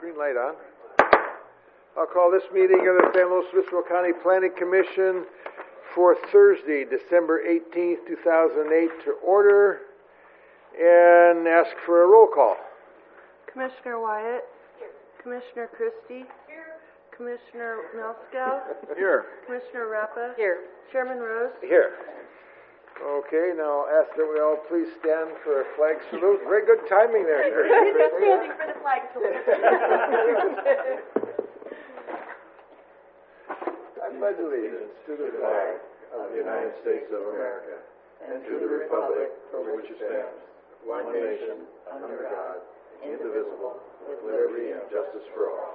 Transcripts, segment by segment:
Green light on. I'll call this meeting of the San Luis Obispo County Planning Commission for Thursday, December 18th, 2008 to order and ask for a roll call. Commissioner Wyatt. Here. Commissioner Christie. Here. Commissioner Melskow. Here. Commissioner Rappa. Here. Chairman Rose. Here. Okay, now I'll ask that we all please stand for a flag salute. Very good timing there, sir. He's just standing for the flag salute. I pledge allegiance to the flag of the United States of America and to the republic for which it stands, one nation, under God, indivisible, with liberty and justice for all.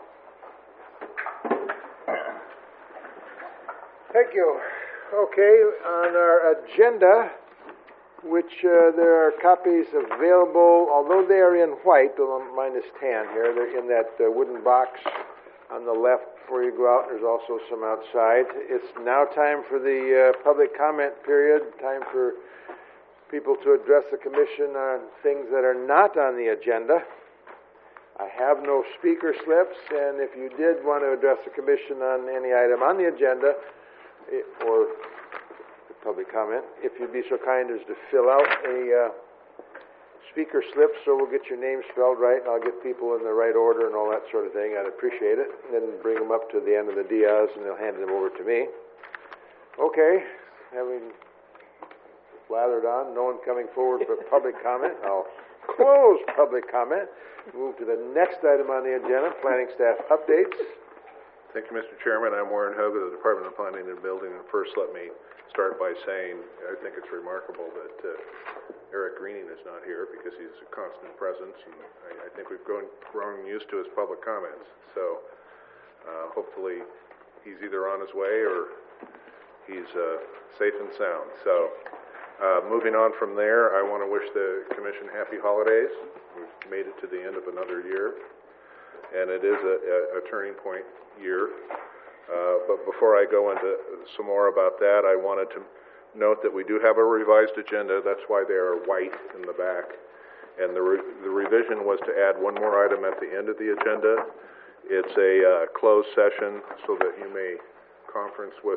Thank you. Okay, on our agenda, which there are copies available, although they are in white, minus tan here, they're in that wooden box on the left before you go out. There's also some outside. It's now time for the public comment period, time for people to address the commission on things that are not on the agenda. I have no speaker slips, and if you did want to address the commission on any item on the agenda, or public comment, if you'd be so kind as to fill out a speaker slip so we'll get your name spelled right and I'll get people in the right order and all that sort of thing. I'd appreciate it. And then bring them up to the end of the diaz and they'll hand them over to me. Okay, having lathered on, no one coming forward for public comment, I'll close public comment. Move to the next item on the agenda, planning staff updates. Thank you, Mr. Chairman. I'm Warren Hogue of the Department of Planning and Building. And first, let me start by saying I think it's remarkable that Eric Greening is not here because he's a constant presence, and I think we've grown used to his public comments. So hopefully he's either on his way or he's safe and sound. So moving on from there, I want to wish the Commission happy holidays. We've made it to the end of another year, and it is a turning point year. But before I go into some more about that, I wanted to note that we do have a revised agenda. That's why they are white in the back. And the revision was to add one more item at the end of the agenda. It's a closed session so that you may conference with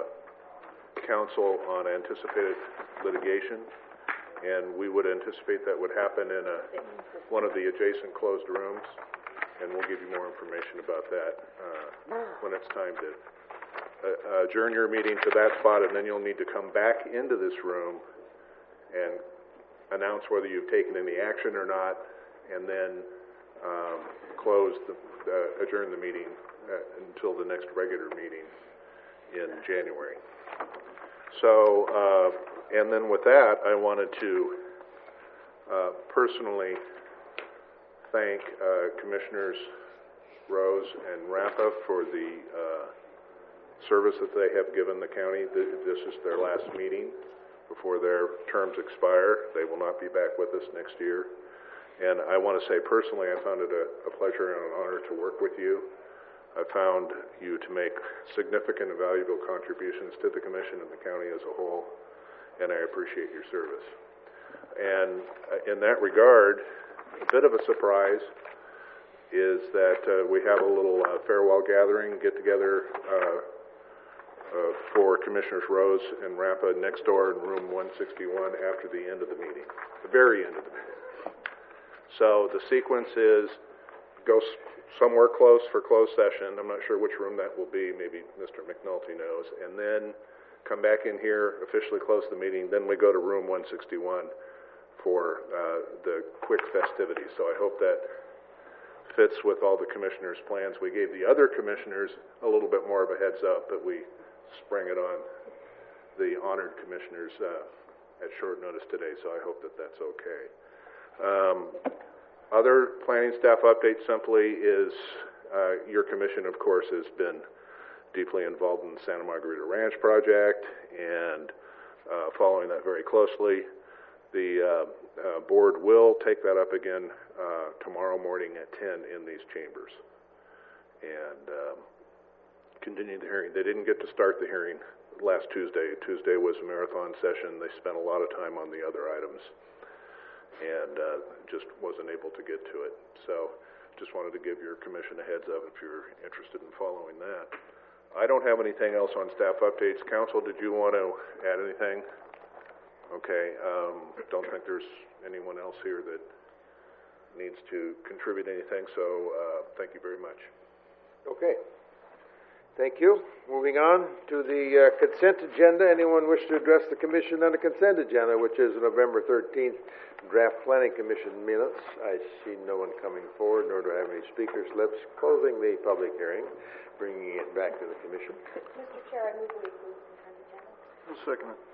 counsel on anticipated litigation. And we would anticipate that would happen in one of the adjacent closed rooms. And we'll give you more information about that when it's time to adjourn your meeting to that spot, and then you'll need to come back into this room and announce whether you've taken any action or not, and then adjourn the meeting until the next regular meeting in January. So, and then with that, I wanted to personally thank Commissioners Rose and Rappa for the service that they have given the county. This is their last meeting before their terms expire. They will not be back with us next year. And I want to say personally, I found it a pleasure and an honor to work with you. I found you to make significant and valuable contributions to the Commission and the county as a whole, and I appreciate your service. And in that regard, a bit of a surprise is that we have a little farewell gathering, get-together for Commissioners Rose and Rappa next door in room 161 after the end of the meeting, the very end of the meeting. So the sequence is go somewhere close for closed session. I'm not sure which room that will be. Maybe Mr. McNulty knows. And then come back in here, officially close the meeting. Then we go to room 161 for the quick festivities. So I hope that fits with all the commissioners' plans. We gave the other commissioners a little bit more of a heads up, but we sprang it on the honored commissioners at short notice today, so I hope that that's okay. Other planning staff update simply is your commission, of course, has been deeply involved in the Santa Margarita Ranch project and following that very closely. The board will take that up again tomorrow morning at 10 in these chambers and continue the hearing. They didn't get to start the hearing last Tuesday. Tuesday was a marathon session. They spent a lot of time on the other items and just wasn't able to get to it. So just wanted to give your commission a heads up if you're interested in following that. I don't have anything else on staff updates. Council, did you want to add anything? Okay, don't think there's anyone else here that needs to contribute anything, so thank you very much. Okay. Thank you. Moving on to the consent agenda. Anyone wish to address the commission on the consent agenda, which is November 13th draft planning commission minutes? I see no one coming forward, nor do I have any speaker slips. Closing the public hearing, bringing it back to the commission. Mr. Chair, I move we approve the consent agenda. I'll second it.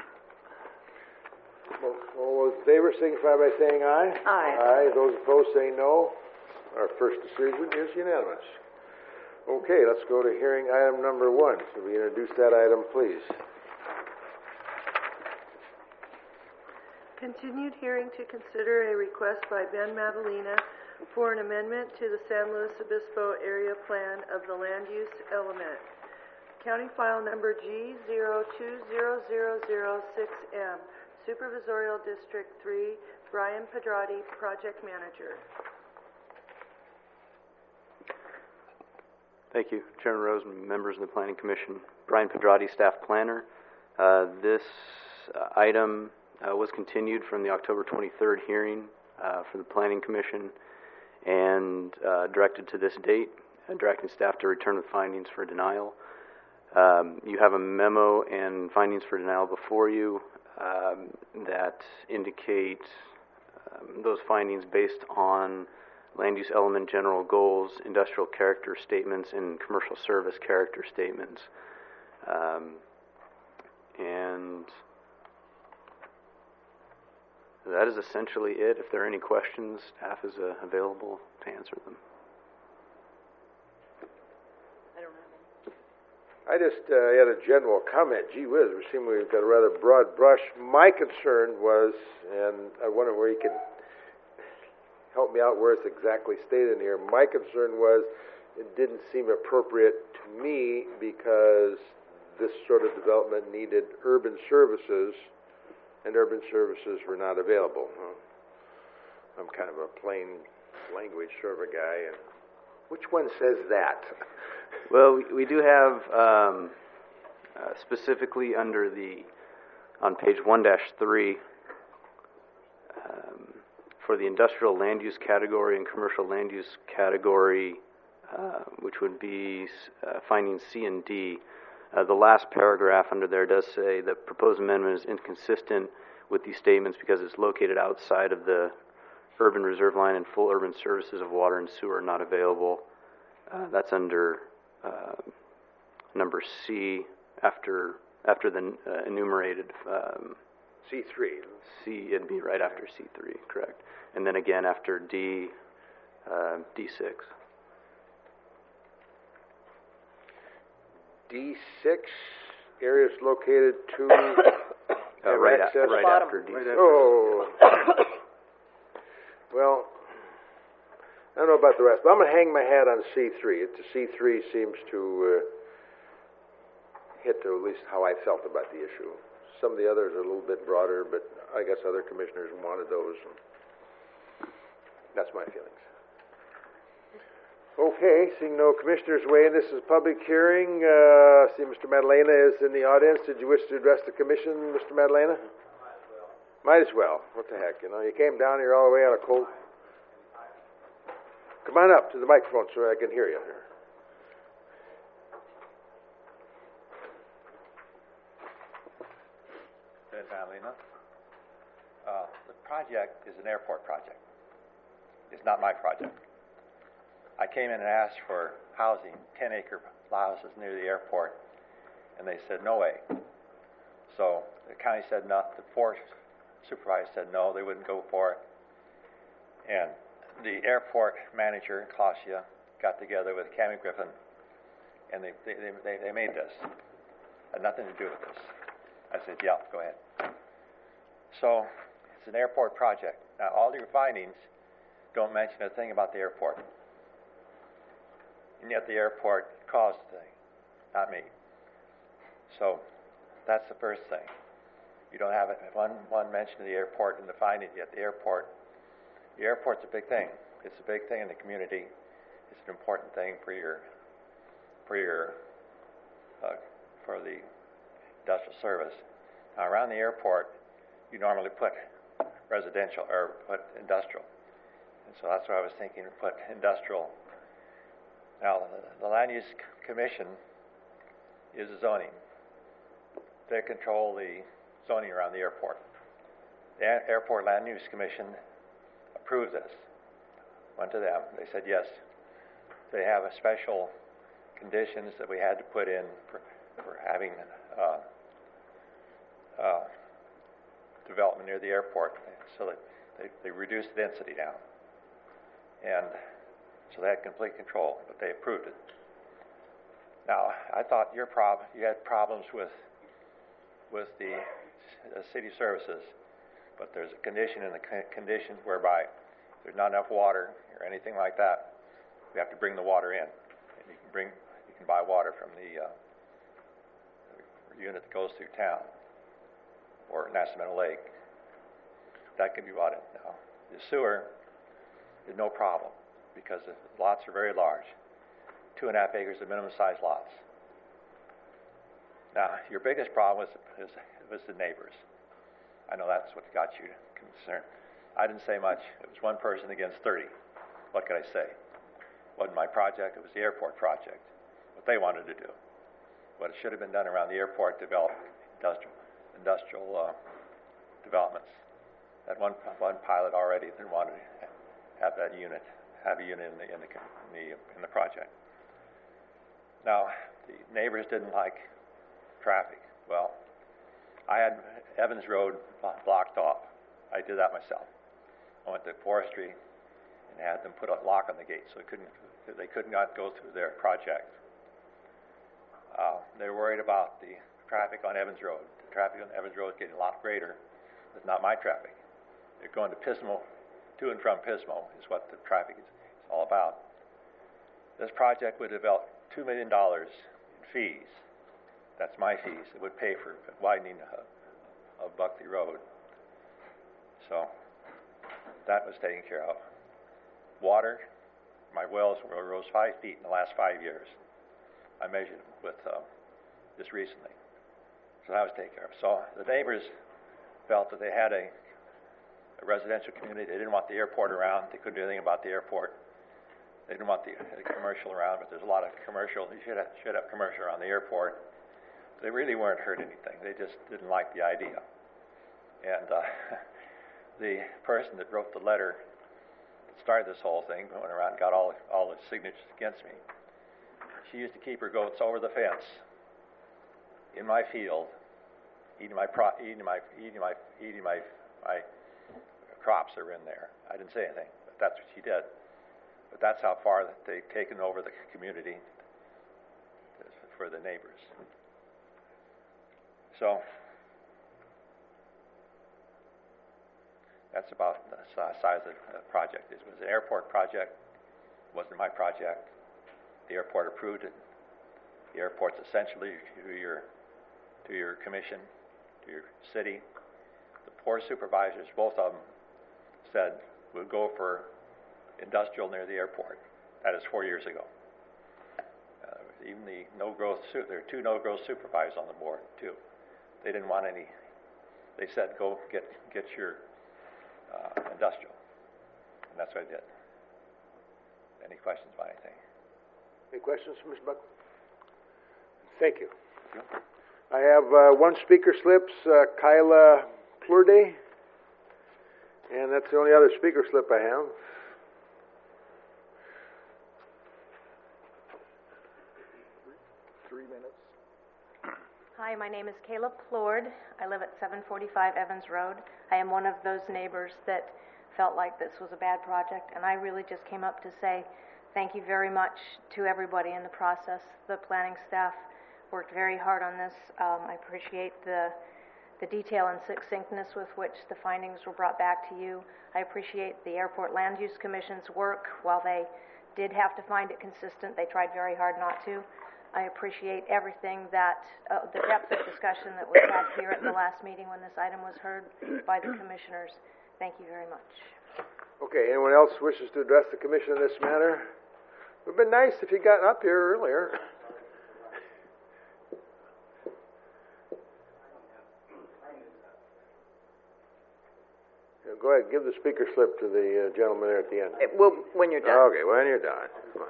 All those in favor signify by saying aye. Aye. Aye. Those opposed say no. Our first decision is unanimous. Okay, let's go to hearing item number 1. So we introduce that item, please. Continued hearing to consider a request by Ben Madalena for an amendment to the San Luis Obispo area plan of the land use element. County file number G020006M, Supervisorial District 3, Brian Pedrati, Project Manager. Thank you, Chairman Rose and members of the Planning Commission. Brian Pedrati, Staff Planner. This item was continued from the October 23rd hearing for the Planning Commission and directed to this date, directing staff to return with findings for denial. You have a memo and findings for denial before you that indicate those findings based on land use element general goals, industrial character statements, and commercial service character statements. And that is essentially it. If there are any questions, staff is available to answer them. I just had a general comment. Gee whiz, we seem we've got a rather broad brush. My concern was, and I wonder where you can help me out where it's exactly stated in here. My concern was it didn't seem appropriate to me because this sort of development needed urban services, and urban services were not available. I'm kind of a plain language sort of a guy. And which one says that? Well, we do have specifically under on page 1-3 for the industrial land use category and commercial land use category, which would be findings C and D. The last paragraph under there does say the proposed amendment is inconsistent with these statements because it's located outside of the urban reserve line and full urban services of water and sewer are not available. That's under number C after the enumerated C3. C, it'd be right after C3, correct. And then again after D, D6. D6, areas located to right access. right after D6. Oh. Well, I don't know about the rest, but I'm going to hang my hat on C3. The C3 seems to hit to at least how I felt about the issue. Some of the others are a little bit broader, but I guess other commissioners wanted those. That's my feelings. Okay, seeing no commissioners weigh in, this is a public hearing. See Mr. Madalena is in the audience. Did you wish to address the commission, Mr. Madalena? Might as well. What the heck, you know, you came down here all the way out of cold. Come on up to the microphone so I can hear you here. Ben Madalena. The project is an airport project. It's not my project. I came in and asked for housing, 10-acre houses near the airport, and they said, no way. So the county said no, the forest supervisor said no, they wouldn't go for it. And the airport manager in Clausia got together with Cammie Griffin, and they made this. Had nothing to do with this. I said, yeah, go ahead. So it's an airport project. Now, all your findings don't mention a thing about the airport. And yet the airport caused the thing, not me. So that's the first thing. You don't have one mention of the airport in the findings, yet the airport's a big thing. It's a big thing in the community. It's an important thing for the industrial service. Now, around the airport, you normally put residential or put industrial, and so that's what I was thinking, put industrial. Now, the Land Use Commission is zoning. They control the zoning around the airport. The Airport Land Use Commission approved this. Went to them. They said yes. They have a special conditions that we had to put in for having development near the airport, so that they reduced the density down, and so they had complete control. But they approved it. Now, I thought you had problems with the city services, but there's a condition in the conditions whereby there's not enough water or anything like that. We have to bring the water in, and you can buy water from the unit that goes through town or Nascimento Lake. That can be bought in. Now, the sewer is no problem because the lots are very large. 2.5 acres of minimum size lots. Now, your biggest problem was the neighbors. I know that's what got you concerned. I didn't say much. It was one person against 30. What could I say? It wasn't my project. It was the airport project. What they wanted to do. What it should have been done around the airport, develop industrial developments. That one pilot already they wanted to have a unit in the project. Now, the neighbors didn't like traffic. Well, I had Evans Road blocked off. I did that myself. I went to forestry and had them put a lock on the gate so they could not go through their project. They were worried about the traffic on Evans Road. The traffic on Evans Road is getting a lot greater. It's not my traffic. They're going to Pismo, to and from Pismo is what the traffic is all about. This project would develop $2 million in fees. That's my fees. It would pay for widening of Buckley Road. So that was taken care of. Water, my wells rose 5 feet in the last 5 years. I measured them with just recently. So that was taken care of. So the neighbors felt that they had a residential community. They didn't want the airport around. They couldn't do anything about the airport. They didn't want the commercial around, but there's a lot of commercial. You should have commercial around the airport. They really weren't hurt anything. They just didn't like the idea. And the person that wrote the letter that started this whole thing went around and got all the signatures against me. She used to keep her goats over the fence in my field, eating my crops that were in there. I didn't say anything, but that's what she did. But that's how far that they've taken over the community for the neighbors. So that's about the size of the project. It was an airport project. It wasn't my project. The airport approved it. The airport's essentially to your commission, to your city. The Board of Supervisors, both of them, said we'll go for industrial near the airport. That is 4 years ago. Even the no-growth, there are 2 no-growth supervisors on the board too. They didn't want any. They said go get your industrial, and that's what I did. Any questions about anything? Any questions for Mr. Buckley? Thank you. I have one speaker slips, Kyla Plurde, and that's the only other speaker slip I have. Hi, my name is Kayla Plord. I live at 745 Evans Road. I am one of those neighbors that felt like this was a bad project, and I really just came up to say thank you very much to everybody in the process. The planning staff worked very hard on this. I appreciate the detail and succinctness with which the findings were brought back to you. I appreciate the Airport Land Use Commission's work. While they did have to find it consistent, they tried very hard not to. I appreciate everything that, the depth of discussion that was had here at the last meeting when this item was heard by the commissioners. Thank you very much. Okay, anyone else wishes to address the commission on this matter? It would have been nice if you got up here earlier. Yeah, go ahead, give the speaker slip to the gentleman there at the end. Well, when you're done. Okay, when you're done. Fine.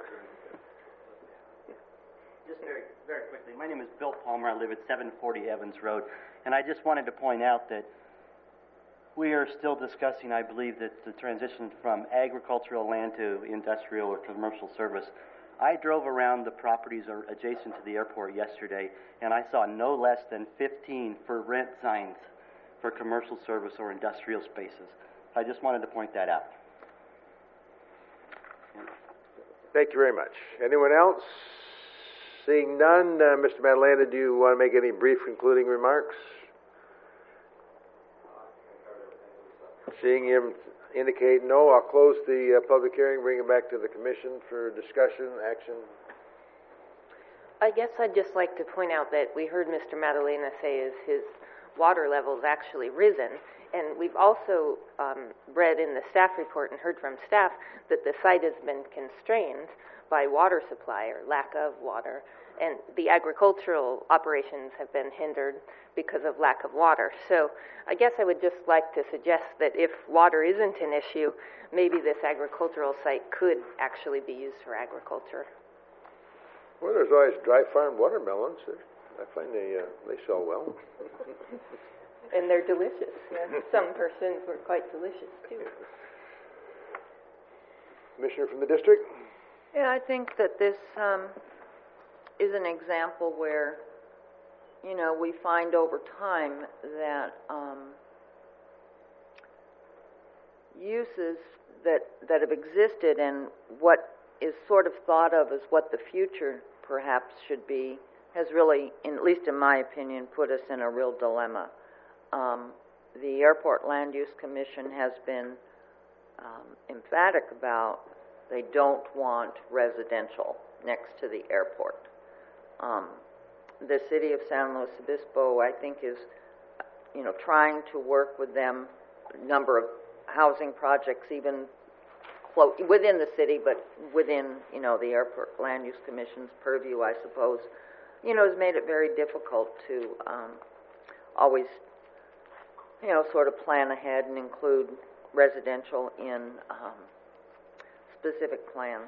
Just very quickly, my name is Bill Palmer. I live at 740 Evans Road, and I just wanted to point out that we are still discussing, I believe, that the transition from agricultural land to industrial or commercial service. I drove around the properties adjacent to the airport yesterday, and I saw no less than 15 for rent signs for commercial service or industrial spaces. I just wanted to point that out. Thank you very much. Anyone else? Seeing none, Mr. Madalena, do you want to make any brief concluding remarks? Seeing him indicate no, I'll close the public hearing, bring it back to the commission for discussion, action. I guess I'd just like to point out that we heard Mr. Madalena say his water level's actually risen, and we've also read in the staff report and heard from staff that the site has been constrained by water supply or lack of water, and the agricultural operations have been hindered because of lack of water. So I guess I would just like to suggest that if water isn't an issue, maybe this agricultural site could actually be used for agriculture. Well, there's always dry farmed watermelons. I find they sell well. And they're delicious. Yeah. Some persons were quite delicious, too. Commissioner from the district? Yeah, I think that this is an example where, you know, we find over time that uses that have existed and what is sort of thought of as what the future perhaps should be has really, at least in my opinion, put us in a real dilemma. The Airport Land Use Commission has been emphatic about they don't want residential next to the airport. The city of San Luis Obispo, I think, is, you know, trying to work with them, a number of housing projects, even within the city, but within, you know, the Airport Land Use Commission's purview, I suppose, you know, has made it very difficult to always, you know, sort of plan ahead and include residential in specific plans.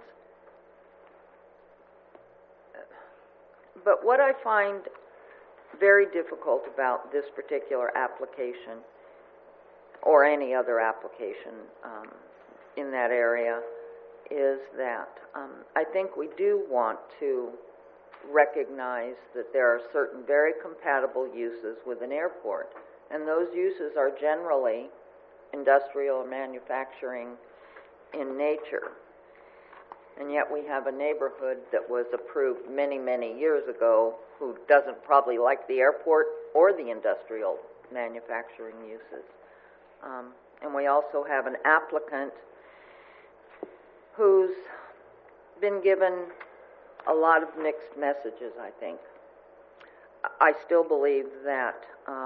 But what I find very difficult about this particular application, or any other application in that area, is that I think we do want to recognize that there are certain very compatible uses with an airport, and those uses are generally industrial or manufacturing in nature. And yet we have a neighborhood that was approved many, many years ago who doesn't probably like the airport or the industrial manufacturing uses. And we also have an applicant who's been given a lot of mixed messages, I think. I still believe that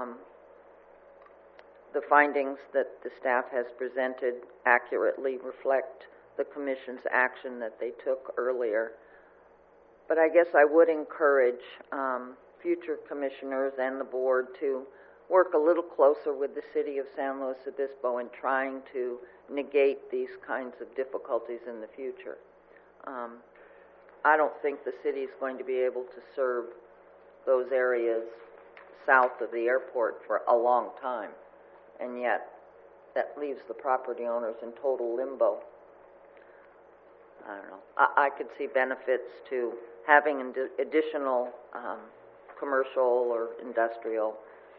the findings that the staff has presented accurately reflect the Commission's action that they took earlier. But I guess I would encourage future commissioners and the board to work a little closer with the city of San Luis Obispo in trying to negate these kinds of difficulties in the future. I don't think the city is going to be able to serve those areas south of the airport for a long time, and yet that leaves the property owners in total limbo. I don't know. I could see benefits to having additional commercial or industrial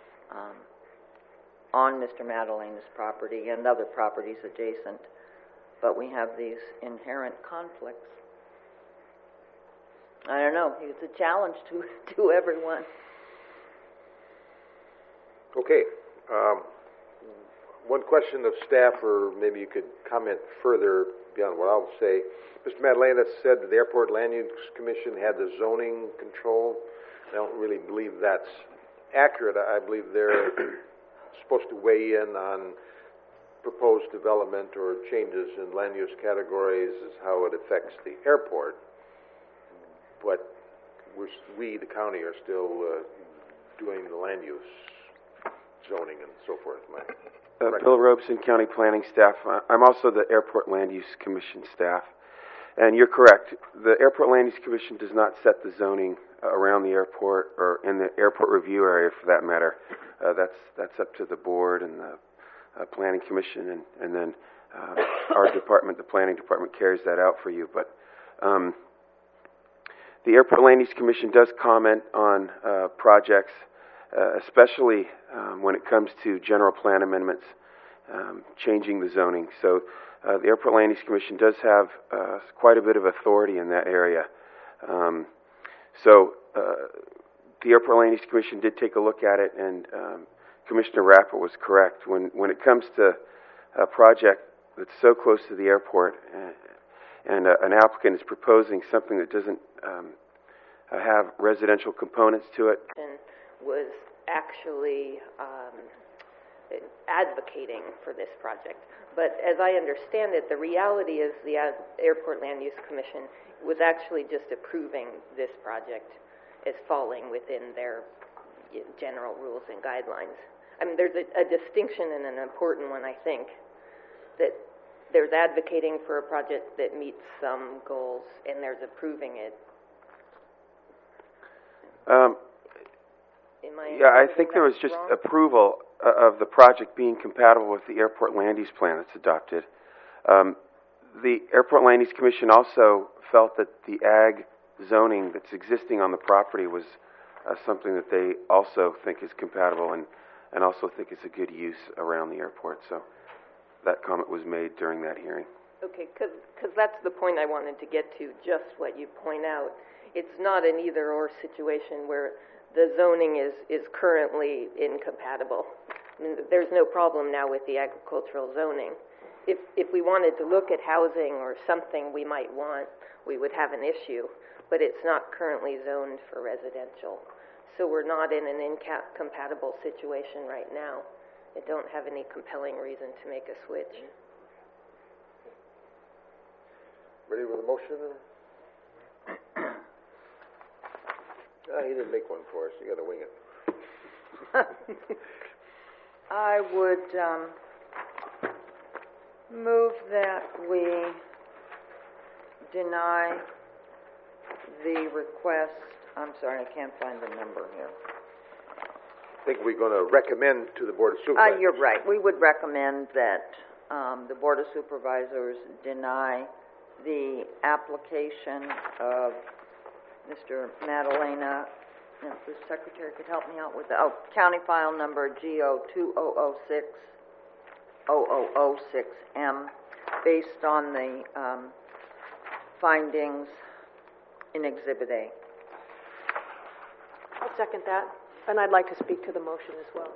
on Mr. Madalena's property and other properties adjacent, but we have these inherent conflicts. I don't know. It's a challenge to everyone. Okay. One question of staff, or maybe you could comment further beyond what I'll say. Mr. Madalena said that the Airport Land Use Commission had the zoning control. I don't really believe that's accurate. I believe they're supposed to weigh in on proposed development or changes in land use categories is how it affects the airport. But we, the county, are still doing the land use zoning and so forth. Bill Robeson, County Planning Staff. I'm also the Airport Land Use Commission staff. And you're correct. The Airport Land Use Commission does not set the zoning around the airport or in the airport review area, for that matter. That's up to the board and the Planning Commission, and then our department, the Planning Department, carries that out for you. But the Airport Land Use Commission does comment on projects, especially when it comes to general plan amendments, changing the zoning. So the Airport Land Use Commission does have quite a bit of authority in that area. The Airport Land Use Commission did take a look at it, and Commissioner Rappert was correct. When it comes to a project that's so close to the airport, and an applicant is proposing something that doesn't have residential components to it, was actually advocating for this project. But as I understand it, the reality is the Airport Land Use Commission was actually just approving this project as falling within their general rules and guidelines. I mean, there's a distinction, and an important one, I think, that there's advocating for a project that meets some goals, and there's approving it. I think there was just approval of the project being compatible with the Airport Land Use Plan that's adopted. The Airport Land Use Commission also felt that the ag zoning that's existing on the property was something that they also think is compatible and also think is a good use around the airport. So that comment was made during that hearing. Okay, because that's the point I wanted to get to, just what you point out. It's not an either-or situation where the zoning is currently incompatible. I mean, there's no problem now with the agricultural zoning. If we wanted to look at housing or something we might want, we would have an issue, but it's not currently zoned for residential. So we're not in an incompatible situation right now. I don't have any compelling reason to make a switch. Ready with a motion? He didn't make one for us. You got to wing it. I would move that we deny the request. I'm sorry, I can't find the number here. I think we're going to recommend to the Board of Supervisors. You're right. We would recommend that the Board of Supervisors deny the application of Mr. Madalena. If the Secretary could help me out with the county file number GO2006-0006M, based on the findings in Exhibit A. I'll second that, and I'd like to speak to the motion as well.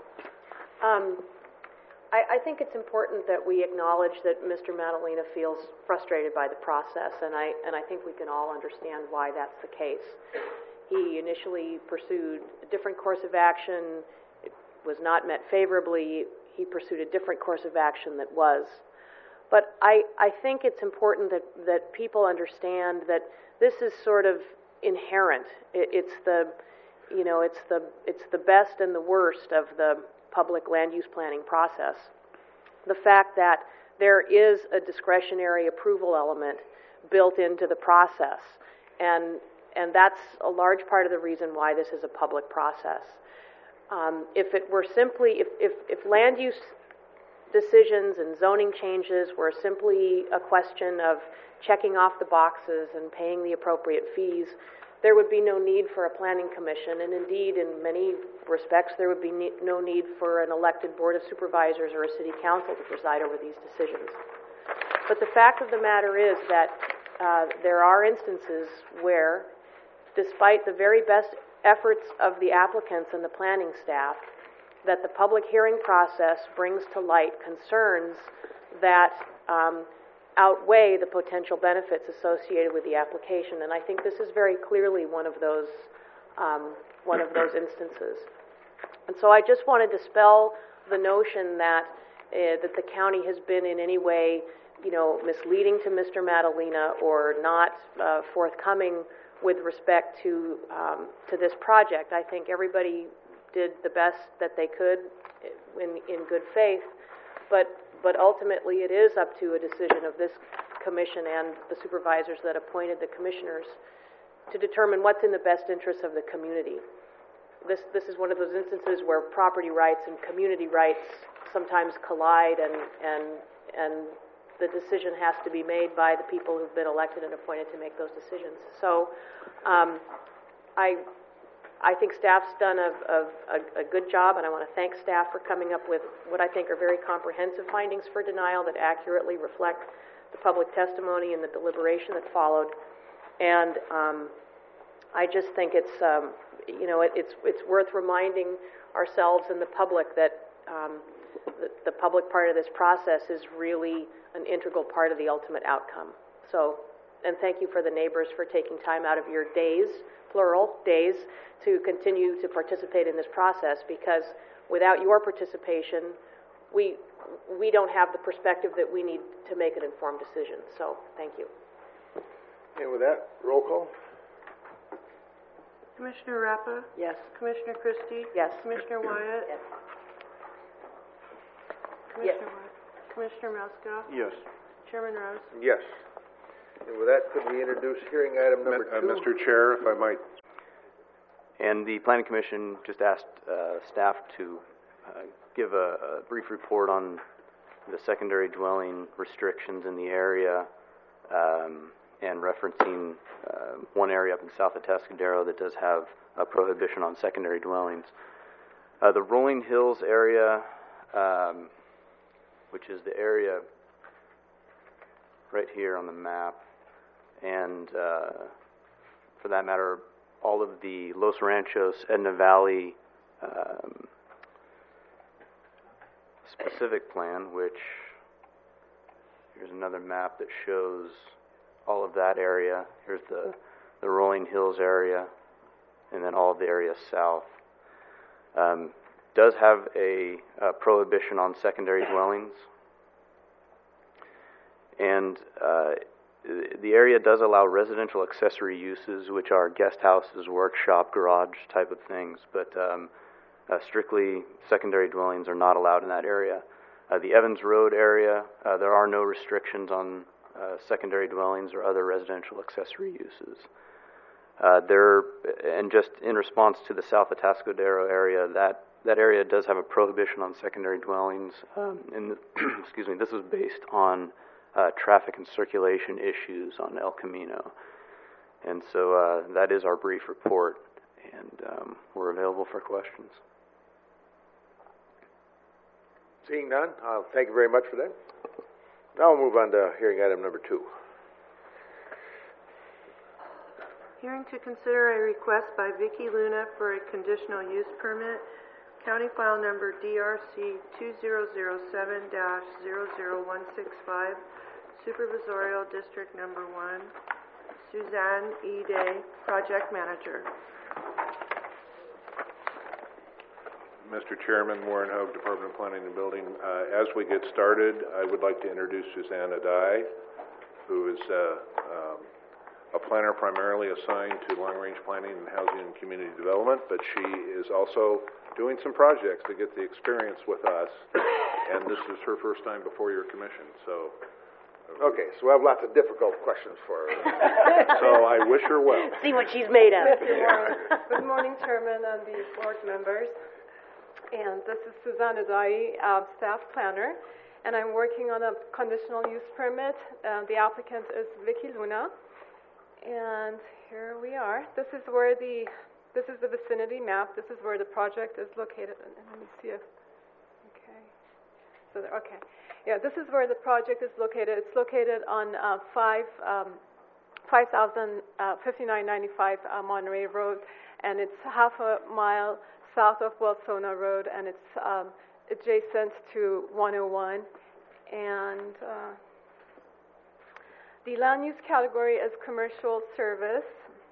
I think it's important that we acknowledge that Mr. Madalena feels frustrated by the process, and I think we can all understand why that's the case. He initially pursued a different course of action. It was not met favorably. He pursued a different course of action that was. But I think it's important that people understand that this is sort of inherent. It's the best and the worst of the public land use planning process. The fact that there is a discretionary approval element built into the process, and that's a large part of the reason why this is a public process. If it were simply, if land use decisions and zoning changes were simply a question of checking off the boxes and paying the appropriate fees, there would be no need for a planning commission, and indeed, in many respects, there would be no need for an elected board of supervisors or a city council to preside over these decisions. But the fact of the matter is that there are instances where, despite the very best efforts of the applicants and the planning staff, that the public hearing process brings to light concerns that outweigh the potential benefits associated with the application, and I think this is very clearly one of those instances. And so I just want to dispel the notion that that the county has been in any way, misleading to Mr. Madalena or not forthcoming with respect to this project. I think everybody did the best that they could in good faith, but ultimately it is up to a decision of this commission and the supervisors that appointed the commissioners to determine what's in the best interest of the community. This is one of those instances where property rights and community rights sometimes collide, and the decision has to be made by the people who've been elected and appointed to make those decisions. So I think staff's done a good job, and I want to thank staff for coming up with what I think are very comprehensive findings for denial that accurately reflect the public testimony and the deliberation that followed. And I just think it's worth reminding ourselves and the public that the public part of this process is really an integral part of the ultimate outcome. So, and thank you for the neighbors for taking time out of your days, plural, days, to continue to participate in this process, because without your participation, we don't have the perspective that we need to make an informed decision. So, thank you. And with that, roll call. Commissioner Rappa? Yes. Commissioner Christie? Yes. Commissioner Wyatt? Yes. Commissioner Wyatt? Commissioner Maska? Yes. Chairman Rose? Yes. And with that, could we introduce hearing item number 2? Mr. Chair, if I might. And the Planning Commission just asked staff to give a brief report on the secondary dwelling restrictions in the area, and referencing one area up in south of Atascadero that does have a prohibition on secondary dwellings. The Rolling Hills area, which is the area right here on the map, and for that matter, all of the Los Ranchos, Edna Valley specific plan, which here's another map that shows all of that area. Here's the Rolling Hills area, and then all of the area south. Does have a prohibition on secondary dwellings, and the area does allow residential accessory uses, which are guest houses, workshop, garage type of things, but strictly secondary dwellings are not allowed in that area. The Evans Road area, there are no restrictions on secondary dwellings or other residential accessory uses. And just in response to the South Atascadero area, that area does have a prohibition on secondary dwellings. Excuse me, this is based on traffic and circulation issues on El Camino. And so that is our brief report, and we're available for questions. Seeing none, I'll thank you very much for that. Now we'll move on to hearing item number 2. Hearing to consider a request by Vicky Luna for a conditional use permit, County File Number DRC 2007-00165, Supervisorial District Number 1, Suzanne E. Day, Project Manager. Mr. Chairman, Warren Hogue, Department of Planning and Building. As we get started, I would like to introduce Susanna Dye, who is a planner primarily assigned to long-range planning and housing and community development, but she is also doing some projects to get the experience with us, and this is her first time before your commission, so... Okay, so I have lots of difficult questions for her. So I wish her well. See what she's made of. Good morning, Chairman and the board members. And this is Susanna Dye, staff planner, and I'm working on a conditional use permit. The applicant is Vicky Luna, and here we are. This is the vicinity map. This is where the project is located. And let me see if, okay. So, okay. Yeah, this is where the project is located. It's located on 5995 Monterey Road, and it's half a mile south of Welsona Road, and it's adjacent to 101. And the land use category is commercial service.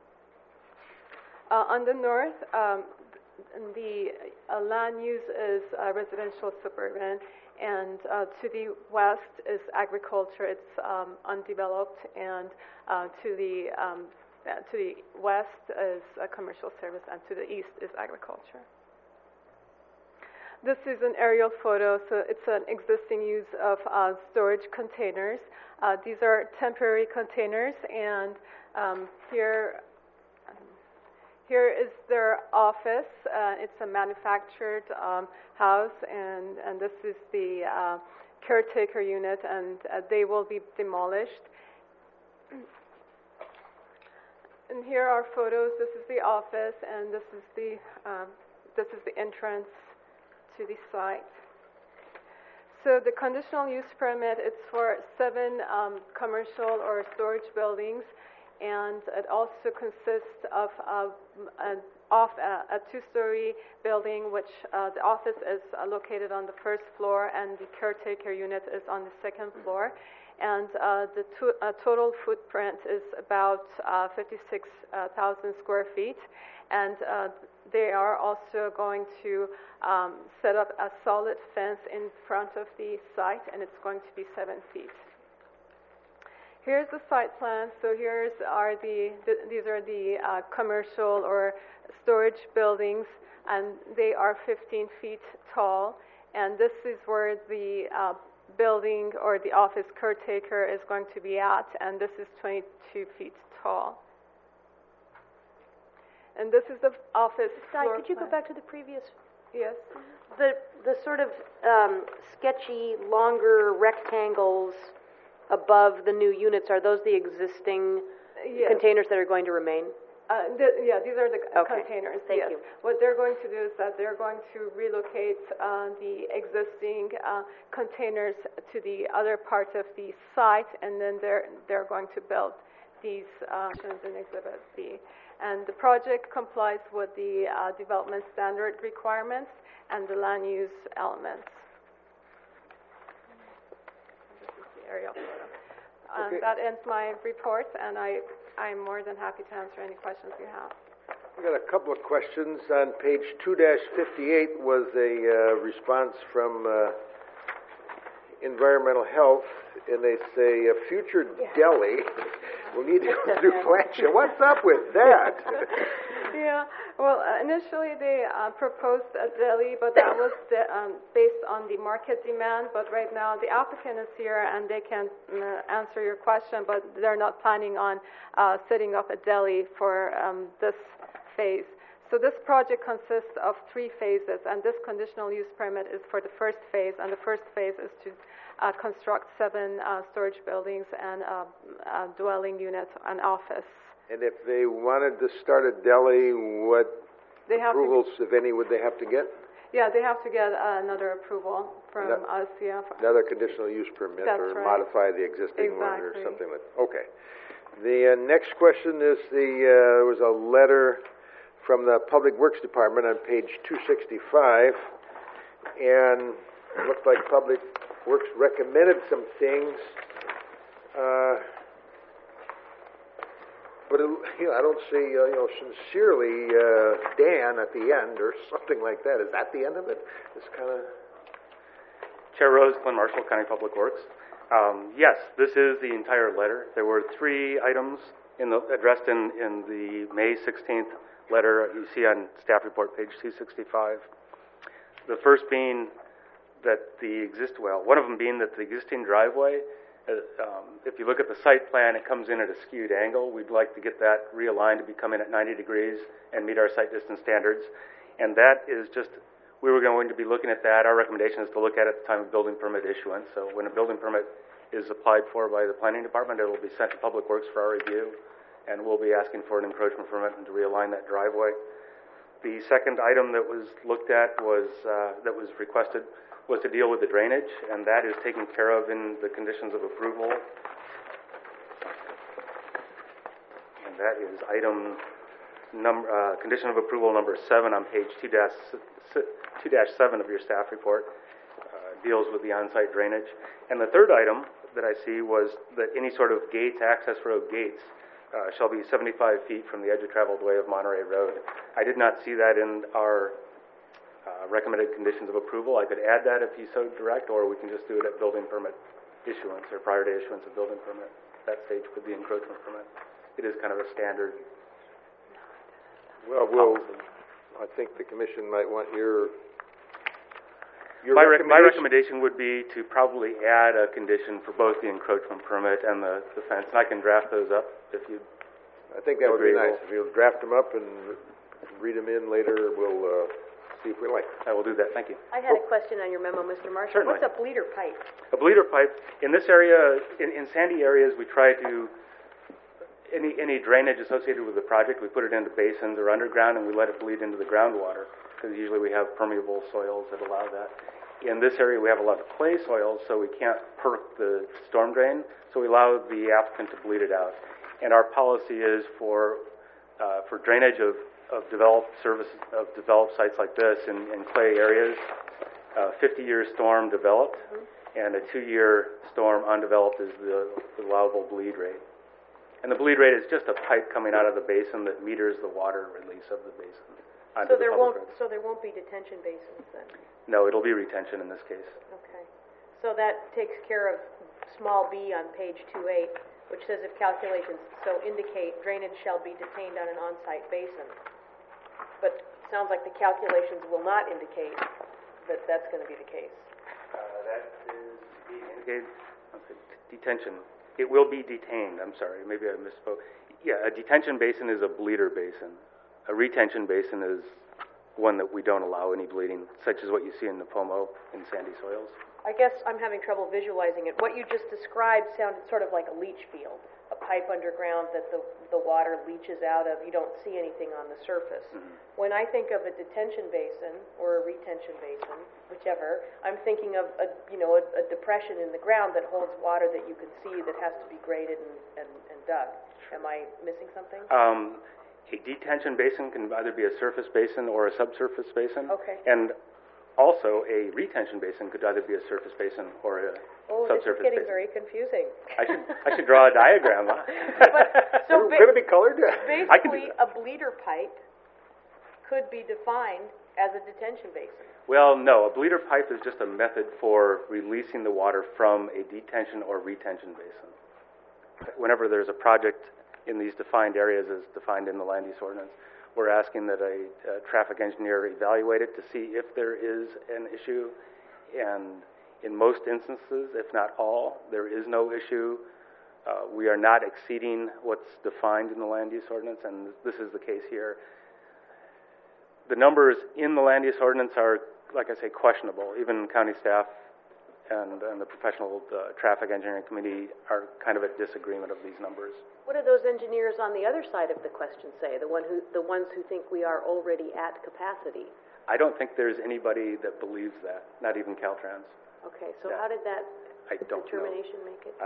On the north, the land use is residential suburban, and to the west is agriculture. It's undeveloped, and to the west is commercial service, and to the east is agriculture. This is an aerial photo, so it's an existing use of storage containers. These are temporary containers, and here is their office. It's a manufactured house, and this is the caretaker unit, and they will be demolished. And here are photos. This is the office, and this is the entrance to the site. So the conditional use permit, it's for 7 commercial or storage buildings, and it also consists of a 2-story building, which the office is located on the 1st floor, and the caretaker unit is on the 2nd floor. And the total footprint is about 56,000 square feet, and they are also going to set up a solid fence in front of the site, and it's going to be 7 feet. Here's the site plan. So these are the commercial or storage buildings, and they are 15 feet tall. And this is where the building or the office caretaker is going to be at, and this is 22 feet tall. And this is the office floor Could you plan. go back to the previous? Yes. The sort of sketchy, longer rectangles above the new units, are those the existing Yes. containers that are going to remain? These are the Okay. containers. Thank yes. you. What they're going to do is that they're going to relocate the existing containers to the other part of the site, and then they're going to build these in Exhibit B. And the project complies with the development standard requirements and the land use elements. This is the aerial photo. Okay. That ends my report, and I'm more than happy to answer any questions you have. We got a couple of questions. On page 2-58 was a response from Environmental Health, and they say a future deli will need to do plancha. What's up with that? Yeah, well, initially they proposed a deli, but that was based on the market demand. But right now the applicant is here, and they can answer your question, but they're not planning on setting up a deli for this phase. So this project consists of 3 phases, and this conditional use permit is for the first phase, and the first phase is to construct 7 storage buildings and a dwelling unit, an office. And if they wanted to start a deli, what They have approvals, if any, would they have to get? Yeah, they have to get another approval from us, yeah. Another conditional use permit, That's or right. modify the existing one, or Exactly. something like that. Okay. The next question is there was a letter from the Public Works Department on page 265, and it looked like Public Works recommended some things, but I don't see, sincerely, Dan at the end, or something like that. Is that the end of it? It's kind of... Chair Rose, Glenn Marshall, County Public Works. Yes, this is the entire letter. There were 3 items addressed in the May 16th letter you see on staff report, page 265. The first being that one of them being that the existing driveway, if you look at the site plan, it comes in at a skewed angle. We'd like to get that realigned to come in at 90 degrees and meet our site distance standards. And that is just, we were going to be looking at that. Our recommendation is to look at it at the time of building permit issuance. So when a building permit is applied for by the planning department, it will be sent to Public Works for our review, and we'll be asking for an encroachment permit and to realign that driveway. The second item that was looked at that was requested was to deal with the drainage, and that is taken care of in the conditions of approval. And that is condition of approval number 7 on page 2-7 of your staff report. Deals with the on-site drainage. And the third item that I see was that any sort of gates, access road gates, shall be 75 feet from the edge of traveled way of Monterey Road. I did not see that in our recommended conditions of approval. I could add that if you so direct, or we can just do it at building permit issuance or prior to issuance of building permit. That stage with the encroachment permit. It is kind of a standard. Well, I think the commission might want your My recommendation. recommendation would be to probably add a condition for both the encroachment permit and the fence, and I can draft those up if you. I think that would be agreeable. nice. If you'll draft them up and read them in later, we'll see if we like them. I will do that. Thank you. I had a question on your memo, Mr. Marshall. Certainly. What's a bleeder pipe? A bleeder pipe, in this area, in sandy areas, we try to, any drainage associated with the project, we put it into basins or underground and we let it bleed into the groundwater, because usually we have permeable soils that allow that. In this area, we have a lot of clay soils, so we can't perk the storm drain, so we allow the applicant to bleed it out. And our policy is for drainage of developed sites like this in clay areas, 50-year storm developed, and a 2-year storm undeveloped is the allowable bleed rate. And the bleed rate is just a pipe coming out of the basin that meters the water release of the basin. So there won't be detention basins then? No, it'll be retention in this case. Okay. So that takes care of small b on page 2.8, which says if calculations so indicate drainage shall be detained on an on-site basin. But it sounds like the calculations will not indicate that that's going to be the case. That is being indicated. Detention. It will be detained. I'm sorry. Maybe I misspoke. Yeah, a detention basin is a bleeder basin. A retention basin is one that we don't allow any bleeding, such as what you see in Napomo in sandy soils. I guess I'm having trouble visualizing it. What you just described sounded sort of like a leach field, a pipe underground that the water leaches out of. You don't see anything on the surface. When I think of a detention basin or a retention basin, whichever, I'm thinking of a depression in the ground that holds water that you can see that has to be graded and dug. Am I missing something? A detention basin can either be a surface basin or a subsurface basin. Okay. And also, a retention basin could either be a surface basin or a subsurface this is getting basin. very confusing. I should draw a diagram. Huh? So Going to be colored? basically, a bleeder pipe could be defined as a detention basin. Well, no. A bleeder pipe is just a method for releasing the water from a detention or retention basin. Whenever there's a project in these defined areas as defined in the land use ordinance, we're asking that a traffic engineer evaluate it to see if there is an issue, and in most instances, if not all, there is no issue. We are not exceeding what's defined in the land use ordinance, and this is the case here. The numbers in the land use ordinance are, like I say, questionable. Even county staff and the professional traffic engineering committee are kind of at disagreement of these numbers. What do those engineers on the other side of the question say? The ones who think we are already at capacity? I don't think there's anybody that believes that, not even Caltrans. Okay, so how did that determination make it?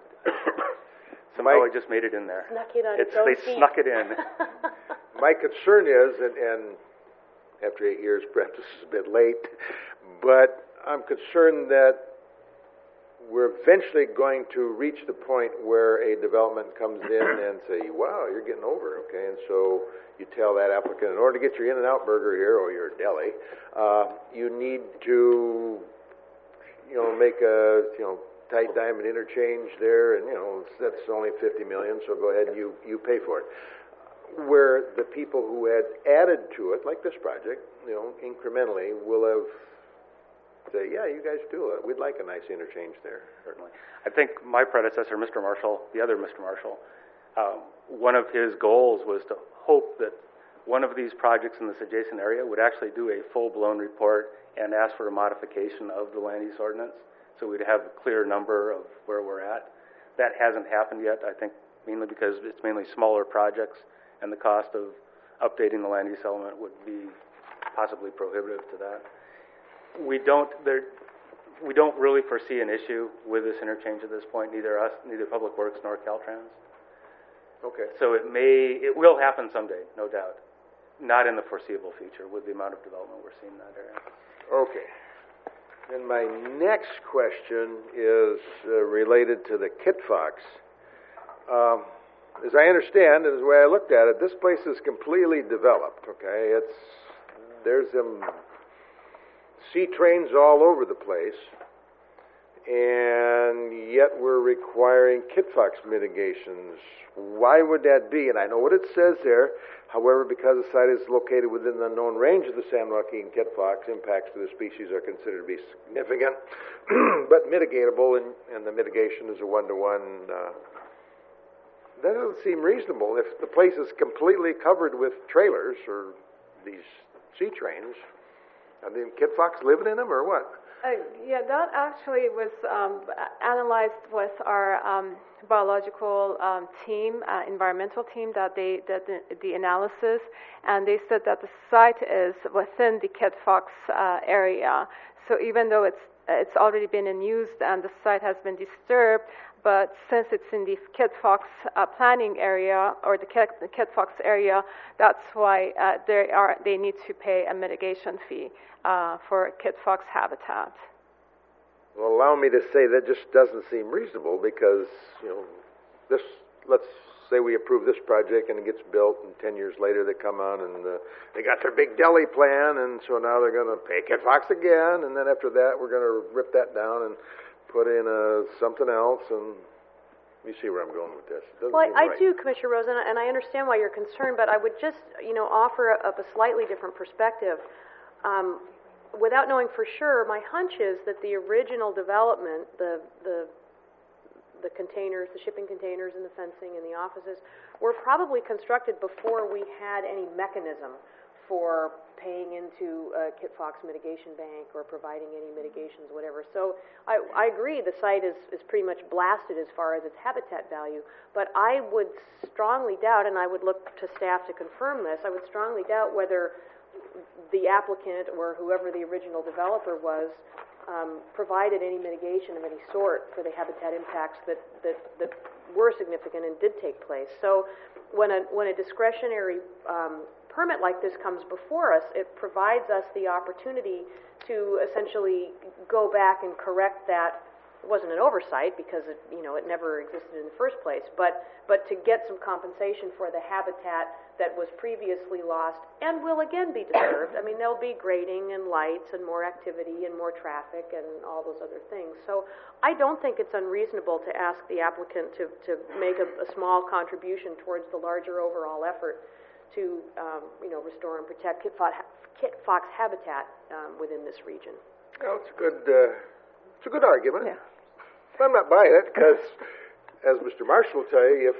Somehow I just made it in there. Snuck it on its own They feet. snuck it in. My concern is, and after 8 years, perhaps this is a bit late, but I'm concerned that we're eventually going to reach the point where a development comes in and say, wow, you're getting over, okay? And so you tell that applicant, in order to get your In-N-Out burger here, or your deli, you need to, make a, tight diamond interchange there, and, that's only $50 million, so go ahead and you pay for it. Where the people who had added to it, like this project, incrementally, will have say, yeah, you guys do it. We'd like a nice interchange there. Certainly. I think my predecessor, Mr. Marshall, the other Mr. Marshall, one of his goals was to hope that one of these projects in this adjacent area would actually do a full-blown report and ask for a modification of the land use ordinance, so we'd have a clear number of where we're at. That hasn't happened yet, I think, mainly because it's mainly smaller projects, and the cost of updating the land use element would be possibly prohibitive to that. We don't really foresee an issue with this interchange at this point, neither Public Works nor Caltrans. Okay. So it will happen someday, no doubt. Not in the foreseeable future with the amount of development we're seeing in that area. Okay. And my next question is related to the Kit Fox. As I understand, and the way I looked at it, this place is completely developed, okay? There's sea trains all over the place, and yet we're requiring kit fox mitigations. Why would that be? And I know what it says there. However, because the site is located within the known range of the San Joaquin kit fox, impacts to the species are considered to be significant, but mitigatable, and the mitigation is a one-to-one. That doesn't seem reasonable. If the place is completely covered with trailers or these sea trains, are the kit fox living in them or what? Yeah, that actually was analyzed with our biological team, environmental team, that they did the analysis, and they said that the site is within the kit fox area. So even though it's already been in use and the site has been disturbed, but since it's in the kit fox planning area or the kit fox area, that's why they need to pay a mitigation fee for kit fox habitat. Well, allow me to say that just doesn't seem reasonable because, let's say we approve this project and it gets built, and 10 years later they come on and they got their big deli plan, and so now they're going to pay kit fox again, and then after that we're going to rip that down and put in something else, and you see where I'm going with this. Well, I do, Commissioner Rosen, and I understand why you're concerned, but I would just, offer up a slightly different perspective. Without knowing for sure, my hunch is that the original development, the containers, the shipping containers and the fencing and the offices, were probably constructed before we had any mechanism for paying into a kit fox mitigation bank or providing any mitigations, whatever. So I agree the site is pretty much blasted as far as its habitat value, but I would strongly doubt, and I would look to staff to confirm this, I would strongly doubt whether the applicant or whoever the original developer was provided any mitigation of any sort for the habitat impacts that were significant and did take place. So when a discretionary permit like this comes before us, it provides us the opportunity to essentially go back and correct that. It wasn't an oversight because it never existed in the first place, but to get some compensation for the habitat that was previously lost and will again be disturbed. I mean, there'll be grading and lights and more activity and more traffic and all those other things. So I don't think it's unreasonable to ask the applicant to make a small contribution towards the larger overall effort to restore and protect kit fox habitat within this region. Well, it's a good argument. Yeah. I'm not buying it because, as Mr. Marshall will tell you,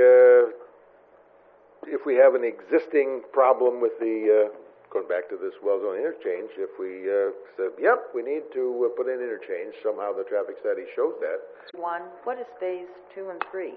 if we have an existing problem with the going back to this well-zone interchange, if we said, yep, we need to put in interchange, somehow the traffic study shows that. What is phase 2 and 3?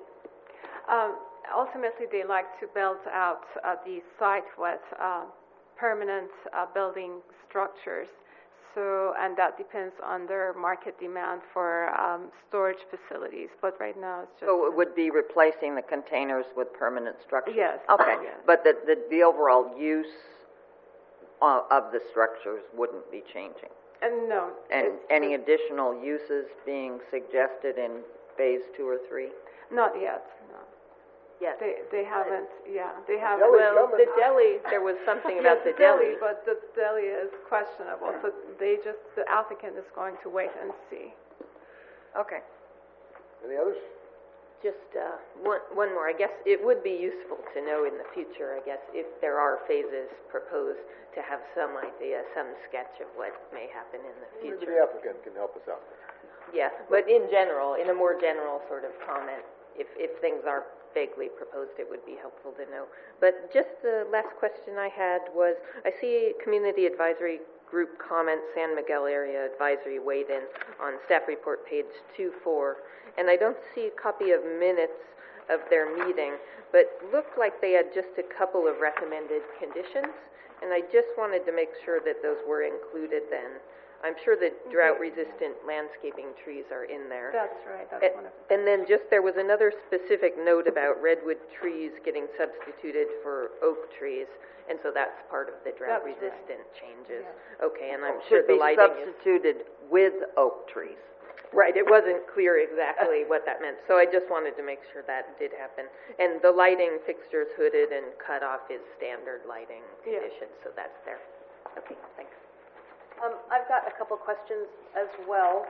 Ultimately, they like to build out the site with permanent building structures. So, and that depends on their market demand for storage facilities. But right now, it's just... So it would be replacing the containers with permanent structures? Yes. Okay. Yes. But the overall use of the structures wouldn't be changing? No. And any additional uses being suggested in phase 2 or 3? Not yet, no. Yes. They haven't, they haven't. Well, the deli, there was something about the deli. But the deli is questionable, so the applicant is going to wait and see. Okay. Any others? Just one more. I guess it would be useful to know in the future, I guess, if there are phases proposed, to have some idea, some sketch of what may happen in the future. Maybe the applicant can help us out. Yeah, but in general, in a more general sort of comment, if things are vaguely proposed, it would be helpful to know. But just the last question I had was, I see Community Advisory Group comment, San Miguel Area Advisory weighed in on staff report page 24, and I don't see a copy of minutes of their meeting, but looked like they had just a couple of recommended conditions, and I just wanted to make sure that those were included then. I'm sure that drought-resistant landscaping trees are in there. That's right. That's one of them. And then there was another specific note about redwood trees getting substituted for oak trees, and so that's part of the drought-resistant changes. Yeah. Okay, and I'm sure the lighting substituted with oak trees. Right, it wasn't clear exactly what that meant, so I just wanted to make sure that did happen. And the lighting fixtures hooded and cut off is standard lighting conditions, so that's there. Okay, thanks. I've got a couple questions as well.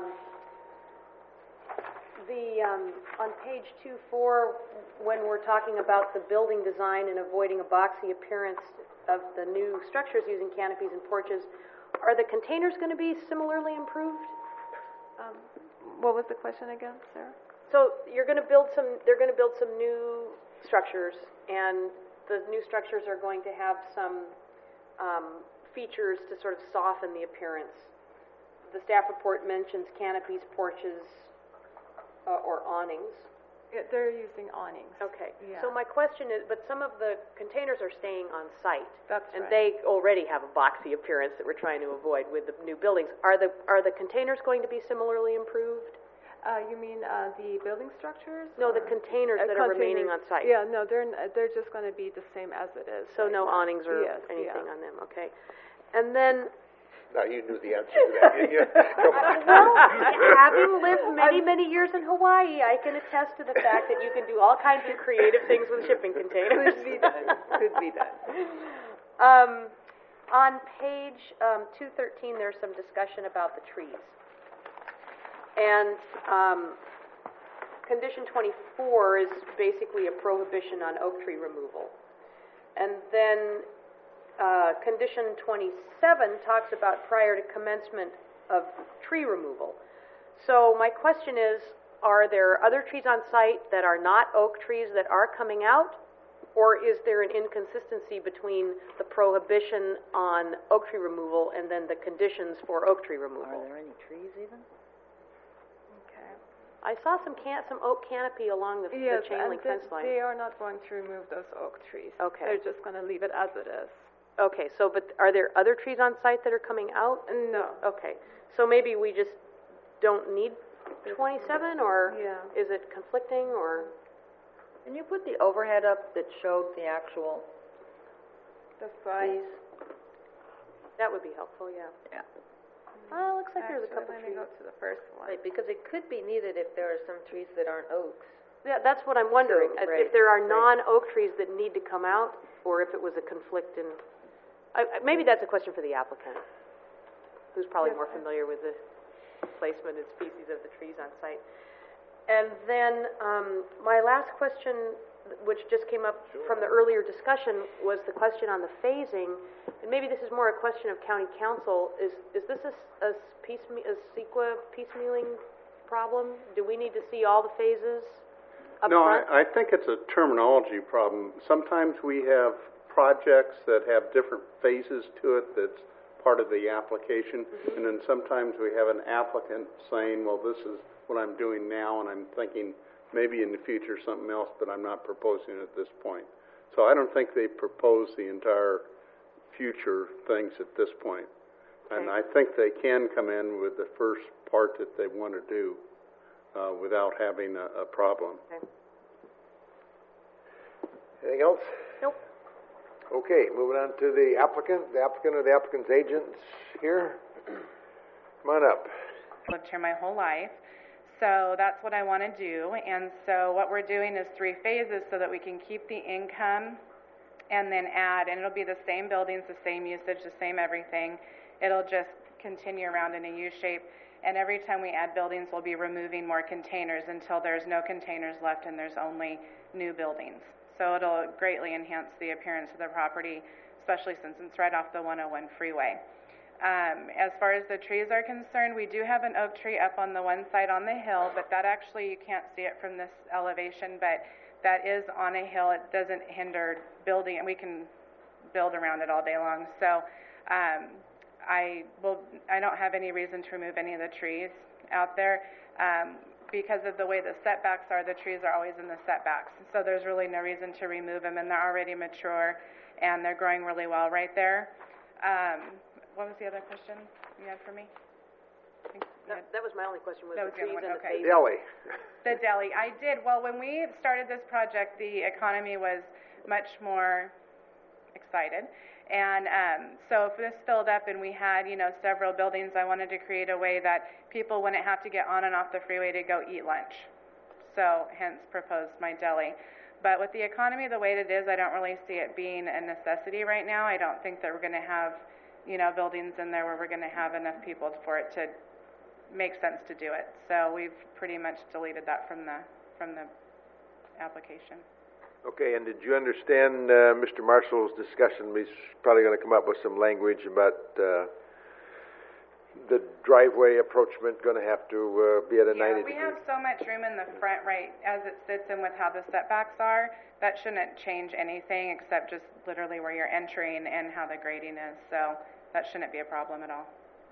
On page 2-4, when we're talking about the building design and avoiding a boxy appearance of the new structures using canopies and porches, are the containers going to be similarly improved? What was the question again, Sarah? So they're going to build some new structures, and the new structures are going to have some features to sort of soften the appearance. The staff report mentions canopies, porches, or awnings. Yeah, they're using awnings. Okay. Yeah. So my question is, but some of the containers are staying on site. That's and right. they already have a boxy appearance that we're trying to avoid with the new buildings. Are the containers going to be similarly improved? You mean the building structures? No, the containers that are remaining on site. Yeah, no, they're just going to be the same as it is. So right no now. awnings or Yes, anything yeah. on them. Okay. And then, Now, you knew the answer to that, didn't you? well, having lived many years in Hawaii, I can attest to the fact that you can do all kinds of creative things with shipping containers. Could be done. Could be done. On page 213, there's some discussion about the trees. And condition 24 is basically a prohibition on oak tree removal. And then condition 27 talks about prior to commencement of tree removal. So my question is, are there other trees on site that are not oak trees that are coming out? Or is there an inconsistency between the prohibition on oak tree removal and then the conditions for oak tree removal? Are there any trees even? Okay. I saw some oak canopy along the Yes, chain link fence line. they are not going to remove those oak trees. Okay. They're just going to leave it as it is. Okay, so but are there other trees on site that are coming out? No. Okay, so maybe we just don't need 27, or Yeah. is it conflicting, or? Can you put the overhead up that showed the actual The size. trees? That would be helpful, yeah. Yeah. Well, looks like there's a couple Let me trees. go to the first one. Right, because it could be needed if there are some trees that aren't oaks. Yeah, that's what I'm wondering, So, if there are right. non-oak trees that need to come out, or if it was a conflict in, maybe that's a question for the applicant, who's probably more familiar with the placement and species of the trees on site. And then, my last question, which just came up from the earlier discussion, was the question on the phasing. And maybe this is more a question of county council. Is this a CEQA piecemealing problem? Do we need to see all the phases up No, front? I think it's a terminology problem. Sometimes we have projects that have different phases to it that's part of the application, and then sometimes we have an applicant saying, well, this is what I'm doing now, and I'm thinking maybe in the future something else, but I'm not proposing it at this point. So I don't think they propose the entire future things at this point. And I think they can come in with the first part that they want to do without having a problem. Okay. Anything else? Nope. Okay, moving on to the applicant or the applicant's agents here. Come on up. Lived here my whole life, so that's what I want to do. And so what we're doing is 3 phases so that we can keep the income and then add, and it'll be the same buildings, the same usage, the same everything. It'll just continue around in a U shape, and every time we add buildings, we'll be removing more containers until there's no containers left and there's only new buildings. So it'll greatly enhance the appearance of the property, especially since it's right off the 101 freeway. As far as the trees are concerned, we do have an oak tree up on the one side on the hill, but that actually, you can't see it from this elevation, but that is on a hill. It doesn't hinder building, and we can build around it all day long. So I don't have any reason to remove any of the trees out there. Because of the way the setbacks are, the trees are always in the setbacks. So there's really no reason to remove them, and they're already mature, and they're growing really well right there. What was the other question you had for me? That was my only question, was That the was the trees other and one, the okay. phasing. Deli. The deli. I did. Well, when we started this project, the economy was much more excited. And so if this filled up and we had, several buildings, I wanted to create a way that people wouldn't have to get on and off the freeway to go eat lunch. So hence proposed my deli. But with the economy the way it is, I don't really see it being a necessity right now. I don't think that we're going to have buildings in there where we're going to have enough people for it to make sense to do it. So we've pretty much deleted that from the application. Okay, and did you understand Mr. Marshall's discussion? He's probably going to come up with some language about the driveway approachment going to have to be at a 90 degree. We have so much room in the front, right, as it sits in with how the setbacks are. That shouldn't change anything except just literally where you're entering and how the grading is. So that shouldn't be a problem at all.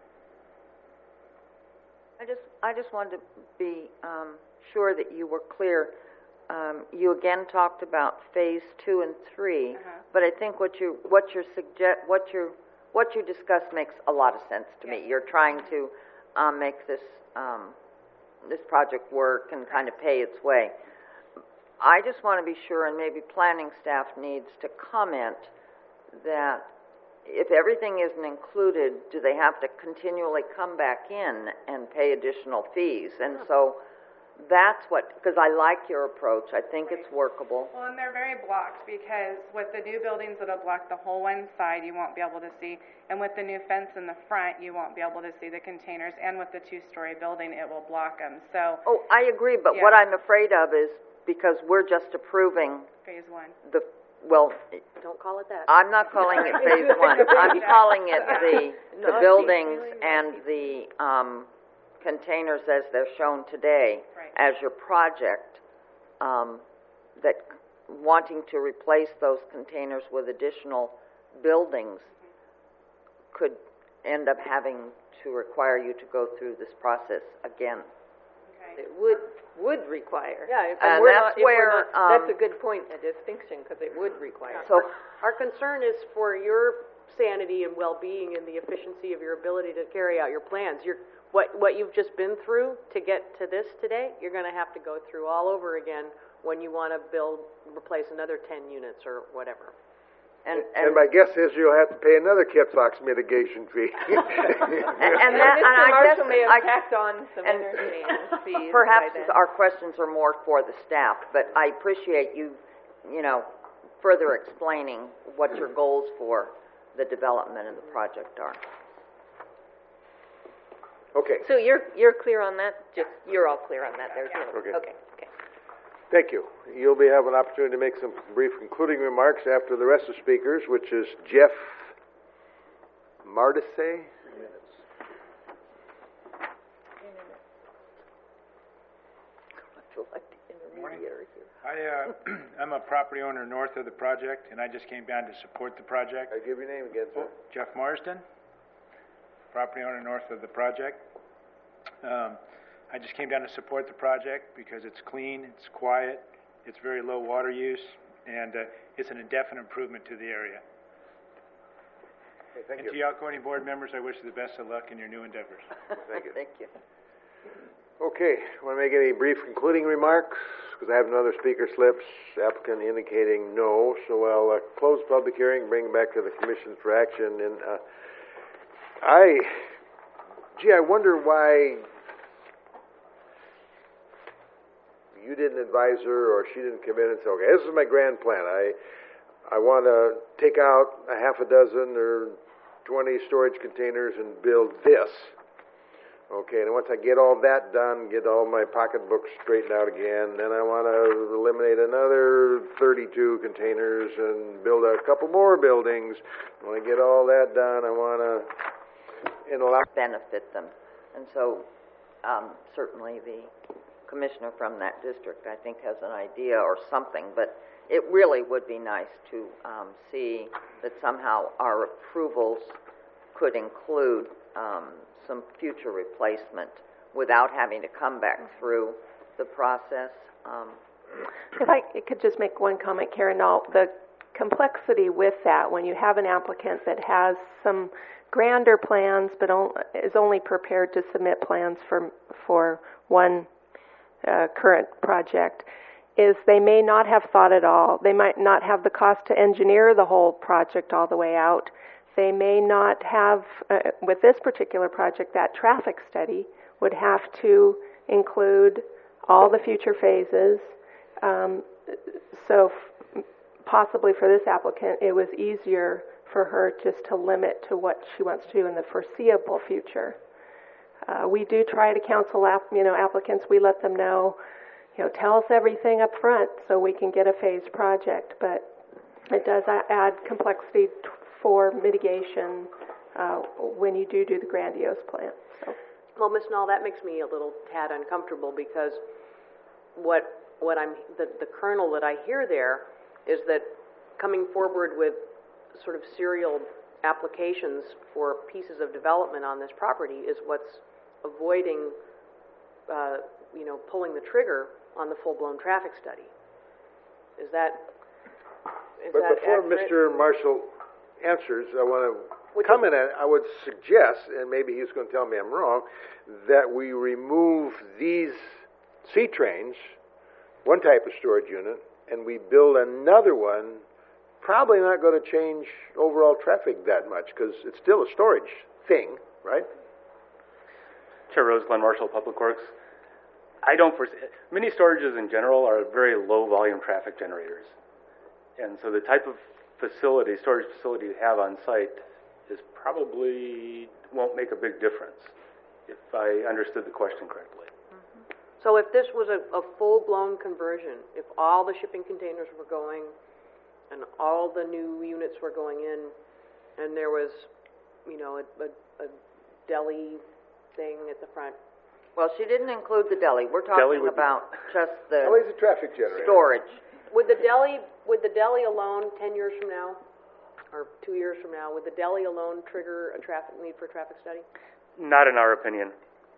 I just wanted to be sure that you were clear. You again talked about phase 2 and 3, but I think what you discussed makes a lot of sense to me. You're trying to make this project work and kind of pay its way. I just want to be sure, and maybe planning staff needs to comment, that if everything isn't included, do they have to continually come back in and pay additional fees? And so that's because I like your approach. I think it's workable. Well, and they're very blocked because with the new buildings, it'll block the whole one side. You won't be able to see. And with the new fence in the front, you won't be able to see the containers. And with the two-story building, it will block them. So. Oh, I agree. But what I'm afraid of is because we're just approving phase 1. Don't call it that. I'm not calling it phase 1. I'm calling it the buildings and the containers as they're shown today as your project, that wanting to replace those containers with additional buildings could end up having to require you to go through this process again. It would require. Yeah, and that's a good point, a distinction, because it would require. So our concern is for your sanity and well-being and the efficiency of your ability to carry out your plans. What you've just been through to get to this today, you're going to have to go through all over again when you want to replace another 10 units or whatever. And my guess is you'll have to pay another Kitsox mitigation fee. and Mr. Marshall may have tacked on some entertainment fees. Perhaps our questions are more for the staff, but I appreciate you further explaining what your goals for the development of the project are. Okay. So you're clear on that? You're all clear on that there, too? Okay. Thank you. You'll be having an opportunity to make some brief concluding remarks after the rest of the speakers, which is Jeff Mardise. I'm a property owner north of the project, and I just came down to support the project. Give your name again, sir. Jeff Marsden, property owner north of the project. I just came down to support the project because it's clean, it's quiet, it's very low water use, and it's an indefinite improvement to the area. Okay, thank you. To y'all Corning board members, I wish you the best of luck in your new endeavors. Thank you. Thank you. Okay, want to make any brief concluding remarks? Because I have another speaker slips, applicant indicating no, so I'll close the public hearing, bring it back to the commission for action. And I wonder why you didn't advise her or she didn't come in and say, okay, this is my grand plan. I want to take out a half a dozen or 20 storage containers and build this. Okay, and once I get all that done, get all my pocketbooks straightened out again, then I want to eliminate another 32 containers and build a couple more buildings. When I get all that done, I want to benefit them. And so certainly the commissioner from that district, I think, has an idea or something, but it really would be nice to see that somehow our approvals could include some future replacement without having to come back through the process. If I could just make one comment, Karen, the complexity with that, when you have an applicant that has some grander plans but is only prepared to submit plans for one current project, is they may not have thought it all. They might not have the cost to engineer the whole project all the way out. They may not have, with this particular project, that traffic study would have to include all the future phases. So possibly for this applicant, it was easier for her just to limit to what she wants to do in the foreseeable future. We do try to counsel applicants. We let them know, tell us everything up front so we can get a phased project. But it does add complexity for mitigation when you do the grandiose plan. So. Well, Ms. Nall, that makes me a little tad uncomfortable because the kernel that I hear there is that coming forward with sort of serial applications for pieces of development on this property is what's avoiding, pulling the trigger on the full-blown traffic study. Is that before accurate? Mr. Marshall answers, I want to comment on it. I would suggest, and maybe he's going to tell me I'm wrong, that we remove these C-trains, one type of storage unit, and we build another one. Probably not going to change overall traffic that much because it's still a storage thing, right? Chair Rose, Glenn Marshall, Public Works. I don't foresee, mini storages in general are very low volume traffic generators. And so the type of storage facility you have on site is probably won't make a big difference, if I understood the question correctly. Mm-hmm. So if this was a full-blown conversion, if all the shipping containers were going and all the new units were going in, and there was, a deli thing at the front. Well, she didn't include the deli. We're talking about just the deli's a traffic generator. Storage. Would the deli alone, 10 years from now, or 2 years from now, would the deli alone trigger a need for a traffic study? Not in our opinion.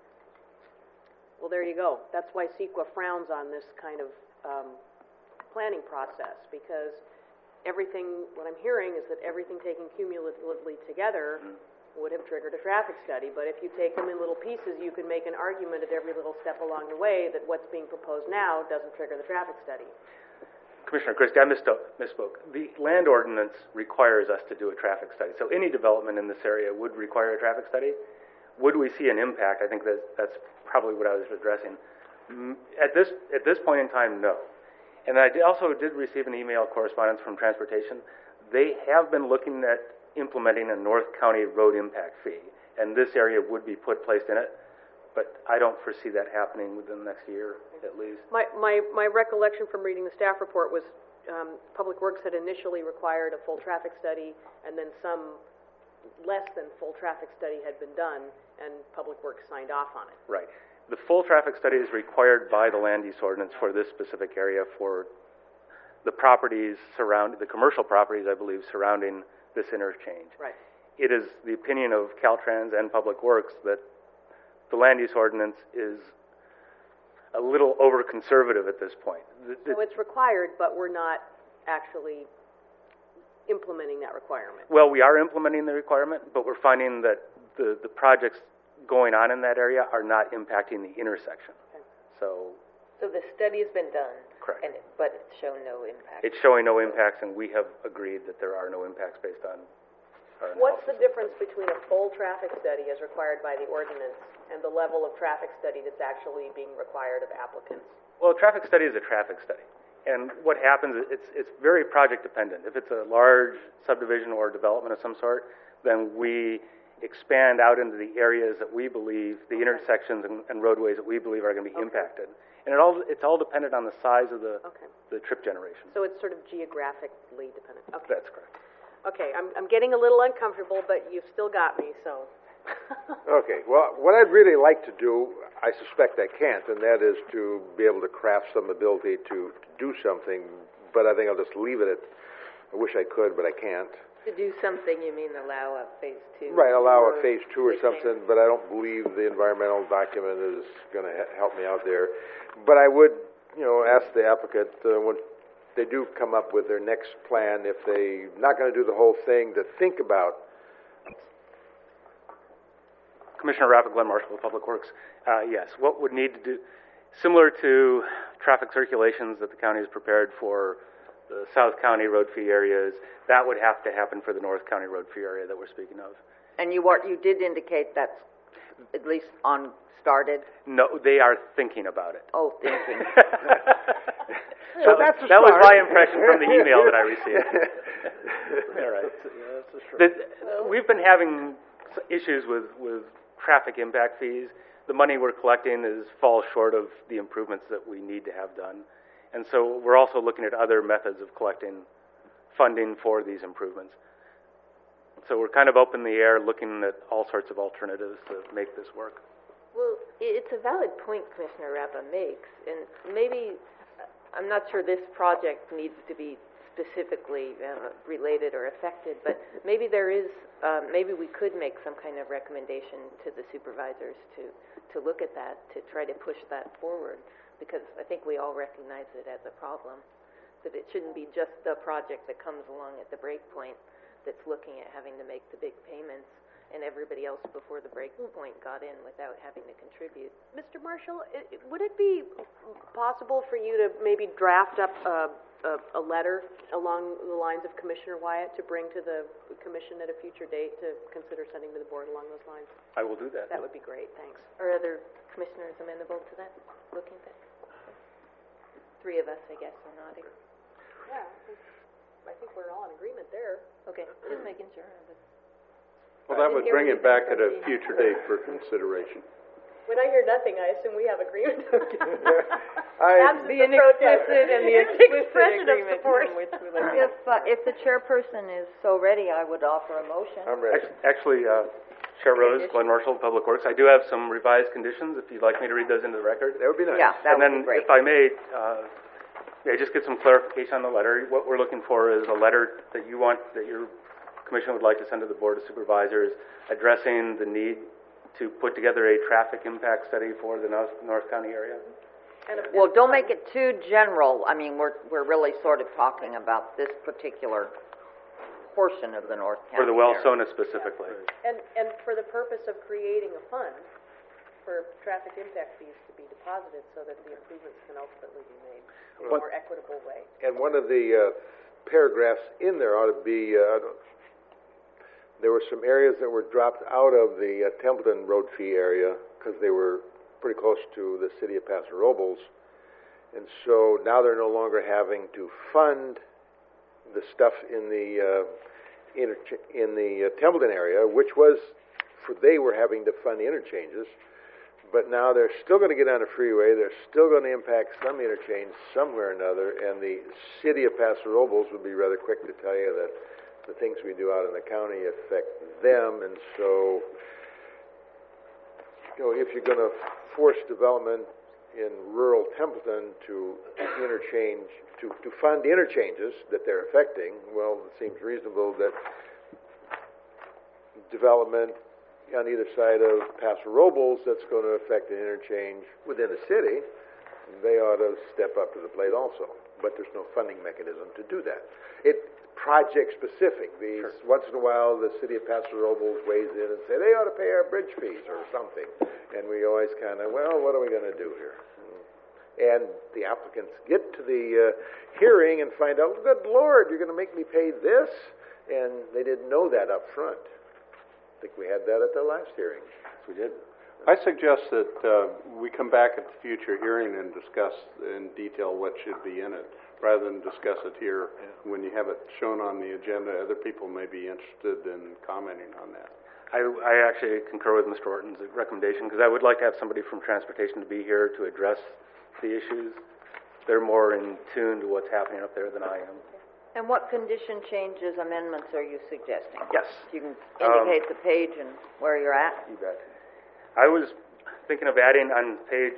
Well, there you go. That's why CEQA frowns on this kind of planning process, because what I'm hearing is that everything taken cumulatively together would have triggered a traffic study. But if you take them in little pieces, you can make an argument at every little step along the way that what's being proposed now doesn't trigger the traffic study. Commissioner Christie, I misspoke. The land ordinance requires us to do a traffic study. So any development in this area would require a traffic study. Would we see an impact? I think that's probably what I was addressing. At this point in time, no. And I also did receive an email correspondence from Transportation. They have been looking at implementing a North County road impact fee, and this area would be placed in it, but I don't foresee that happening within the next year, at least. My recollection from reading the staff report was Public Works had initially required a full traffic study, and then some less than full traffic study had been done, and Public Works signed off on it. Right. The full traffic study is required by the land use ordinance for this specific area for the properties the commercial properties, I believe, surrounding this interchange. Right. It is the opinion of Caltrans and Public Works that the land use ordinance is a little over-conservative at this point. So it's required, but we're not actually implementing that requirement. Well, we are implementing the requirement, but we're finding that the projects going on in that area are not impacting the intersection. Okay. So the study has been done. Correct. But it's shown no impact. It's showing no impacts, and we have agreed that there are no impacts based on our analysis. What's the difference between a full traffic study as required by the ordinance and the level of traffic study that's actually being required of applicants? Well, a traffic study is a traffic study. And what happens is it's very project dependent. If it's a large subdivision or development of some sort, then we expand out into the areas that we believe, the intersections and roadways that we believe are going to be impacted. And it's all dependent on the size of the trip generation. So it's sort of geographically dependent. Okay. That's correct. Okay, I'm getting a little uncomfortable, but you've still got me, so. Okay, well, what I'd really like to do, I suspect I can't, and that is to be able to craft some ability to do something, but I think I'll just leave it at, I wish I could, but I can't. To do something, you mean allow a phase 2? Right, allow a phase 2 or something, but I don't believe the environmental document is going to help me out there. But I would, ask the applicant, when they do come up with their next plan, if they're not going to do the whole thing, to think about. Commissioner Rapid, Glenn Marshall, Public Works. Yes, what would need to do, similar to traffic circulations that the county has prepared for the South County road fee areas, that would have to happen for the North County road fee area that we're speaking of. And you did indicate that's at least started? No, they are thinking about it. Oh, thinking. Well, that's a that was start. my impression from the email that I received. All right. We've been having issues with traffic impact fees. The money we're collecting falls short of the improvements that we need to have done. And so we're also looking at other methods of collecting funding for these improvements. So we're kind of up in the air looking at all sorts of alternatives to make this work. Well, it's a valid point Commissioner Rappa makes, and maybe, I'm not sure this project needs to be specifically related or affected, but maybe there is, maybe we could make some kind of recommendation to the supervisors to look at that, to try to push that forward, because I think we all recognize it as a problem, that it shouldn't be just the project that comes along at the break point that's looking at having to make the big payments, and everybody else before the break point got in without having to contribute. Mr. Marshall, would it be possible for you to maybe draft up a letter along the lines of Commissioner Wyatt to bring to the Commission at a future date to consider sending to the Board along those lines? I will do that. That would be great, thanks. Are other commissioners amenable to that, looking at that? 3 of us, I guess, are nodding. Yeah, I think we're all in agreement there. Okay, just making sure. Well, that would bring it back at a future date for consideration. When I hear nothing, I assume we have agreement. The explicit and the expression of support. If the chairperson is so ready, I would offer a motion. I'm ready. Actually, Chair Rose, Glenn Marshall, Public Works, I do have some revised conditions, if you'd like me to read those into the record. That would be nice. Yeah, that and would then, be great. if I may, just get some clarification on the letter. What we're looking for is a letter that you want, that your Commission would like to send to the Board of Supervisors, addressing the need to put together a traffic impact study for the North County area. Well, don't make it too general. I mean, we're really sort of talking about this particular portion of the North County For the Wellsona specifically. And for the purpose of creating a fund for traffic impact fees to be deposited so that the improvements can ultimately be made in a more equitable way. And one of the paragraphs in there ought to be, there were some areas that were dropped out of the Templeton road fee area because they were pretty close to the city of Paso Robles. And so now they're no longer having to fund the stuff in the Templeton area, which was, they were having to fund the interchanges. But now they're still going to get on a freeway. They're still going to impact some interchange somewhere or another. And the city of Paso Robles would be rather quick to tell you that the things we do out in the county affect them. And so, if you're going to force development in rural Templeton to interchange, to fund interchanges that they're affecting, well, it seems reasonable that development on either side of Paso Robles that's going to affect an interchange within the city, they ought to step up to the plate also. But there's no funding mechanism to do that. It's project specific. Once in a while, the city of Paso Robles weighs in and say they ought to pay our bridge fees or something, and we always kind of, well, what are we going to do here? And the applicants get to the hearing and find out, good Lord, you're going to make me pay this, and they didn't know that up front. I think we had that at the last hearing. We did. I suggest that we come back at the future hearing and discuss in detail what should be in it, rather than discuss it here. When you have it shown on the agenda, other people may be interested in commenting on that. I actually concur with Mr. Orton's recommendation, because I would like to have somebody from transportation to be here to address the issues. They're more in tune to what's happening up there than I am. And what condition changes, amendments are you suggesting? Yes. You can indicate the page and where you're at. You bet. I was thinking of adding on page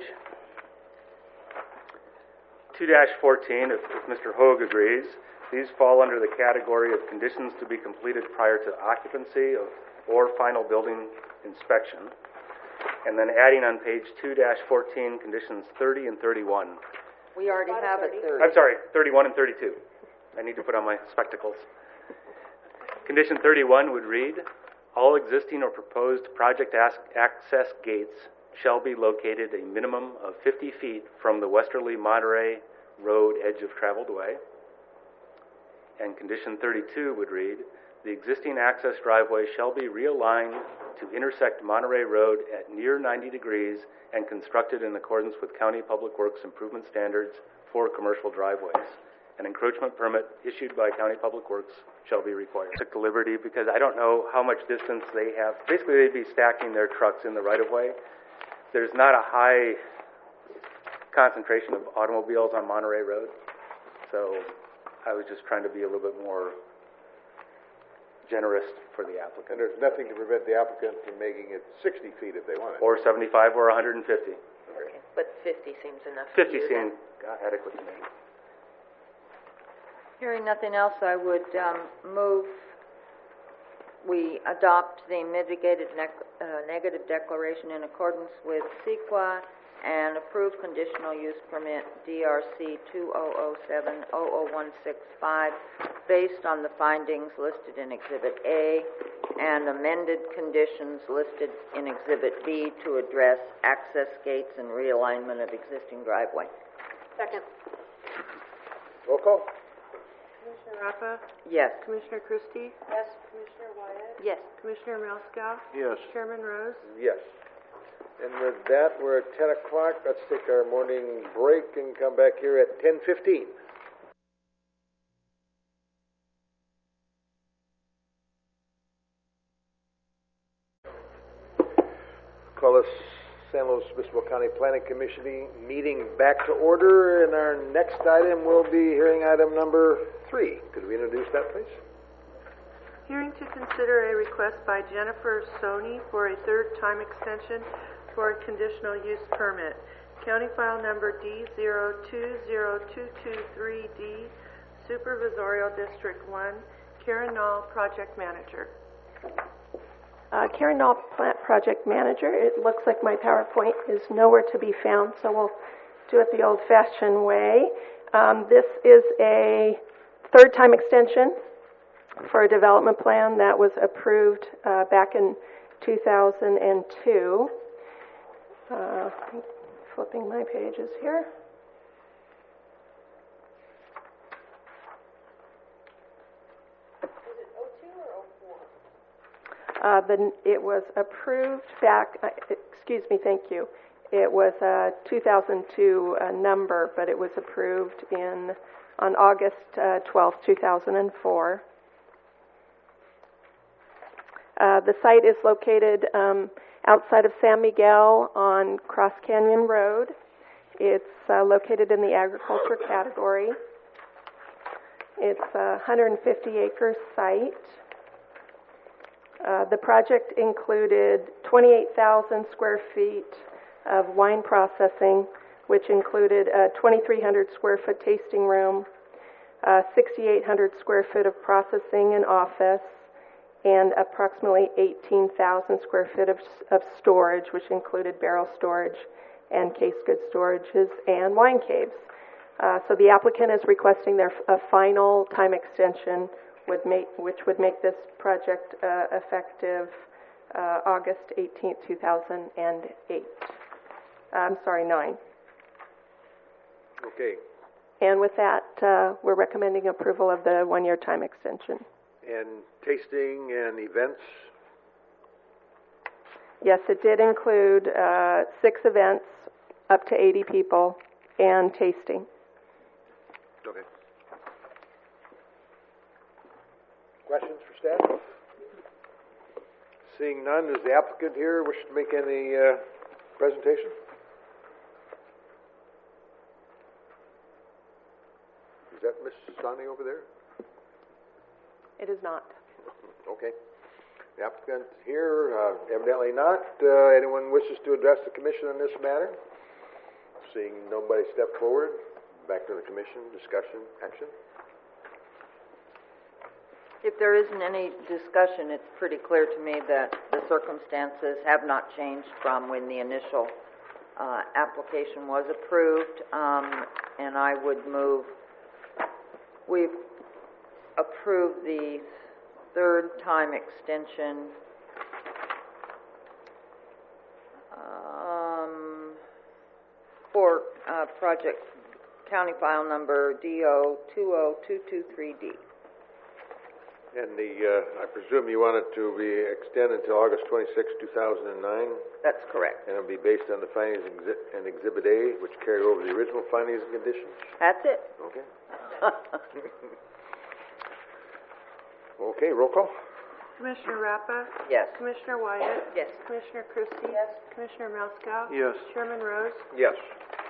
2-14, if Mr. Hoag agrees, these fall under the category of conditions to be completed prior to occupancy or final building inspection. And then adding on page 2-14, conditions 30 and 31. We already have it 30. I'm sorry, 31 and 32. I need to put on my spectacles. Condition 31 would read, all existing or proposed project access gates shall be located a minimum of 50 feet from the westerly Monterey Road edge of traveled way. And condition 32 would read, The existing access driveway shall be realigned to intersect Monterey Road at near 90 degrees and constructed in accordance with County Public Works improvement standards for commercial driveways. An encroachment permit issued by County Public Works shall be required. Took the liberty because I don't know how much distance they have. Basically, they'd be stacking their trucks in the right-of-way. There's not a high concentration of automobiles on Monterey Road, so I was just trying to be a little bit more generous for the applicant. And there's nothing to prevent the applicant from making it 60 feet if they want it. Or 75 or 150. Okay, but 50 seems enough. 50 seems adequate to me. Hearing nothing else, I would move we adopt the mitigated negative declaration in accordance with CEQA and approve conditional use permit DRC 2007-00165 based on the findings listed in Exhibit A and amended conditions listed in Exhibit B to address access gates and realignment of existing driveway. Second. Roll call. Commissioner Rappa? Yes. Commissioner Christie? Yes. Commissioner Wyatt? Yes. Commissioner Melskow? Yes. Chairman Rose? Yes. And with that, we're at 10 o'clock. Let's take our morning break and come back here at 10:15. Call us San Luis Obispo County Planning Commission meeting back to order, and our next item will be hearing item number 3. Could we introduce that, please? Hearing to consider a request by Jennifer Sony for a third time extension for a conditional use permit. County file number D020223D, Supervisorial District 1, Karen Knoll, Project Manager. Karen Knoll, Plant Project Manager. It looks like my PowerPoint is nowhere to be found, so we'll do it the old-fashioned way. This is a third-time extension for a development plan that was approved back in 2002. Flipping my pages here. It was approved back, excuse me, thank you. It was a 2002 number, but it was approved on August 12, 2004. The site is located outside of San Miguel on Cross Canyon Road. It's located in the agriculture category. It's a 150-acre site. The project included 28,000 square feet of wine processing, which included a 2,300 square foot tasting room, 6,800 square foot of processing and office, and approximately 18,000 square feet of storage, which included barrel storage and case goods storages and wine caves. So the applicant is requesting a final time extension which would make this project effective August 18th, 2008. I'm sorry, 9. Okay. And with that, we're recommending approval of the one-year time extension. And tasting and events? Yes, it did include 6 events, up to 80 people, and tasting. Okay. Questions for staff? Seeing none, does the applicant here wish to make any presentation? Is that Ms. Sani over there? It is not. Okay. The applicant here, evidently not. Anyone wishes to address the commission on this matter? Seeing nobody step forward, back to the commission, discussion, action. If there isn't any discussion, it's pretty clear to me that the circumstances have not changed from when the initial application was approved, and I would move we've approved the third time extension for project county file number DO20223D. And I presume you want it to be extended until August 26, 2009? That's correct. And it'll be based on the findings in Exhibit A, which carry over the original findings and conditions? That's it. Okay. Okay, roll call? Commissioner Rappa? Yes. Commissioner Wyatt? Yes. Commissioner Christie? Yes. Commissioner Moskow? Yes. Chairman Rose? Yes.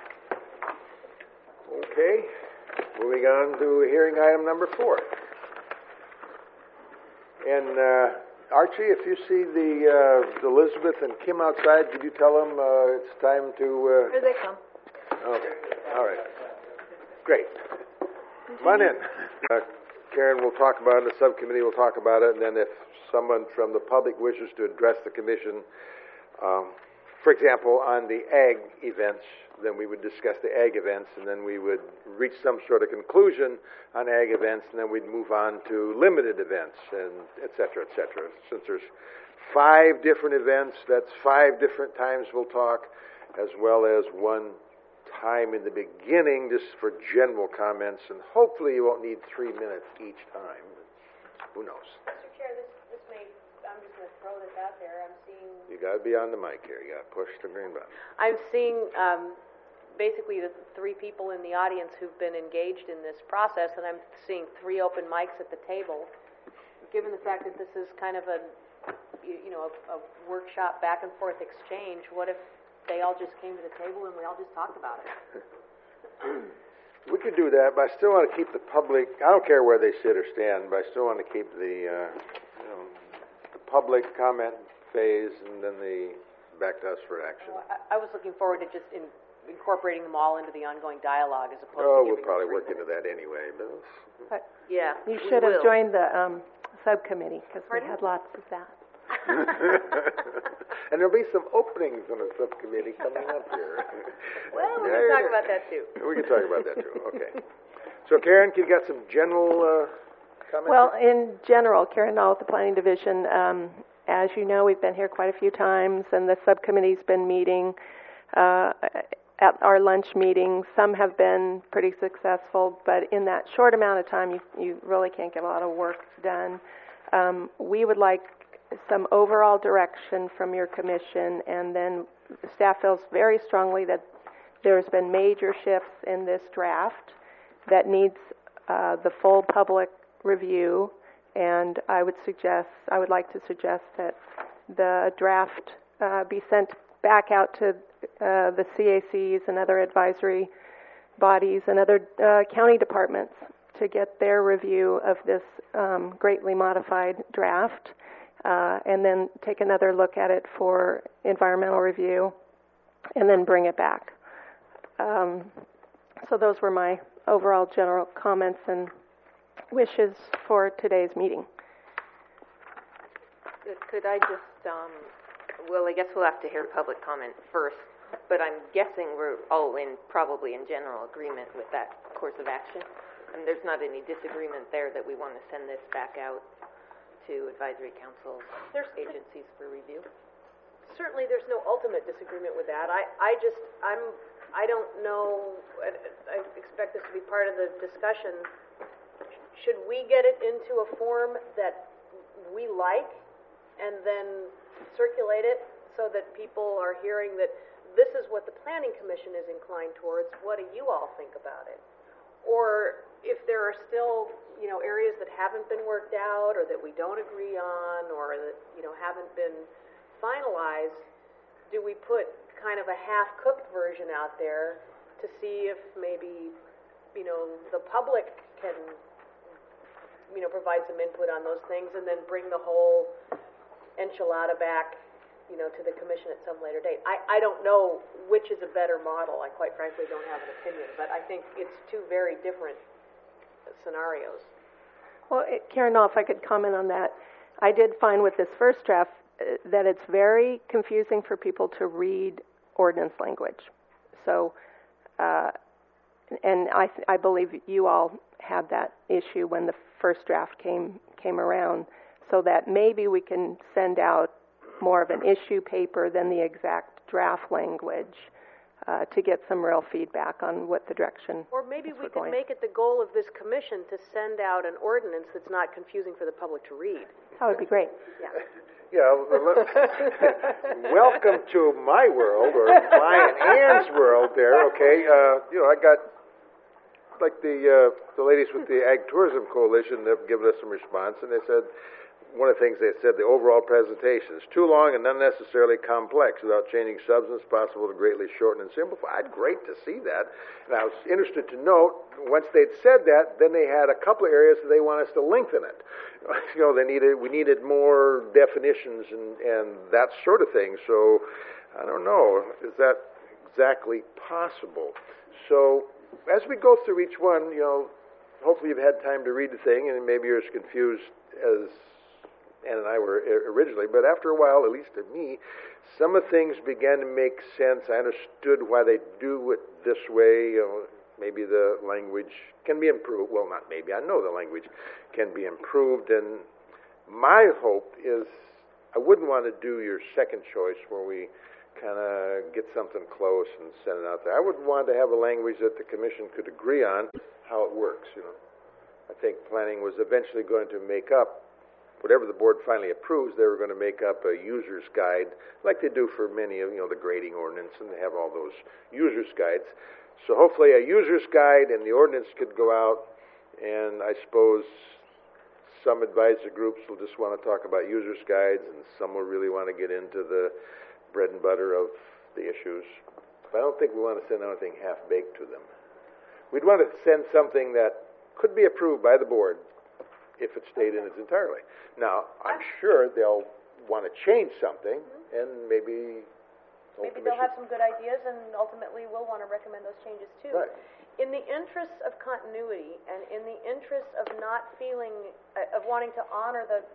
Okay, moving on to hearing item number 4. And Archie, if you see the Elizabeth and Kim outside, could you tell them it's time to... Here they come. Okay, all right. Great. Come on in. Karen will talk about it, the subcommittee will talk about it, and then if someone from the public wishes to address the commission, for example, on the ag events, then we would discuss the ag events, and then we would reach some sort of conclusion on ag events, and then we'd move on to limited events, and et cetera, et cetera. Since there's 5 different events, that's 5 different times we'll talk, as well as one time in the beginning just for general comments, and hopefully you won't need 3 minutes each time. Who knows? Mr. Chair, this may, I'm just going to throw this out there. I'm seeing... You got to be on the mic here. You got to push the green button. I'm seeing basically the 3 people in the audience who've been engaged in this process, and I'm seeing 3 open mics at the table. Given the fact that this is kind of a workshop back and forth exchange, what if they all just came to the table and we all just talked about it? We could do that, but I still want to keep the public, I don't care where they sit or stand, but I still want to keep the public comment phase and then the back to us for action. I was looking forward to just incorporating them all into the ongoing dialogue as opposed to we'll probably work into that anyway. But yeah, you should have joined the subcommittee because we had lots of that. And there'll be some openings in the subcommittee coming up here. Well, we can talk about that too. We can talk about that too, okay. So Karen, you got some general comments? Well, in general, Karen Knoll with the Planning Division, as you know, we've been here quite a few times, and the subcommittee's been meeting at our lunch meetings. Some have been pretty successful, but in that short amount of time, you really can't get a lot of work done. We would like some overall direction from your commission, and then staff feels very strongly that there's been major shifts in this draft that needs the full public review, and I would like to suggest that the draft be sent back out to the CACs and other advisory bodies and other county departments to get their review of this greatly modified draft, and then take another look at it for environmental review, and then bring it back. So those were my overall general comments and wishes for today's meeting. Could I just, well, I guess we'll have to hear public comment first, but I'm guessing we're all probably in general agreement with that course of action. And there's not any disagreement there that we want to send this back out to advisory council agencies for review? Certainly there's no ultimate disagreement with that. I don't know, I expect this to be part of the discussion. Should we get it into a form that we like and then circulate it so that people are hearing that this is what the Planning Commission is inclined towards, what do you all think about it? Or if there are still, areas that haven't been worked out or that we don't agree on or that, haven't been finalized, do we put kind of a half-cooked version out there to see if maybe, the public can, provide some input on those things and then bring the whole enchilada back, to the commission at some later date. I don't know which is a better model. I quite frankly don't have an opinion, but I think it's 2 very different scenarios. Well, Karen, if I could comment on that. I did find with this first draft that it's very confusing for people to read ordinance language. So, and I believe you all had that issue when the first draft came around, so that maybe we can send out more of an issue paper than the exact draft language. to get some real feedback on what the direction Or maybe we we're could going. make it the goal of this commission to send out an ordinance that's not confusing for the public to read. That would be great. Yeah. Yeah, welcome to my world, or my and Ann's world there, okay? I got, like the ladies with the Ag Tourism Coalition have given us some response, and they said, one of the things they said, the overall presentation is too long and unnecessarily complex without changing substance, possible to greatly shorten and simplify. Great to see that. And I was interested to note, once they'd said that, then they had a couple of areas that they want us to lengthen it. We needed more definitions and that sort of thing. So, I don't know, is that exactly possible? So, as we go through each one, hopefully you've had time to read the thing, and maybe you're as confused as Ann and I were originally, but after a while, at least to me, some of the things began to make sense. I understood why they do it this way. Maybe the language can be improved. Well, not maybe. I know the language can be improved, and my hope is I wouldn't want to do your second choice where we kind of get something close and send it out there. I would want to have a language that the commission could agree on how it works. I think planning was eventually going to make up whatever the board finally approves. They were going to make up a user's guide, like they do for many of the grading ordinance, and they have all those user's guides. So hopefully a user's guide and the ordinance could go out, and I suppose some advisory groups will just want to talk about user's guides, and some will really want to get into the bread and butter of the issues. But I don't think we want to send anything half-baked to them. We'd want to send something that could be approved by the board if it stayed in its entirety. Now, I'm sure they'll want to change something, and maybe they'll have some good ideas, and ultimately we'll want to recommend those changes too. Right. In the interest of continuity, and in the interest of not feeling, of wanting to honor the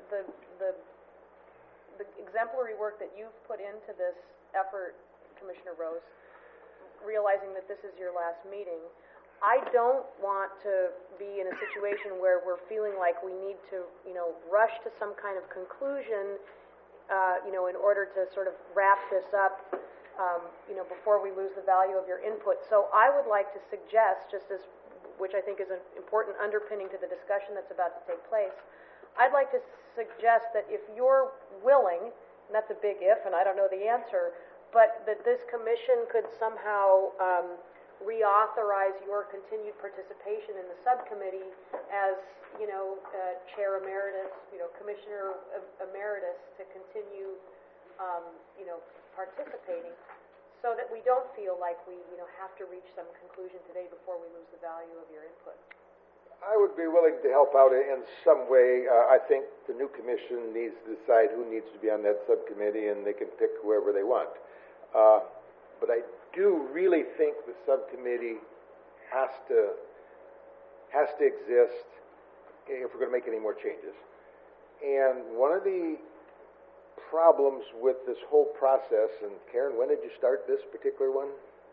exemplary work that you've put into this effort, Commissioner Rose, realizing that this is your last meeting, I don't want to be in a situation where we're feeling like we need to, rush to some kind of conclusion, in order to sort of wrap this up, before we lose the value of your input. So I would like to suggest, which I think is an important underpinning to the discussion that's about to take place, I'd like to suggest that if you're willing, and that's a big if, and I don't know the answer, but that this commission could somehow reauthorize your continued participation in the subcommittee as, Chair Emeritus, Commissioner Emeritus, to continue, participating, so that we don't feel like we, have to reach some conclusion today before we lose the value of your input. I would be willing to help out in some way. I think the new commission needs to decide who needs to be on that subcommittee, and they can pick whoever they want. But I do really think the subcommittee has to exist if we're going to make any more changes. And one of the problems with this whole process, and Karen, when did you start this particular one?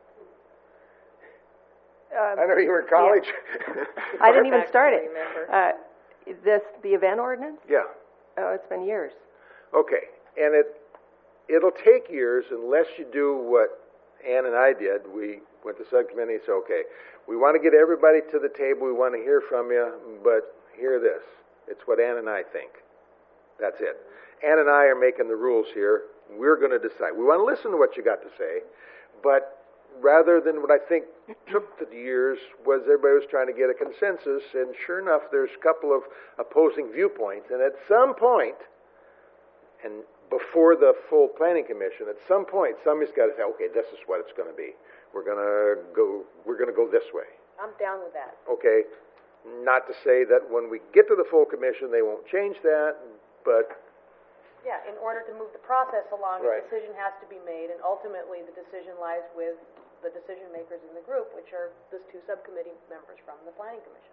I know you were in college. Yeah. I didn't even start it. The event ordinance? Yeah. Oh, it's been years. Okay, and it'll take years unless you do what Ann and I did. We went to subcommittee and said, okay, we want to get everybody to the table, we want to hear from you, but hear this. It's what Ann and I think. That's it. Ann and I are making the rules here. We're going to decide. We want to listen to what you got to say, but rather than what I think took the years was everybody was trying to get a consensus, and sure enough, there's a couple of opposing viewpoints, and at some point, and before the full planning commission, at some point, somebody's got to say, okay, this is what it's going to be. We're going to go this way. I'm down with that. Okay, not to say that when we get to the full commission, they won't change that, but yeah, in order to move the process along, right, a decision has to be made, and ultimately the decision lies with the decision makers in the group, which are the two subcommittee members from the planning commission.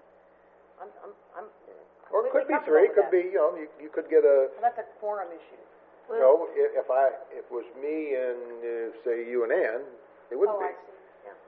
Or it could be three. It could be, you could get a. Well, that's a quorum issue. No, if it was me and say you and Ann, it wouldn't be. I see. Yeah.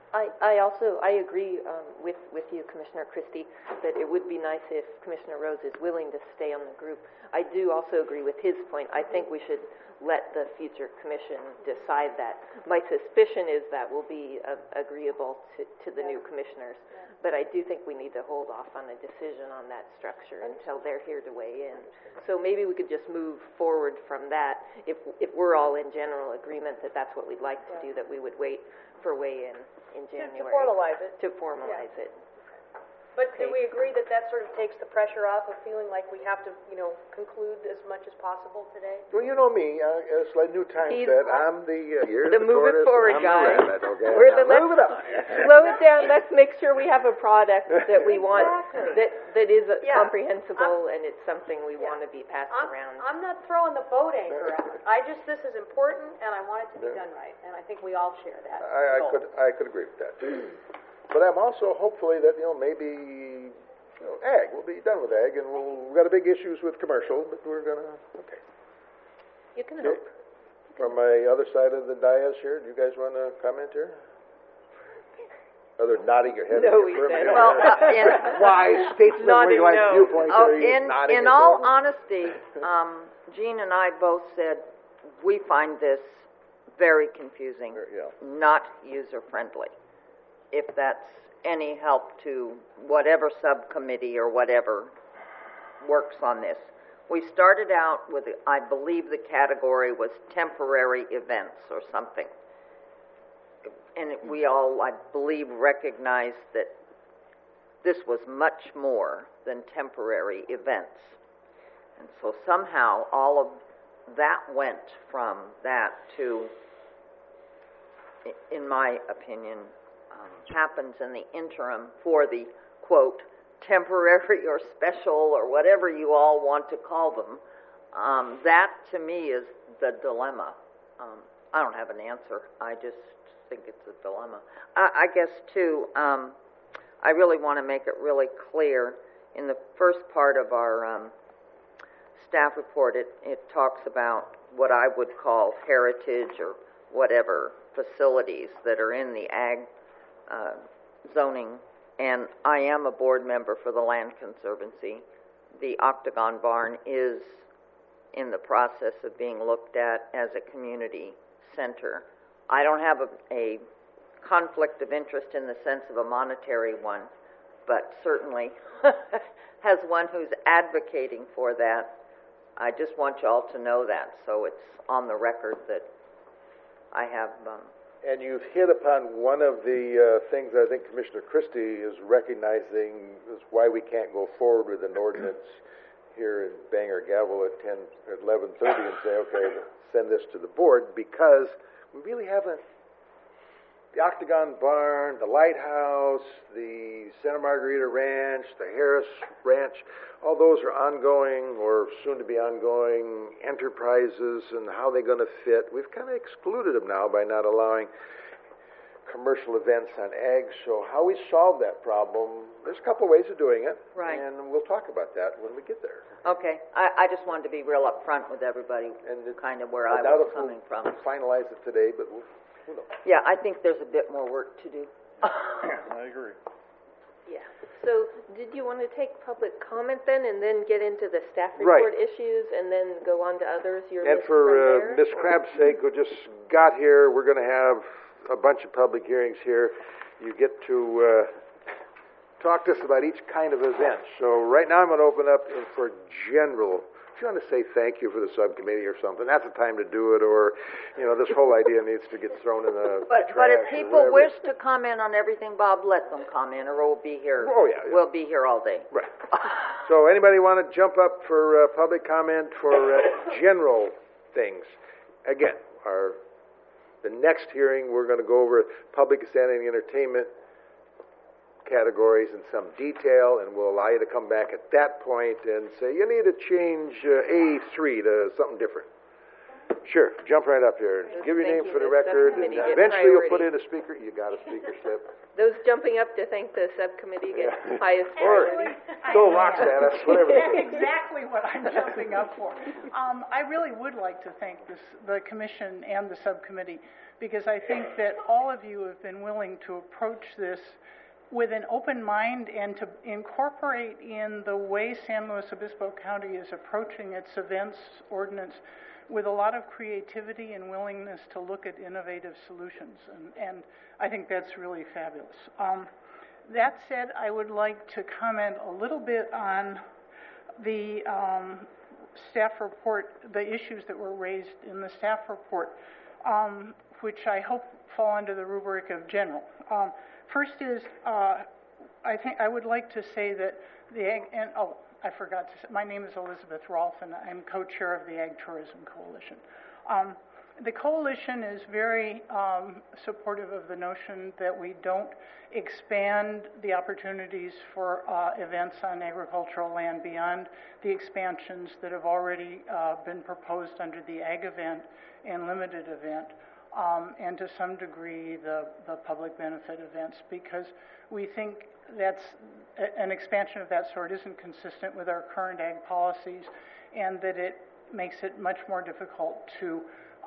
I agree with you, Commissioner Christie, that it would be nice if Commissioner Rose is willing to stay on the group. I do also agree with his point. I think we should let the future commission decide that. My suspicion is that will be agreeable to the new commissioners, but I do think we need to hold off on a decision on that structure until they're here to weigh in. So maybe we could just move forward from that. If we're all in general agreement that that's what we'd like to do, that we would wait for weigh-in in January. To formalize it. To formalize it. But do we agree that that sort of takes the pressure off of feeling like we have to, conclude as much as possible today? Well, you know me, as like New Times said, I'm you're the move it forward guy. We're the move it on. Slow it down. Let's make sure we have a product that we want that is comprehensible and it's something we want to be passed around. I'm not throwing the boat anchor out. This is important and I want it to be done right, and I think we all share that. I could agree with that too. But I'm also hopefully that maybe ag. We'll be done with ag, and we've got a big issues with commercial, but we're gonna You can hope. From my other side of the dais here, do you guys want to comment here? Other nodding your head. No, he said. Well, wise statesman, viewpoint. In all honesty, Jean and I both said we find this very confusing, not user friendly. If that's any help to whatever subcommittee or whatever works on this. We started out with, I believe the category was temporary events or something. And we all, I believe, recognized that this was much more than temporary events. And so somehow all of that went from that to, in my opinion, happens in the interim for the, quote, temporary or special or whatever you all want to call them. That, to me, is the dilemma. I don't have an answer. I just think it's a dilemma. I guess, too, I really want to make it really clear. In the first part of our staff report, it talks about what I would call heritage or whatever facilities that are in the ag zoning, and I am a board member for the Land Conservancy. The Octagon Barn is in the process of being looked at as a community center. I don't have a conflict of interest in the sense of a monetary one, but certainly has one who's advocating for that. I just want you all to know that, so it's on the record that I have and you've hit upon one of the things I think Commissioner Christie is recognizing is why we can't go forward with an ordinance here and bang our gavel at 11:30 and say, okay, send this to the board, because we really haven't. The Octagon Barn, the Lighthouse, the Santa Margarita Ranch, the Harris Ranch, all those are ongoing or soon to be ongoing enterprises, and how they're going to fit. We've kind of excluded them now by not allowing commercial events on ag. So how we solve that problem, there's a couple ways of doing it, right, and we'll talk about that when we get there. Okay, I just wanted to be real upfront with everybody, and kind of where I was coming from. Finalize it today, but we'll. Yeah, I think there's a bit more work to do. I agree. Yeah. So, did you want to take public comment then, and then get into the staff report issues, and then go on to others? And for Ms. Crabb's sake, who just got here, we're going to have a bunch of public hearings here. You get to talk to us about each kind of event. So, right now, I'm going to open up for general. If you want to say thank you for the subcommittee or something, that's the time to do it, or, this whole idea needs to get thrown in the trash. But if people wish to comment on everything, Bob, let them comment, or we'll be here. Oh, yeah. We'll be here all day. Right. So anybody want to jump up for public comment for general things? Again, the next hearing, we're going to go over public standing entertainment categories in some detail, and we'll allow you to come back at that point and say, you need to change A3 to something different. Sure, jump right up here. Give your name for the record, and eventually you'll put in a speaker. You got a speaker slip. Those jumping up to thank the subcommittee get highest Or priority. go rock status, whatever. That's exactly what I'm jumping up for. I really would like to thank the commission and the subcommittee, because I think that all of you have been willing to approach this with an open mind and to incorporate in the way San Luis Obispo County is approaching its events ordinance with a lot of creativity and willingness to look at innovative solutions. And I think that's really fabulous. That said, I would like to comment a little bit on the staff report, the issues that were raised in the staff report, which I hope fall under the rubric of general. First is, I think I would like to say that I forgot to say, my name is Elizabeth Rolfe, and I'm co-chair of the Ag Tourism Coalition. The coalition is very supportive of the notion that we don't expand the opportunities for events on agricultural land beyond the expansions that have already been proposed under the ag event and limited event, and to some degree the public benefit events, because we think that's an expansion of that sort isn't consistent with our current ag policies, and that it makes it much more difficult to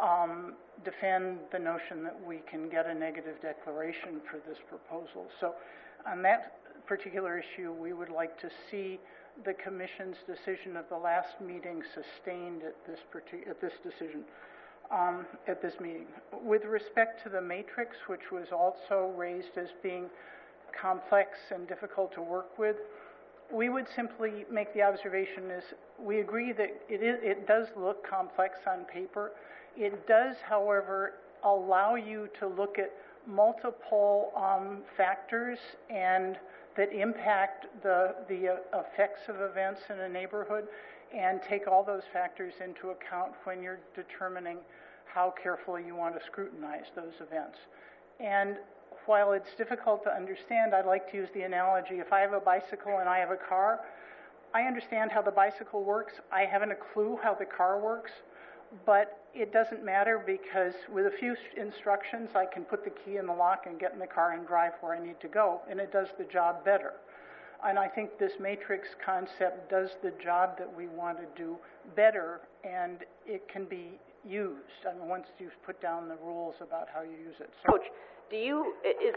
defend the notion that we can get a negative declaration for this proposal. So on that particular issue, we would like to see the Commission's decision of the last meeting sustained at this decision. At this meeting. With respect to the matrix, which was also raised as being complex and difficult to work with, we would simply make the observation is we agree that it does look complex on paper. It does, however, allow you to look at multiple factors and that impact the effects of events in a neighborhood, and take all those factors into account when you're determining how carefully you want to scrutinize those events. And while it's difficult to understand, I'd like to use the analogy, if I have a bicycle and I have a car, I understand how the bicycle works. I haven't a clue how the car works, but it doesn't matter, because with a few instructions, I can put the key in the lock and get in the car and drive where I need to go, and it does the job better. And I think this matrix concept does the job that we want to do better, and it can be used. I mean, once you've put down the rules about how you use it. So, Coach, do you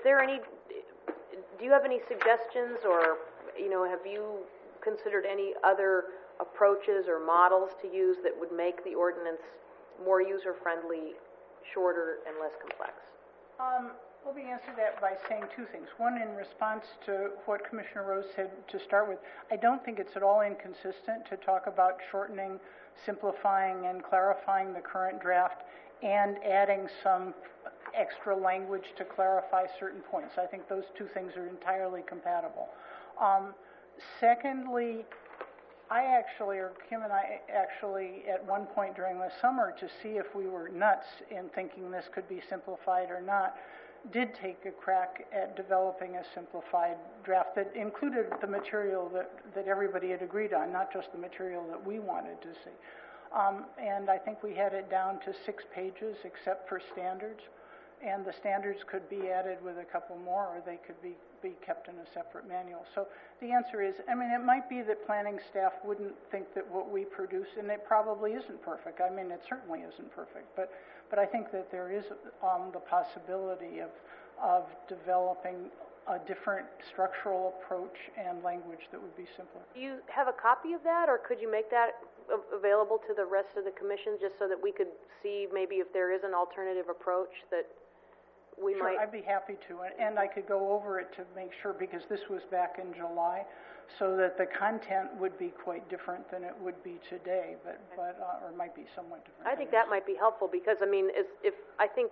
have any suggestions, or have you considered any other approaches or models to use that would make the ordinance more user-friendly, shorter, and less complex? Let me answer that by saying two things. One, in response to what Commissioner Rose said to start with, I don't think it's at all inconsistent to talk about shortening, simplifying, and clarifying the current draft and adding some extra language to clarify certain points. I think those two things are entirely compatible. Secondly, Kim and I actually, at one point during the summer, to see if we were nuts in thinking this could be simplified or not, did take a crack at developing a simplified draft that included the material that everybody had agreed on, not just the material that we wanted to see. And I think we had it down to 6 pages except for standards, and the standards could be added with a couple more, or they could be kept in a separate manual. So the answer is, I mean, it might be that planning staff wouldn't think that what we produce, and it probably isn't perfect. I mean, it certainly isn't perfect, but I think that there is the possibility of developing a different structural approach and language that would be simpler. Do you have a copy of that, or could you make that available to the rest of the commission, just so that we could see maybe if there is an alternative approach that we might? Sure, I'd be happy to, and I could go over it to make sure, because this was back in July, so that the content would be quite different than it would be today, but or might be somewhat different. I think that might be helpful, because I mean, I think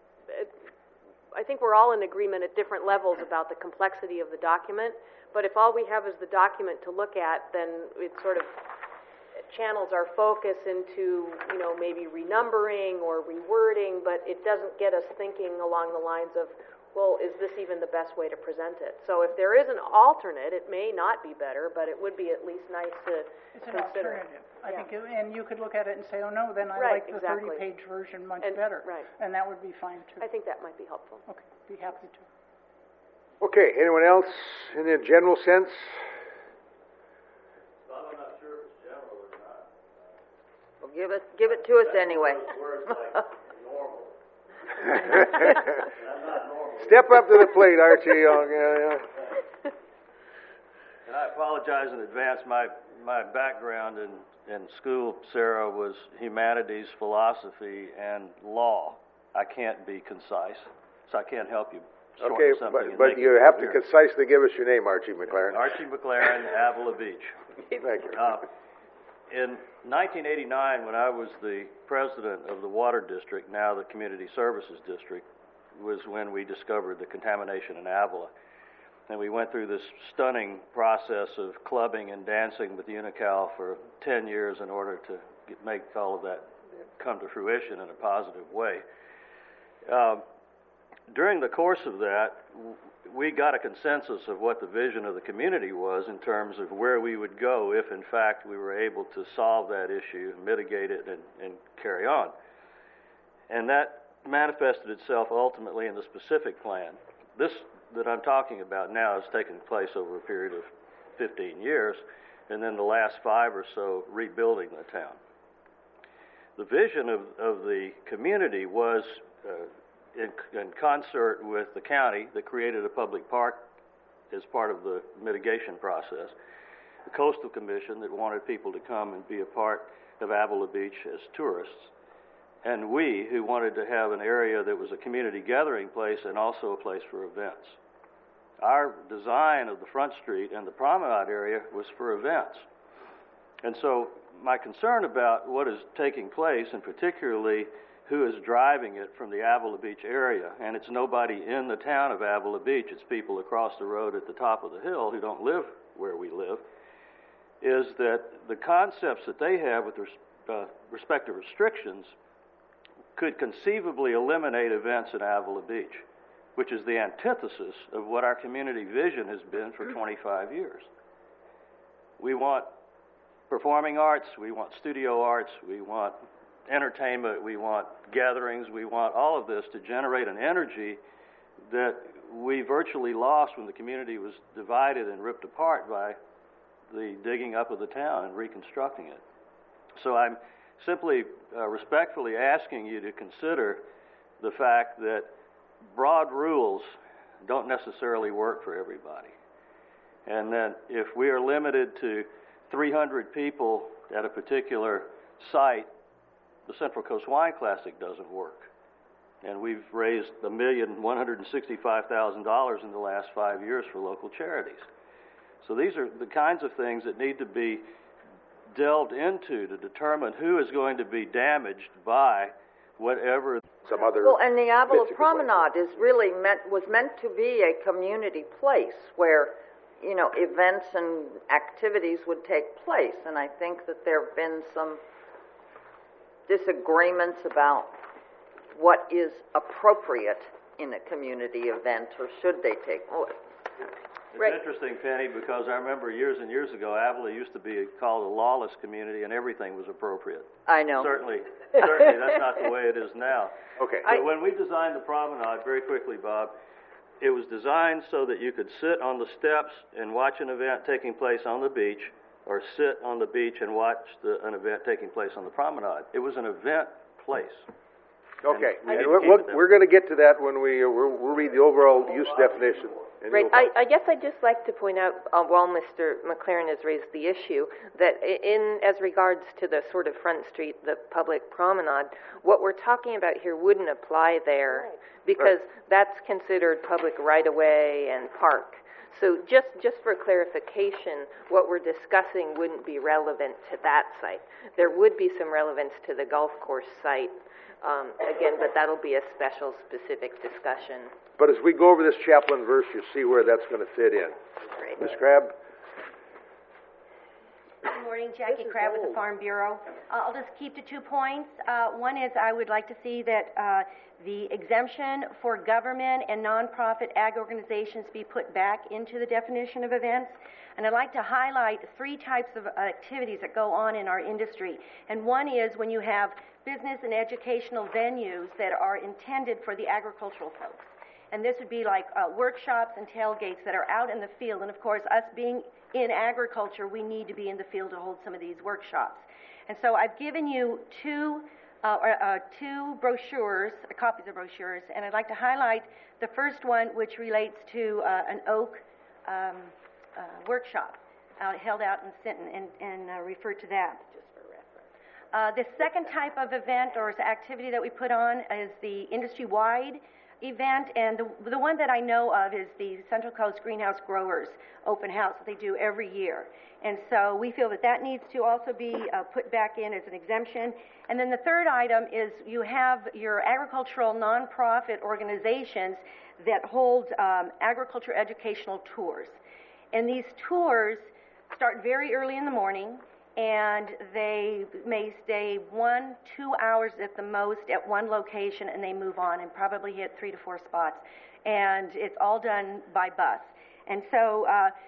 we're all in agreement at different levels about the complexity of the document, but if all we have is the document to look at, then it sort of channels our focus into, maybe renumbering or rewording, but it doesn't get us thinking along the lines of, well, is this even the best way to present it? So if there is an alternate, it may not be better, but it would be at least nice to consider. It's an alternative. I think, and you could look at it and say, oh no, then I like the 30-page version much better. Right. And that would be fine too. I think that might be helpful. Okay, be happy to. Okay, anyone else in a general sense? I'm not sure if it's general or not. Well, give it to us anyway. Words like normal. Step up to the plate, Archie Young. Yeah. And I apologize in advance. My background in school, Sarah, was humanities, philosophy, and law. I can't be concise, so I can't help you. Okay, but you have to concisely give us your name, Archie McLaren. Archie McLaren, Avila Beach. Thank you. In 1989, when I was the president of the Water District, now the Community Services District, was when we discovered the contamination in Avila. And we went through this stunning process of clubbing and dancing with UNICAL for 10 years in order to make all of that come to fruition in a positive way. During the course of that, we got a consensus of what the vision of the community was in terms of where we would go if, in fact, we were able to solve that issue, mitigate it, and carry on. And that manifested itself ultimately in the specific plan. This that I'm talking about now has taken place over a period of 15 years, and then the last 5 or so rebuilding the town. The vision of the community was in concert with the county that created a public park as part of the mitigation process, the Coastal Commission that wanted people to come and be a part of Avila Beach as tourists, and we who wanted to have an area that was a community gathering place and also a place for events. Our design of the Front Street and the promenade area was for events. And so my concern about what is taking place, and particularly who is driving it from the Avila Beach area, and it's nobody in the town of Avila Beach, it's people across the road at the top of the hill who don't live where we live, is that the concepts that they have with respect to restrictions could conceivably eliminate events at Avila Beach, which is the antithesis of what our community vision has been for 25 years. We want performing arts, we want studio arts, we want entertainment, we want gatherings, we want all of this to generate an energy that we virtually lost when the community was divided and ripped apart by the digging up of the town and reconstructing it. So I'm simply respectfully asking you to consider the fact that broad rules don't necessarily work for everybody. And that if we are limited to 300 people at a particular site, the Central Coast Wine Classic doesn't work. And we've raised $1,165,000 in the last 5 years for local charities. So these are the kinds of things that need to be delved into to determine who is going to be damaged by whatever some other. Well, and the Avila Promenade is really was meant to be a community place where, you know, events and activities would take place. And I think that there have been some disagreements about what is appropriate in a community event, or should they take place. It's interesting, Penny, because I remember years and years ago, Avila used to be called a lawless community, and everything was appropriate. I know. Certainly, that's not the way it is now. Okay. But when we designed the promenade, very quickly, Bob, it was designed so that you could sit on the steps and watch an event taking place on the beach, or sit on the beach and watch an event taking place on the promenade. It was an event place. Okay. We're going to get to that when we'll read the overall use definition. Right. I guess I'd just like to point out, while Mr. McLaren has raised the issue, that as regards to the sort of Front Street, the public promenade, what we're talking about here wouldn't apply there, because that's considered public right-of-way and park. So just for clarification, what we're discussing wouldn't be relevant to that site. There would be some relevance to the golf course site, again, but that'll be a special, specific discussion. But as we go over this Chaplin verse, you'll see where that's going to fit in. Great. Ms. Crabb? Good morning, Jackie Crabb with the Farm Bureau. I'll just keep to 2 points. One is I would like to see that the exemption for government and nonprofit ag organizations be put back into the definition of events. And I'd like to highlight 3 types of activities that go on in our industry. And one is when you have business and educational venues that are intended for the agricultural folks. And this would be like workshops and tailgates that are out in the field. And of course, us being in agriculture, we need to be in the field to hold some of these workshops. And so I've given you two brochures, copies of brochures, and I'd like to highlight the first one, which relates to an oak workshop held out in Sinton, and refer to that. Just for reference. The second type of event or activity that we put on is the industry-wide event, and the one that I know of is the Central Coast Greenhouse Growers Open House that they do every year. And so we feel that that needs to also be put back in as an exemption. And then the third item is you have your agricultural nonprofit organizations that hold agriculture educational tours. And these tours start very early in the morning, and they may stay 1-2 hours at the most at one location, and they move on and probably hit 3 to 4 spots. And it's all done by bus. And so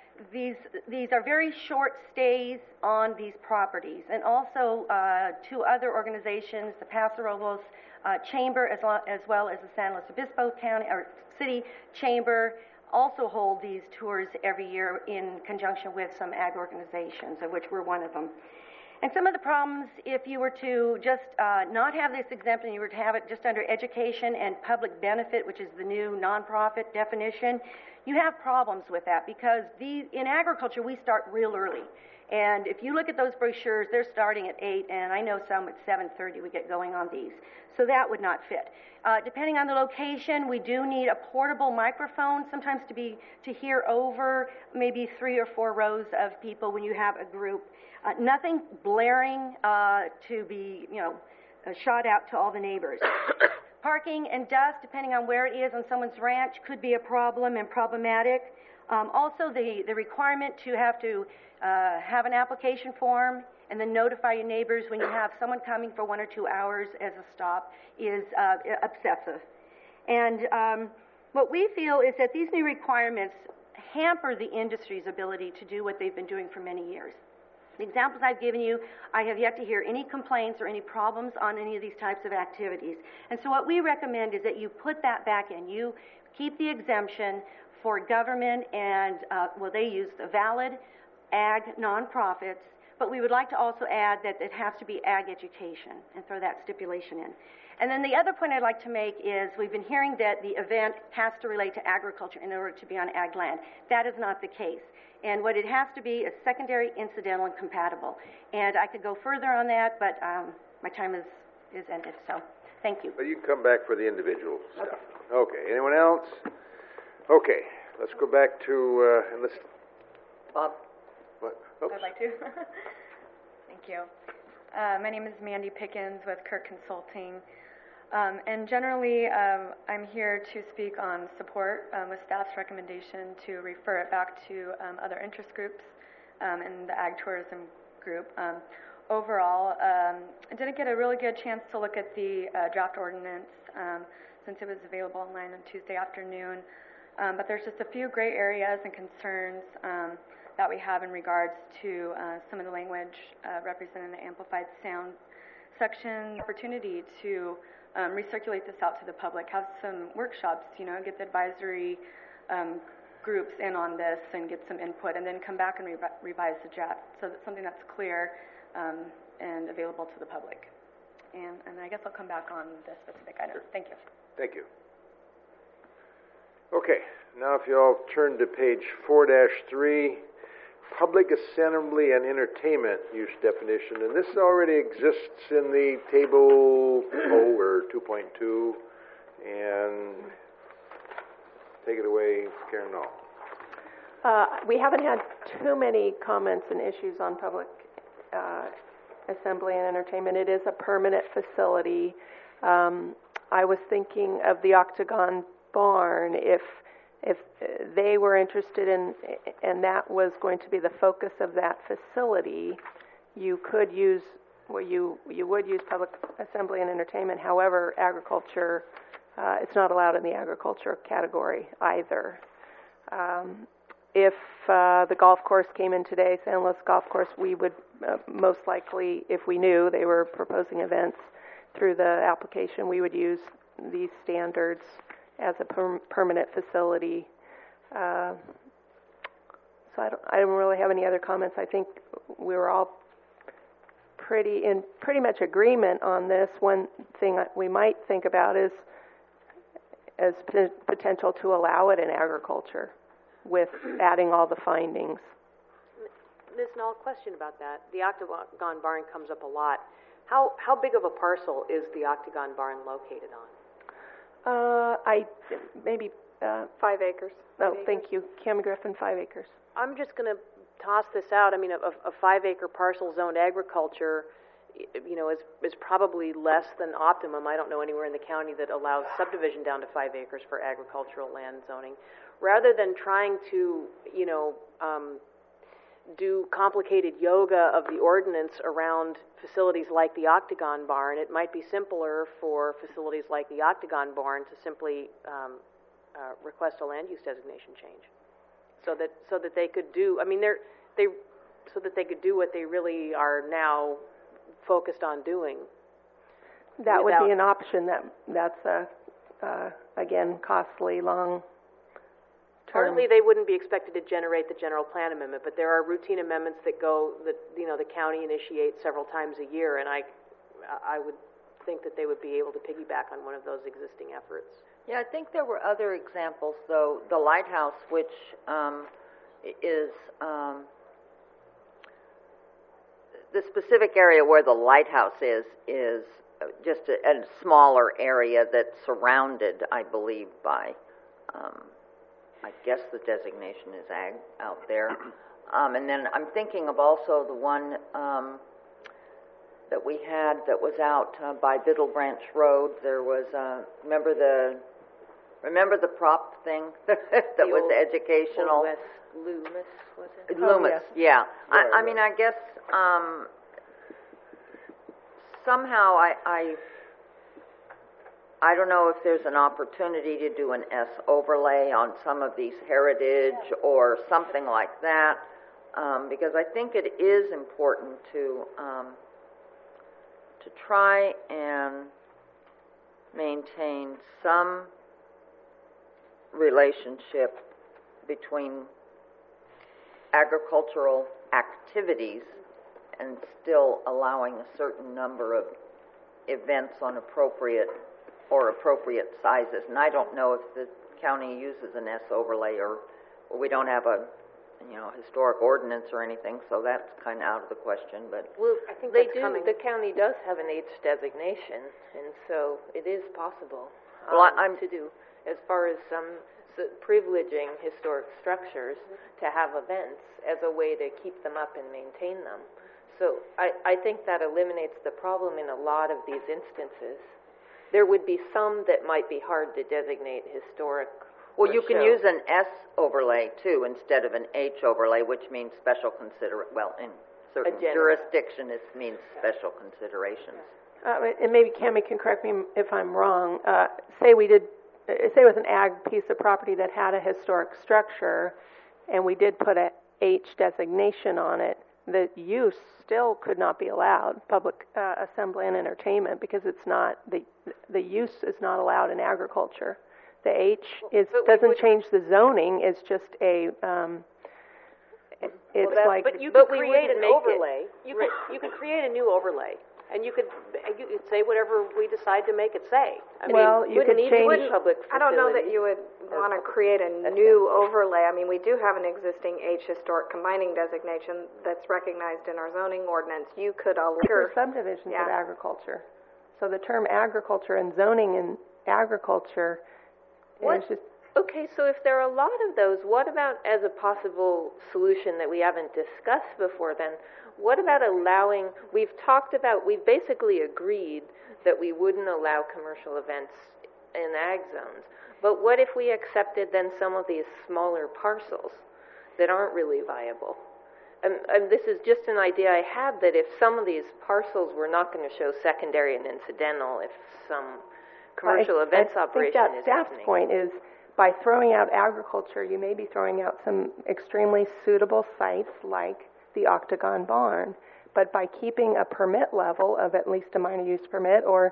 these are very short stays on these properties. And also two other organizations, the Paso Robles Chamber as well as the San Luis Obispo County or City Chamber, also hold these tours every year in conjunction with some ag organizations, of which we're one of them. And some of the problems, if you were to just not have this exemption, you were to have it just under education and public benefit, which is the new nonprofit definition, you have problems with that because in agriculture we start real early. And if you look at those brochures, they're starting at 8, and I know some at 7:30 we get going on these. So that would not fit. Depending on the location, we do need a portable microphone, sometimes to hear over maybe 3 or 4 rows of people when you have a group. Nothing blaring to be, shot out to all the neighbors. Parking and dust, depending on where it is on someone's ranch, could be a problem and problematic. Also, the requirement to have an application form and then notify your neighbors when you have someone coming for 1 or 2 hours as a stop is obsessive. And what we feel is that these new requirements hamper the industry's ability to do what they've been doing for many years. The examples I've given you, I have yet to hear any complaints or any problems on any of these types of activities. And so what we recommend is that you put that back in. You keep the exemption for government and, they use the valid ag nonprofits, but we would like to also add that it has to be ag education and throw that stipulation in. And then the other point I'd like to make is we've been hearing that the event has to relate to agriculture in order to be on ag land. That is not the case. And what it has to be is secondary, incidental, and compatible. And I could go further on that, but my time is ended, so thank you. But you can come back for the individual stuff. Okay. Anyone else? Okay. Let's go back to enlist. Bob. What? Oops. I'd like to. Thank you. My name is Mandy Pickens with Kirk Consulting. And generally, I'm here to speak on support with staff's recommendation to refer it back to other interest groups and the ag tourism group. Overall, I didn't get a really good chance to look at the draft ordinance since it was available online on Tuesday afternoon. But there's just a few gray areas and concerns that we have in regards to some of the language represented in the amplified sound section. Opportunity to recirculate this out to the public, have some workshops, get the advisory groups in on this and get some input, and then come back and revise the draft so that's something that's clear and available to the public. And I guess I'll come back on the specific items. Thank you. Thank you. Okay, now if you all turn to page 4-3, public assembly and entertainment use definition, and this already exists in the table 2.2, and take it away, Karen Knoll. We haven't had too many comments and issues on public assembly and entertainment. It is a permanent facility. I was thinking of the Octagon Barn. If they were interested in, and that was going to be the focus of that facility, you could use, you would use public assembly and entertainment. However, agriculture, it's not allowed in the agriculture category either. If the golf course came in today, San Luis Golf Course, we would most likely, if we knew they were proposing events through the application, we would use these standards as a permanent facility. So I don't really have any other comments. I think we were all pretty much agreement on this. One thing we might think about is as potential to allow it in agriculture with adding all the findings. Ms. Null, question about that. The Octagon Barn comes up a lot. How big of a parcel is the Octagon Barn located on? Maybe 5 acres. Oh, thank you. Cam Griffin, 5 acres. I'm just going to toss this out. I mean, a 5-acre parcel zoned agriculture, is probably less than optimum. I don't know anywhere in the county that allows subdivision down to 5 acres for agricultural land zoning. Rather than trying to, do complicated yoga of the ordinance around facilities like the Octagon Barn, it might be simpler for facilities like the Octagon Barn to simply request a land use designation change, so that they could do. I mean, so that they could do what they really are now focused on doing. That would be an option. That's again costly, long. Partly, they wouldn't be expected to generate the general plan amendment, but there are routine amendments that the county initiates several times a year, and I would think that they would be able to piggyback on one of those existing efforts. Yeah, I think there were other examples, though. The lighthouse, which is the specific area where the lighthouse is just a smaller area that's surrounded, I believe, by. I guess the designation is ag out there. And then I'm thinking of also the one that we had that was out by Biddle Branch Road. There was, remember the prop thing that was educational? Loomis, was it? Loomis, yeah. I mean, I guess somehow I don't know if there's an opportunity to do an S overlay on some of these heritage or something like that, because I think it is important to try and maintain some relationship between agricultural activities and still allowing a certain number of events on appropriate sizes. And I don't know if the county uses an S overlay or we don't have a historic ordinance or anything, so that's kind of out of the question. But well, I think they do. Coming. The county does have an H designation, and so it is possible to do as far as some privileging historic structures to have events as a way to keep them up and maintain them. So I think that eliminates the problem in a lot of these instances. There would be some that might be hard to designate historic. Well, you can use an S overlay too instead of an H overlay, which means special in certain jurisdiction it means special considerations. And maybe Cammie can correct me if I'm wrong. Say it was an ag piece of property that had a historic structure, and we did put a H designation on it. The use still could not be allowed, public assembly and entertainment, because it's not the use is not allowed in agriculture. The H doesn't change the zoning. It's just a. But you could create an overlay. You could create a new overlay, and you could say whatever we decide to make it say. You could change public facilities. I don't know that you would want to create a new overlay. I mean, we do have an existing H historic combining designation that's recognized in our zoning ordinance. You could alter subdivisions of agriculture. So the term agriculture and zoning in agriculture is just. Okay, so if there are a lot of those, what about as a possible solution that we haven't discussed before then? What about we've basically agreed that we wouldn't allow commercial events in ag zones. But what if we accepted then some of these smaller parcels that aren't really viable? And this is just an idea I had, that if some of these parcels were not going to show secondary and incidental, if some commercial events operation is happening. I think that staff's point is, by throwing out agriculture, you may be throwing out some extremely suitable sites like the Octagon Barn. But by keeping a permit level of at least a minor use permit, or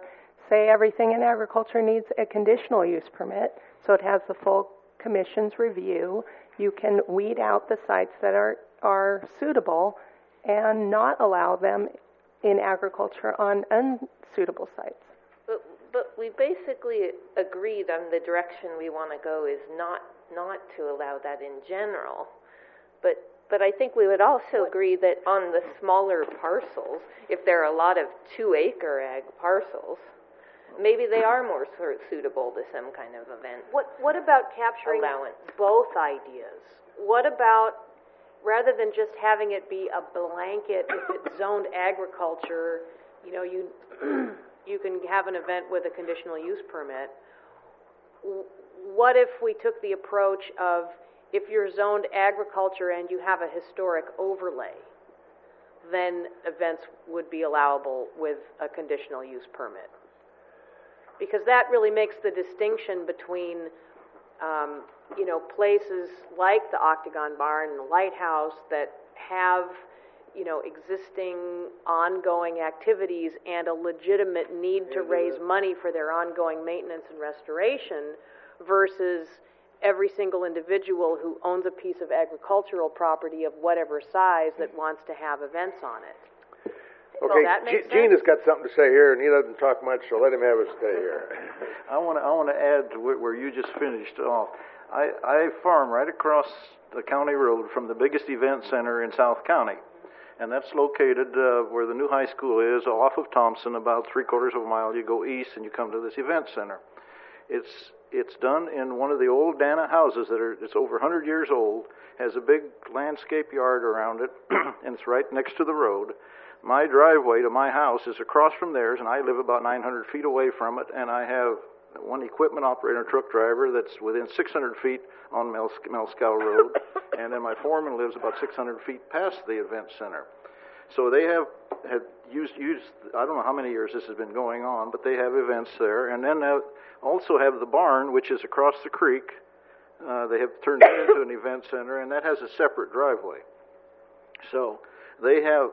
say everything in agriculture needs a conditional use permit, so it has the full commission's review. You can weed out the sites that are suitable and not allow them in agriculture on unsuitable sites. But we basically agreed on the direction we want to go is not to allow that in general. But I think we would also agree that on the smaller parcels, if there are a lot of 2-acre ag parcels, maybe they are more suitable to some kind of event. What about capturing both ideas? What about, rather than just having it be a blanket, if it's zoned agriculture, you can have an event with a conditional use permit. What if we took the approach of, if you're zoned agriculture and you have a historic overlay, then events would be allowable with a conditional use permit? Because that really makes the distinction between, places like the Octagon Barn and the Lighthouse that have, existing ongoing activities and a legitimate need to raise money for their ongoing maintenance and restoration, versus every single individual who owns a piece of agricultural property of whatever size that wants to have events on it. Okay, that makes Gene sense? has got something to say here, and he doesn't talk much, so let him have his say here. I want to add to where you just finished off. I farm right across the county road from the biggest event center in South County, and that's located where the new high school is, off of Thompson, about 3/4 of a mile. You go east and you come to this event center. It's done in one of the old Dana houses it's over 100 years old, has a big landscape yard around it, and it's right next to the road. My driveway to my house is across from theirs, and I live about 900 feet away from it, and I have one equipment operator, truck driver, that's within 600 feet on Melscow Road, and then my foreman lives about 600 feet past the event center. So they have used, I don't know how many years this has been going on, but they have events there, and then also have the barn, which is across the creek. They have turned it into an event center, and that has a separate driveway. So they have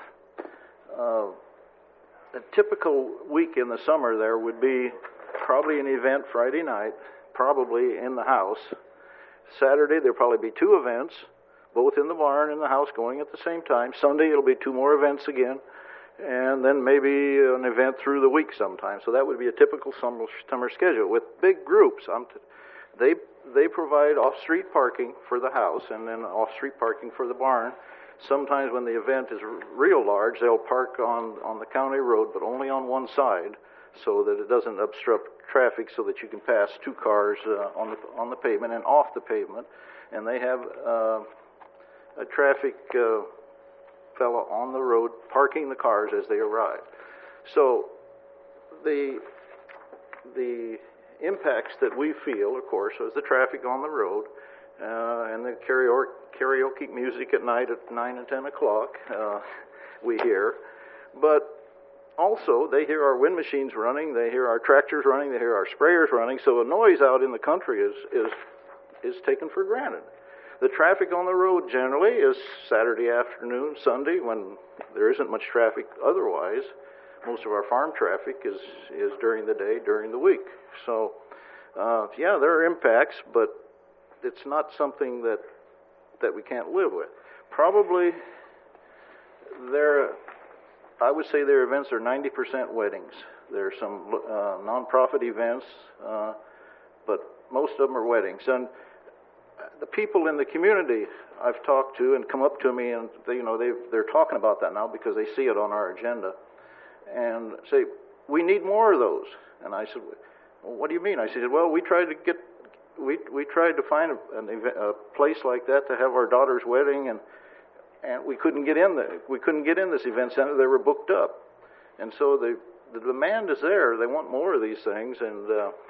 a typical week in the summer there would be probably an event Friday night, probably in the house. Saturday there'll probably be 2 events, both in the barn and the house going at the same time. Sunday it'll be 2 more events again, and then maybe an event through the week sometime. So that would be a typical summer schedule with big groups. They provide off-street parking for the house and then off-street parking for the barn. Sometimes when the event is real large, they'll park on the county road, but only on one side, so that it doesn't obstruct traffic, so that you can pass 2 cars on the pavement and off the pavement. And they have a traffic fellow on the road parking the cars as they arrive. So the impacts that we feel, of course, is the traffic on the road, and the karaoke music at night at 9 and 10 o'clock we hear. But also, they hear our wind machines running, they hear our tractors running, they hear our sprayers running, so the noise out in the country is taken for granted. The traffic on the road generally is Saturday afternoon, Sunday, when there isn't much traffic otherwise. Most of our farm traffic is during the day, during the week. So, there are impacts, but it's not something that we can't live with. Probably I would say their events are 90% weddings. There are some nonprofit events, but most of them are weddings. And the people in the community I've talked to and come up to me, and they're talking about that now because they see it on our agenda, and say, we need more of those. And I said, well, what do you mean? I said, well, we tried to find a place like that to have our daughter's wedding, and we couldn't get in this event center. They were booked up, and so the demand is there. They want more of these things, and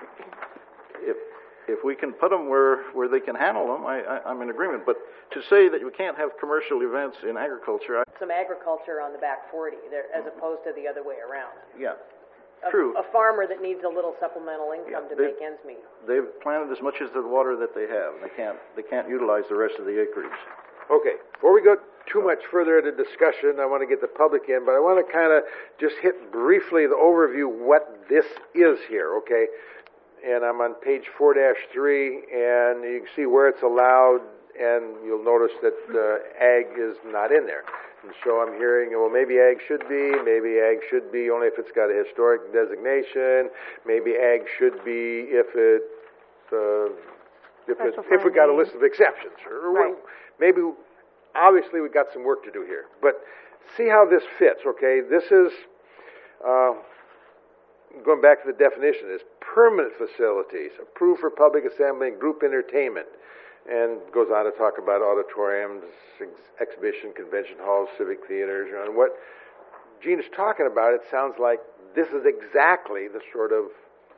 if we can put them where they can handle them, I'm in agreement. But to say that we can't have commercial events in agriculture, some agriculture on the back 40 there, as opposed to the other way around. Yeah. True. A farmer that needs a little supplemental income to make ends meet. They've planted as much as the water that they have. They can't utilize the rest of the acreage. Okay. Before we go too much further into discussion, I want to get the public in, but I want to kind of just hit briefly the overview what this is here, okay? And I'm on page 4-3, and you can see where it's allowed, and you'll notice that ag is not in there. And so I'm hearing, well, maybe ag should be only if it's got a historic designation, maybe ag should be if we got a list of exceptions, or Right. maybe, obviously we got some work to do here. But see how this fits, okay? This is, going back to the definition, is permanent facilities, approved for public assembly and group entertainment. And goes on to talk about auditoriums, exhibition, convention halls, civic theaters. And what Gene is talking about, it sounds like this is exactly the sort of,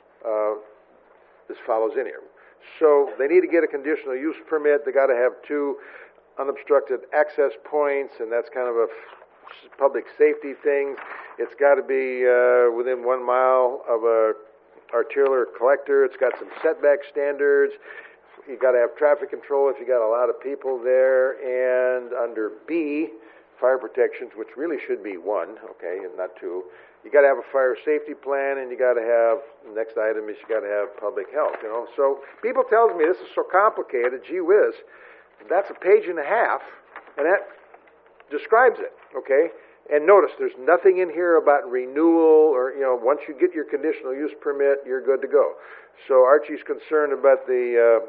this follows in here. So they need to get a conditional use permit. They got to have 2 unobstructed access points, and that's kind of a public safety thing. It's got to be within 1 mile of a arterial collector. It's got some setback standards. You got to have traffic control if you got a lot of people there. And under B, fire protections, which really should be 1, okay, and not 2. You got to have a fire safety plan, and you got to have, the next item is you got to have public health, you know. So people tells me this is so complicated, gee whiz, that's a page and a half, and that describes it, okay? And notice, there's nothing in here about renewal or, you know, once you get your conditional use permit, you're good to go. So Archie's concerned about the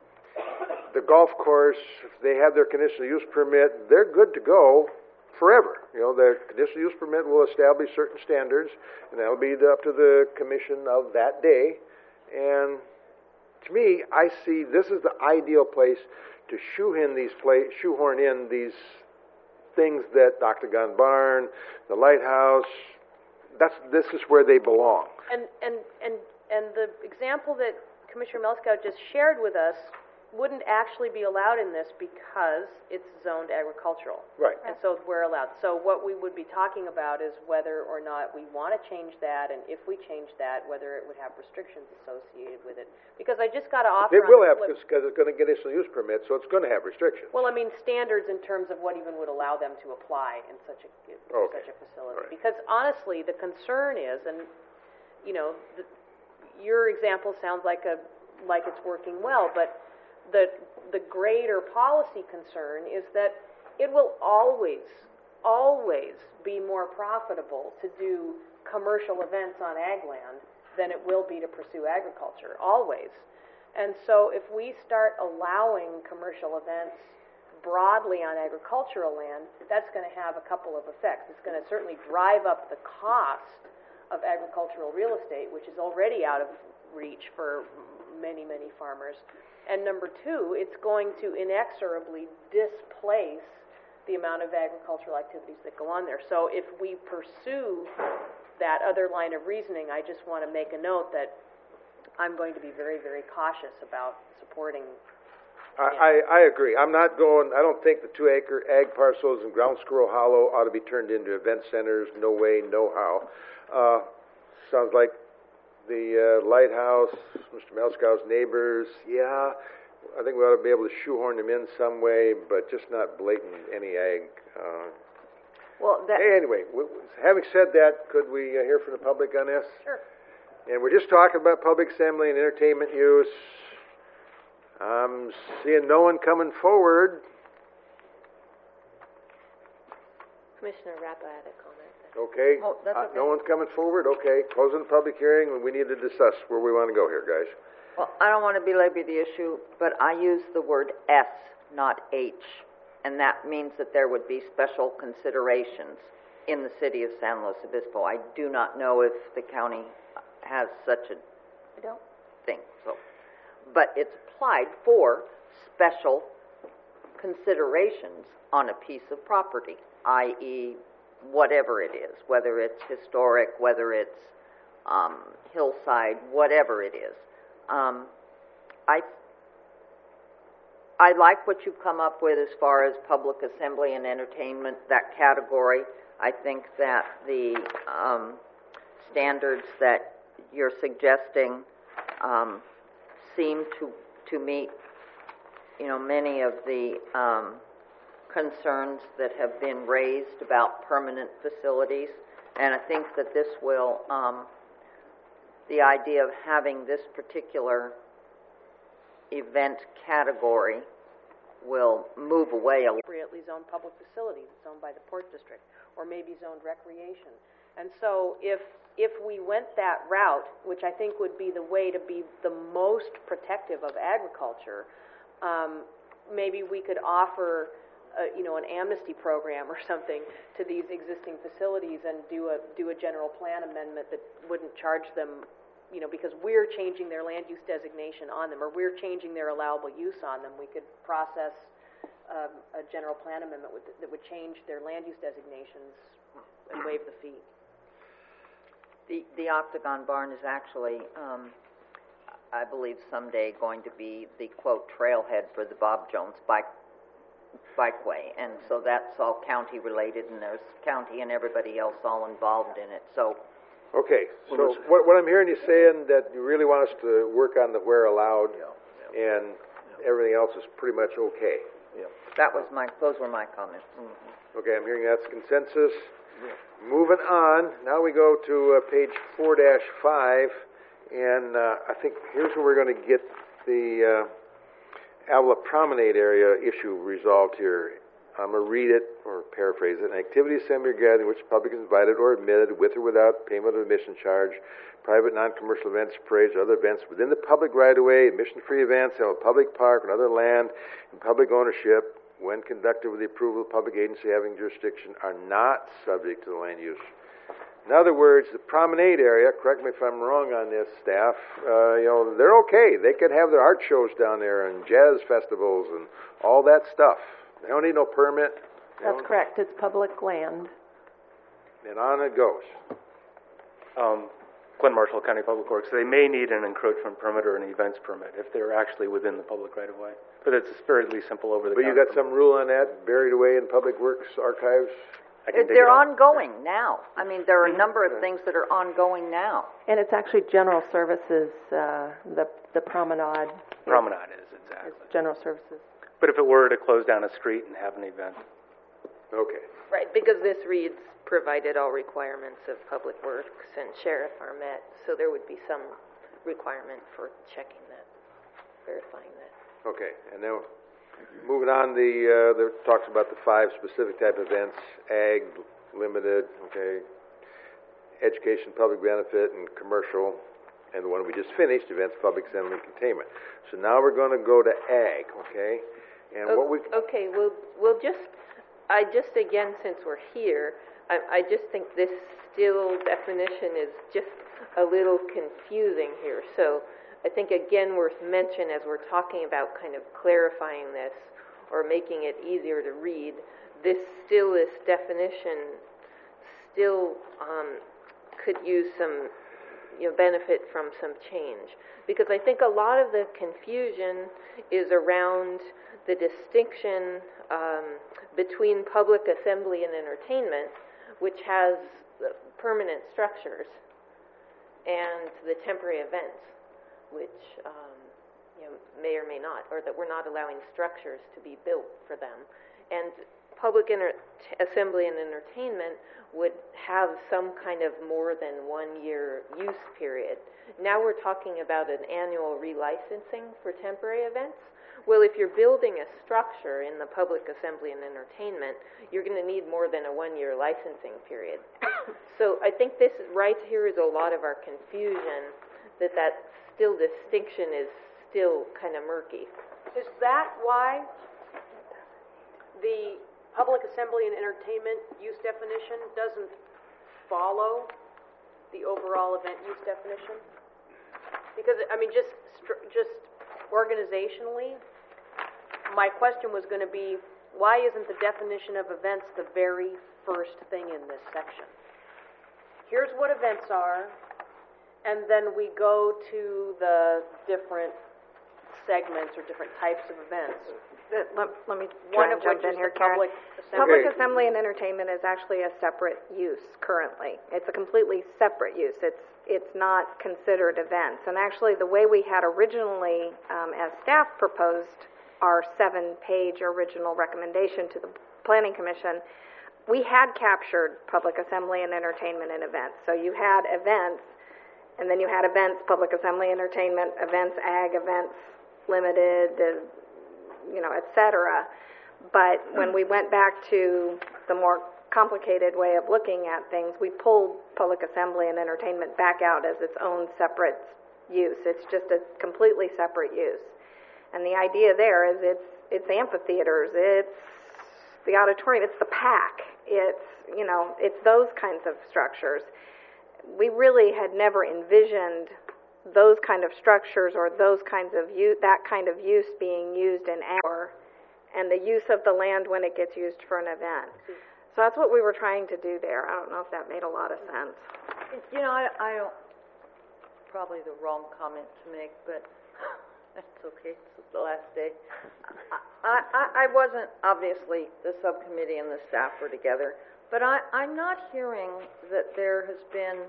golf course. If they have their conditional use permit, they're good to go forever. You know, their conditional use permit will establish certain standards, and that'll be up to the commission of that day. And to me, I see this is the ideal place to shoehorn in these things that Octagon Barn, the Lighthouse, this is where they belong. And the example that Commissioner Melskow just shared with us wouldn't actually be allowed in this because it's zoned agricultural. Right. And so we're allowed. So what we would be talking about is whether or not we want to change that, and if we change that, whether it would have restrictions associated with it. Because I just got to offer... It will have, because it's going to get conditional use permit, so it's going to have restrictions. Well, I mean standards in terms of what even would allow them to apply in such a facility. Right. Because honestly, the concern is, and you know, your example sounds like it's working well, but the greater policy concern is that it will always be more profitable to do commercial events on ag land than it will be to pursue agriculture, always. And so if we start allowing commercial events broadly on agricultural land, that's going to have a couple of effects. It's going to certainly drive up the cost of agricultural real estate, which is already out of reach for many, many farmers. And number 2, it's going to inexorably displace the amount of agricultural activities that go on there. So if we pursue that other line of reasoning, I just want to make a note that I'm going to be very, very cautious about supporting. I agree. I don't think the 2-acre ag parcels in Ground Squirrel Hollow ought to be turned into event centers. No way, no how. Sounds like the Lighthouse, Mr. Melskow's neighbors, yeah, I think we ought to be able to shoehorn them in some way, but just not blatant any ag. Anyway, having said that, could we hear from the public on this? Sure. And we're just talking about public assembly and entertainment use. I'm seeing no one coming forward. Commissioner Rappa had a comment. Okay. Oh, that's okay. No one's coming forward? Okay. Closing the public hearing, and we need to discuss where we want to go here, guys. Well, I don't want to belabor the issue, but I use the word S, not H, and that means that there would be special considerations in the city of San Luis Obispo. I do not know if the county has such a thing, so, but it's applied for special considerations on a piece of property, i.e., whatever it is, whether it's historic, whether it's hillside, whatever it is. I like what you've come up with as far as public assembly and entertainment, that category. I think that the standards that you're suggesting seem to meet, you know, many of the concerns that have been raised about permanent facilities, and I think that this will, the idea of having this particular event category will move away a little. Appropriately zoned public facilities, zoned by the Port District, or maybe zoned recreation. And so if we went that route, which I think would be the way to be the most protective of agriculture, maybe we could offer an amnesty program or something to these existing facilities and do a general plan amendment that wouldn't charge them, because we're changing their land use designation on them, or we're changing their allowable use on them. We could process a general plan amendment that would change their land use designations and waive the fee. The Octagon Barn is actually, I believe, someday going to be the, quote, trailhead for the Bob Jones bikeway, and so that's all county related, and there's county and everybody else all involved in it. So, okay. So what I'm hearing you saying that you really want us to work on the where allowed, and everything else is pretty much okay. Those were my comments. Mm-hmm. Okay, I'm hearing that's consensus. Moving on, now we go to page 4-5, and I think here's where we're going to get the Avila Promenade area issue resolved here. I'm going to read it, or paraphrase it. An activity, assembly, or gathering which the public is invited or admitted with or without payment of admission charge, private non-commercial events, parades, or other events within the public right-of-way, admission-free events held at a public park or other land in public ownership, when conducted with the approval of the public agency having jurisdiction, are not subject to the land use. In other words, the promenade area, correct me if I'm wrong on this, staff, they're okay. They could have their art shows down there and jazz festivals and all that stuff. They don't need no permit. That's correct. It's public land. And on it goes. Glenn Marshall, County Public Works. They may need an encroachment permit or an events permit if they're actually within the public right-of-way. But it's fairly simple over the But you got some rule on that buried away in Public Works archives? They're ongoing now. I mean, there are a number of things that are ongoing now. And it's actually general services, the promenade. Promenade is, exactly. It's general services. But if it were to close down a street and have an event. Okay. Right, because this reads, provided all requirements of Public Works and Sheriff are met, so there would be some requirement for checking that, verifying that. Okay, and then moving on, there talks about the 5 specific type events: ag, limited, okay, education, public benefit, and commercial, and the one we just finished, events, public assembly, and containment. So now we're going to go to ag, okay? And what we okay, I just again, since we're here, I just think this still definition is just a little confusing here. So I think again worth mention as we're talking about kind of clarifying this or making it easier to read, this definition still could use some benefit from some change, because I think a lot of the confusion is around the distinction between public assembly and entertainment, which has permanent structures, and the temporary events, which may or may not, or that we're not allowing structures to be built for them. And public assembly and entertainment would have some kind of more than 1 year use period. Now we're talking about an annual relicensing for temporary events. Well, if you're building a structure in the public assembly and entertainment, you're going to need more than a 1 year licensing period. So I think this right here is a lot of our confusion, that still distinction is still kind of murky. Is that why the public assembly and entertainment use definition doesn't follow the overall event use definition? Because, I mean, just organizationally, my question was going to be, why isn't the definition of events the very first thing in this section? Here's what events are, and then we go to the different segments or different types of events. Let me try and jump in here, Karen. Public assembly and entertainment is actually a separate use currently. It's a completely separate use. It's not considered events. And actually, the way we had originally, as staff proposed our 7-page original recommendation to the Planning Commission, we had captured public assembly and entertainment and events. So you had events, and then you had events, public assembly, entertainment, events, ag, events, limited, et cetera. But when we went back to the more complicated way of looking at things, we pulled public assembly and entertainment back out as its own separate use. It's just a completely separate use. And the idea there is it's amphitheaters, it's the auditorium, it's the PAC, it's those kinds of structures. We really had never envisioned those kind of structures or those kinds of that kind of use being used in our, and the use of the land when it gets used for an event. So that's what we were trying to do there. I don't know if that made a lot of sense. I don't, probably the wrong comment to make, but that's okay. This is the last day. I wasn't, obviously, the subcommittee and the staff were together, but I'm not hearing that there has been,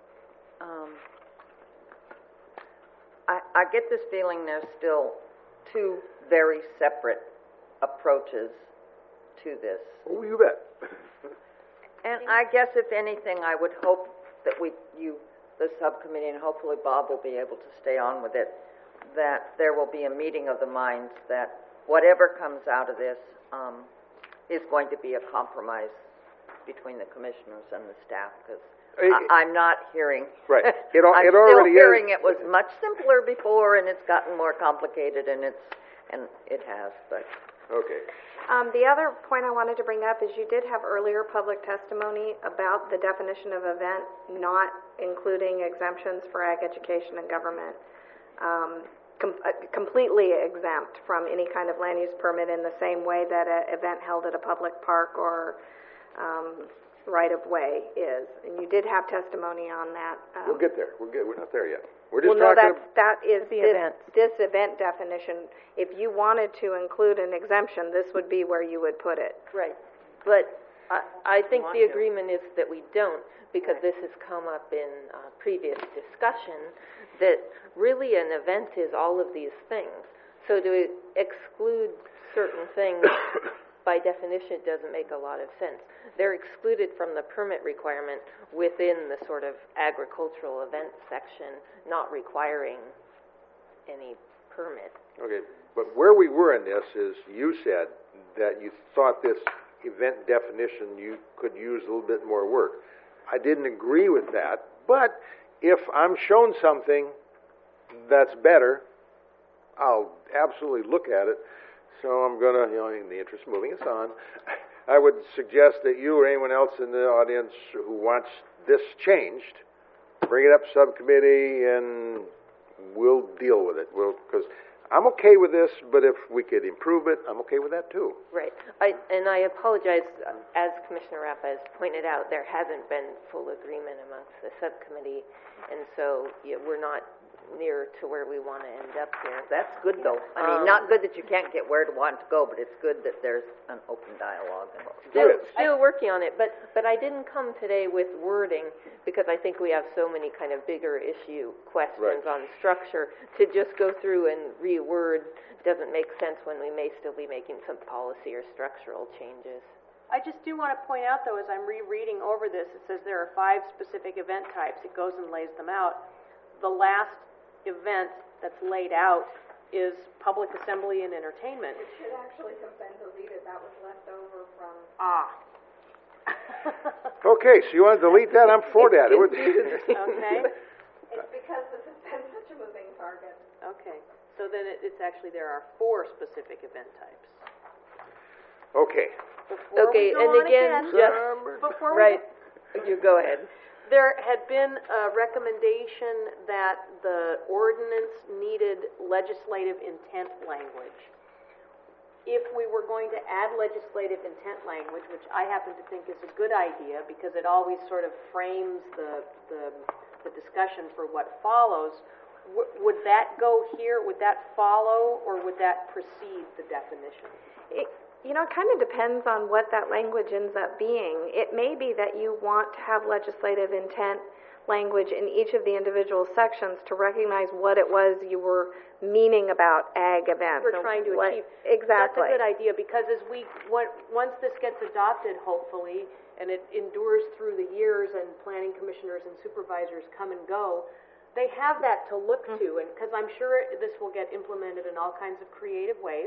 I get this feeling there's still two very separate approaches to this. Oh, you bet. And I guess, if anything, I would hope that the subcommittee, and hopefully Bob will be able to stay on with it, that there will be a meeting of the minds that whatever comes out of this is going to be a compromise between the commissioners and the staff, because I'm not hearing. Right. I'm it still already hearing is. it was much simpler before, and it's gotten more complicated, and it has. But okay. The other point I wanted to bring up is you did have earlier public testimony about the definition of event not including exemptions for ag, education, and government. Completely exempt from any kind of land use permit in the same way that an event held at a public park or right-of-way is. And you did have testimony on that. We'll get there. We're not there yet. We're just well, no, talking that is this event definition. If you wanted to include an exemption, this would be where you would put it. Right. But I think the agreement is that we don't, because this has come up in previous discussion, that really an event is all of these things. So to exclude certain things, by definition, doesn't make a lot of sense. They're excluded from the permit requirement within the sort of agricultural event section, not requiring any permit. Okay, but where we were in this is you said that you thought this event definition you could use a little bit more work. I didn't agree with that, but if I'm shown something that's better, I'll absolutely look at it. So I'm going to, in the interest of moving us on, I would suggest that you or anyone else in the audience who wants this changed, bring it up subcommittee and we'll deal with it. Because I'm okay with this, but if we could improve it, I'm okay with that too. Right. And I apologize, as Commissioner Rappa has pointed out, there hasn't been full agreement amongst the subcommittee, and so we're not near to where we want to end up here. That's good, though. I mean, not good that you can't get where to want to go, but it's good that there's an open dialogue. Still working on it, but I didn't come today with wording because I think we have so many kind of bigger issue questions on structure. To just go through and reword doesn't make sense when we may still be making some policy or structural changes. I just do want to point out, though, as I'm rereading over this, it says there are 5 specific event types. It goes and lays them out. The last event that's laid out is public assembly and entertainment. It should actually have been deleted. That was left over from... Okay, so you want to delete that? I'm for that. Okay. It's because this has been such a moving target. Okay. So then it's actually there are 4 specific event types. Okay. And again, before you go ahead. There had been a recommendation that the ordinance needed legislative intent language. If we were going to add legislative intent language, which I happen to think is a good idea because it always sort of frames the discussion for what follows, would that go here? Would that follow, or would that precede the definition? It kind of depends on what that language ends up being. It may be that you want to have legislative intent language in each of the individual sections to recognize what it was you were meaning about ag events. We're and trying to what- achieve. Exactly. That's a good idea, because once this gets adopted, hopefully, and it endures through the years and planning commissioners and supervisors come and go, they have that to look to, and because I'm sure this will get implemented in all kinds of creative ways.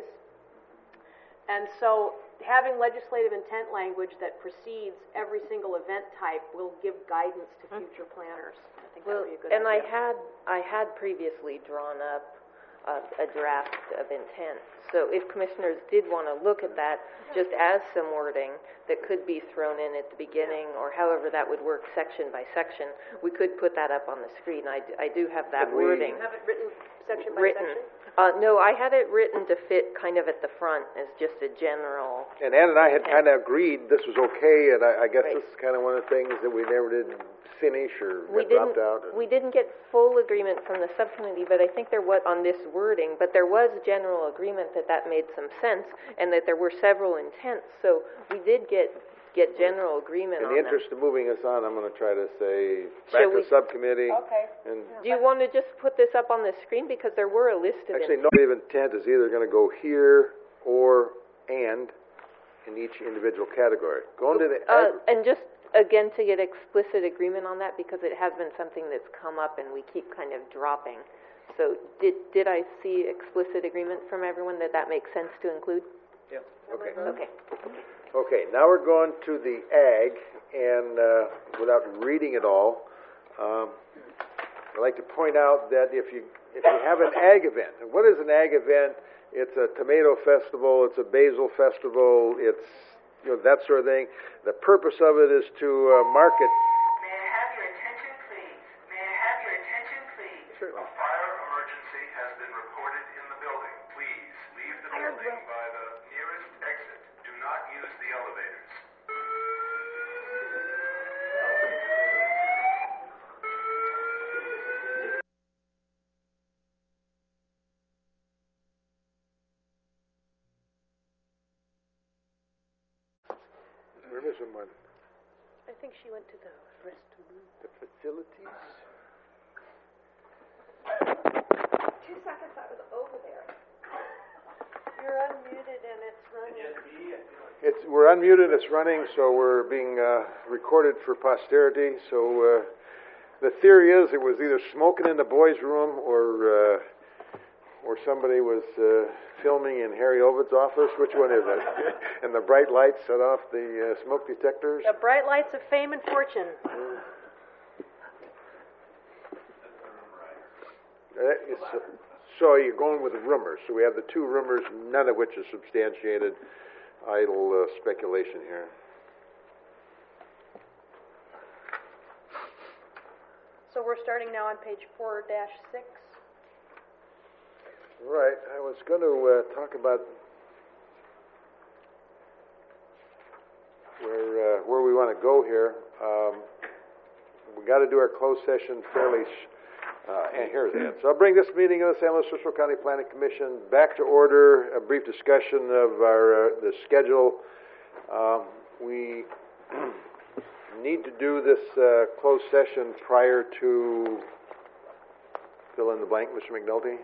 And so having legislative intent language that precedes every single event type will give guidance to future planners. I think that would be a good And idea. I had previously drawn up a draft of intent. So if commissioners did want to look at that, just as some wording that could be thrown in at the beginning, or however that would work section by section, we could put that up on the screen. I do have that wording. You have it written section by Written. section? No, I had it written to fit kind of at the front as just a general. And Ann and I had kind of agreed this was okay, and I guess this is kind of one of the things that we never did finish or got dropped out. We didn't get full agreement from the subcommittee, but I think there was on this wording, but there was general agreement that that made some sense and that there were several intents. So we did get general agreement In on the that. interest of moving us on, I'm going to try to say back Shall to we- subcommittee. Okay. And Do you want to just put this up on the screen, because there were a list of actually, intents. notative intent is either going to go here or and in each individual category. Going to the And just again to get explicit agreement on that, because it has been something that's come up and we keep kind of dropping. So did I see explicit agreement from everyone that that makes sense to include? Yeah. Okay. Okay. Okay, now we're going to the ag, and without reading it all, I'd like to point out that if you have an ag event, and what is an ag event? It's a tomato festival, it's a basil festival, it's that sort of thing. The purpose of it is to market. May I have your attention, please? May I have your attention, please? Certainly. A fire emergency has been reported in the building. Please leave the building by the nearest exit. Do not use the elevators. We're missing one. I think she went to the restroom. The facilities. 2 seconds, I was over there. You're unmuted and it's running. We're unmuted, it's running, so we're being recorded for posterity. So the theory is it was either smoking in the boys' room or somebody was filming in Harry Ovid's office. Which one is it? And the bright lights set off the smoke detectors. The bright lights of fame and fortune. So you're going with the rumors. So we have the two rumors, none of which is substantiated. Idle speculation here. So we're starting now on page 4-6. Right. I was going to talk about where we want to go here. We got to do our closed session fairly. And here's it. So I'll bring this meeting of the San Luis Obispo County Planning Commission back to order. A brief discussion of the schedule. We need to do this closed session prior to fill in the blank, Mr. McNulty.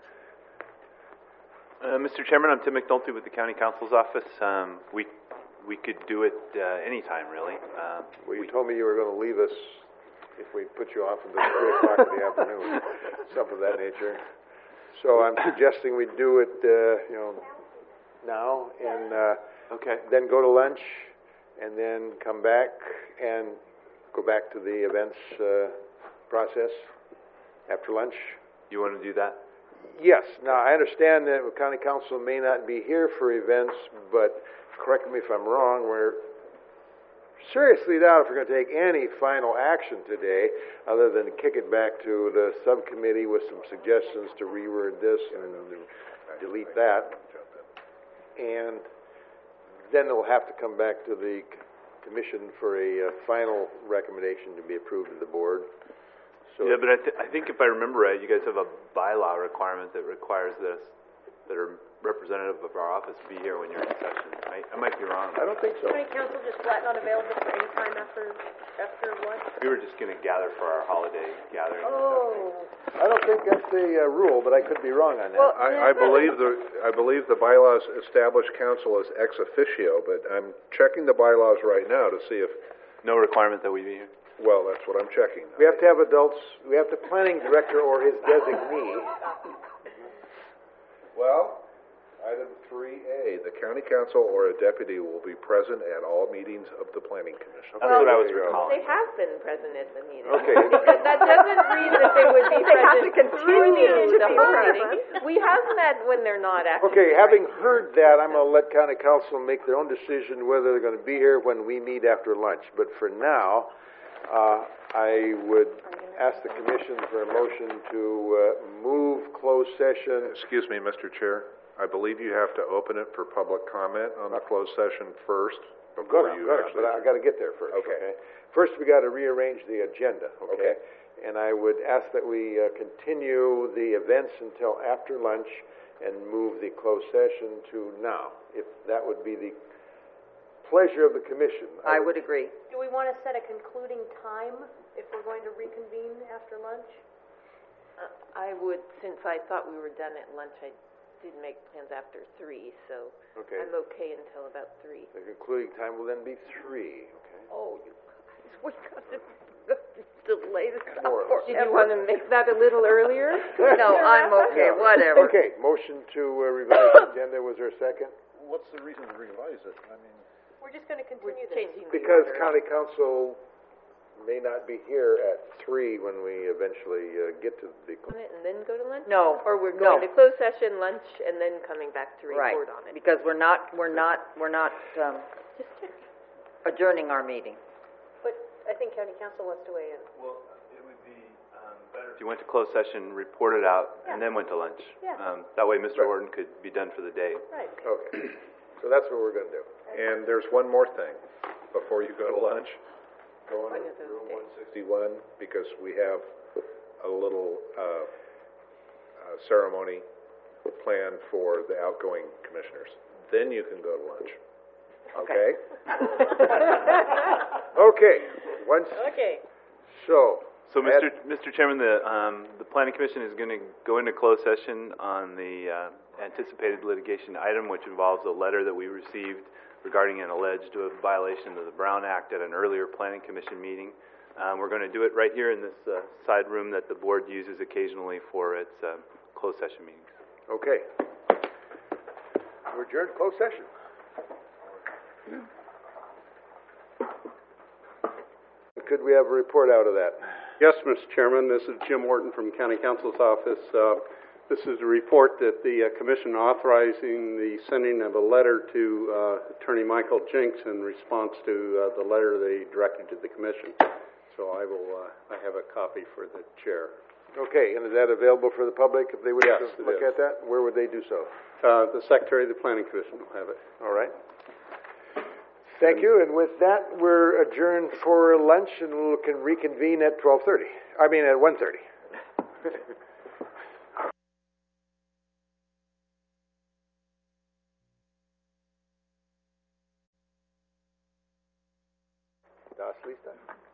Mr. Chairman, I'm Tim McNulty with the County Counsel's Office. We could do it anytime, really. Well, you told me you were going to leave us if we put you off until 3 o'clock in the afternoon, something of that nature. So I'm suggesting we do it, now, and then go to lunch, and then come back and go back to the events process after lunch. You want to do that? Yes. Now, I understand that the County Council may not be here for events, but correct me if I'm wrong, we're seriously doubt if we're going to take any final action today other than kick it back to the subcommittee with some suggestions to reword this and delete that. And then it'll have to come back to the commission for a final recommendation to be approved of the board. So yeah, but I think if I remember right, you guys have a bylaw requirement that requires this, that are representative of our office be here when you're in session. I might be wrong. I don't think so. County Council just flat not available for any time after lunch? We were just gonna gather for our holiday gathering. Oh. I don't think that's the rule, but I could be wrong on that. Well, I believe the bylaws establish council as ex officio, but I'm checking the bylaws right now to see if, No requirement that we be here? well, that's what I'm checking. We have to have adults, we have the planning director or his designee. Well, item 3A, the county council or a deputy will be present at all meetings of the planning commission. That's what I was recalling. They have been present at the meeting. Okay. That doesn't read that they would be They have to present continue through to the be whole present. meeting. We have met when they're not actually. Okay, having heard that, I'm gonna let county council make their own decision whether they're gonna be here when we meet after lunch. But for now, I would ask the commission for a motion to move closed session. Excuse me, Mr. Chair. I believe you have to open it for public comment on the closed session first before you actually. But I gotta get there first, Okay. okay? First, we gotta rearrange the agenda, okay? Okay. And I would ask that we continue the events until after lunch and move the closed session to now, if that would be the pleasure of the commission. I would agree. Do we want to set a concluding time if we're going to reconvene after lunch? I would, since I thought we were done at lunch, I did make plans after 3, so Okay. I'm okay until about 3. The concluding time will then be 3, okay? Oh, you guys, we got to delay this stuff More or less. Did you want to make that a little earlier? No, I'm okay, whatever. Okay, motion to revise the agenda, was there a second? What's the reason to revise it? I mean, We're just going to continue this. Changing the Because order. county council may not be here at 3 when we eventually get to the... And then go to lunch? No, Or we're no. going to closed session, lunch, and then coming back to Right, report on it? because we're not adjourning our meeting. But I think County Council wants to weigh in. Well, it would be better if you went to closed session, reported out, and then went to lunch. Yeah. That way Mr. Orden could be done for the day. Right. Okay, so that's what we're gonna do. And there's one more thing before you go to lunch. Go on One to of those room days. 161 because we have a little ceremony planned for the outgoing commissioners. Then you can go to lunch. Okay? Okay. Okay. So, So, Mr. Chairman, the Planning Commission is going to go into closed session on the anticipated litigation item, which involves a letter that we received regarding an alleged violation of the Brown Act at an earlier Planning Commission meeting. We're going to do it right here in this side room that the board uses occasionally for its closed session meetings. okay. We're adjourned, closed session. Could we have a report out of that? Yes, Mr. Chairman, this is Jim Wharton from County Council's office. This is a report that the Commission authorizing the sending of a letter to Attorney Michael Jinks in response to the letter they directed to the Commission. So I have a copy for the chair. Okay, and is that available for the public if they wish Yes, to it look is. at that? Where would they do so? The Secretary of the Planning Commission will have it. All right. Thank you, and with that, we're adjourned for lunch, and we can reconvene at 12:30. I mean, at 1:30. Das Lista?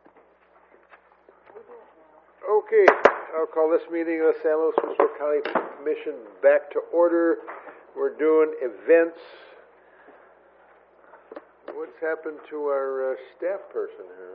Okay, I'll call this meeting of the San Luis Obispo County Commission back to order. We're doing events. What's happened to our staff person here?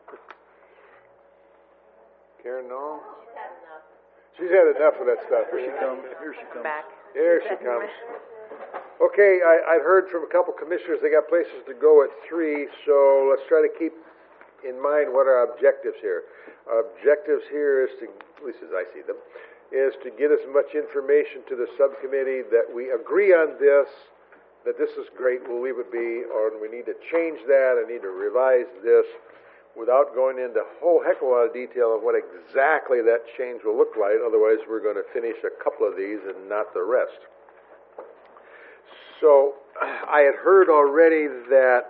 Karen Knoll? She's had enough of that stuff. Here she comes. Back. There she comes. Okay, I'd heard from a couple commissioners, they got places to go at 3, so let's try to keep in mind what our objectives here. Our objectives here is to, at least as I see them, is to get as much information to the subcommittee that we agree on this, that this is great, we'll leave it be, or we need to change that, I need to revise this, without going into a whole heck of a lot of detail of what exactly that change will look like. Otherwise, we're going to finish a couple of these and not the rest. So, I had heard already that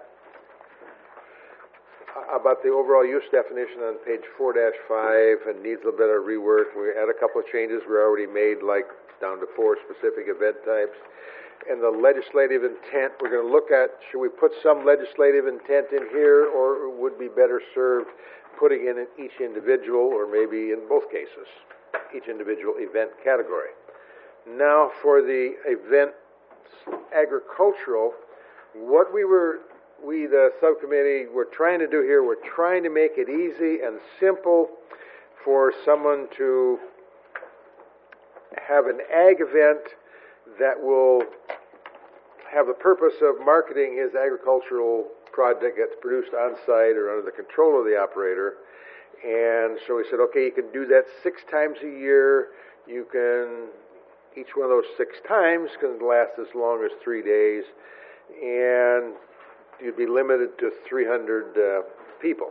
about the overall use definition on page 4-5 and needs a little bit of rework. We had a couple of changes we already made, like down to 4 specific event types. and the legislative intent. We're going to look at, should we put some legislative intent in here, or would be better served putting in each individual, or maybe in both cases, each individual event category. Now for the event agricultural, what we, the subcommittee, were trying to do here, we're trying to make it easy and simple for someone to have an ag event that will have the purpose of marketing his agricultural project that's produced on site or under the control of the operator. And so we said, okay, you can do that 6 times a year. You can, each one of those 6 times can last as long as 3 days, and you'd be limited to 300 people.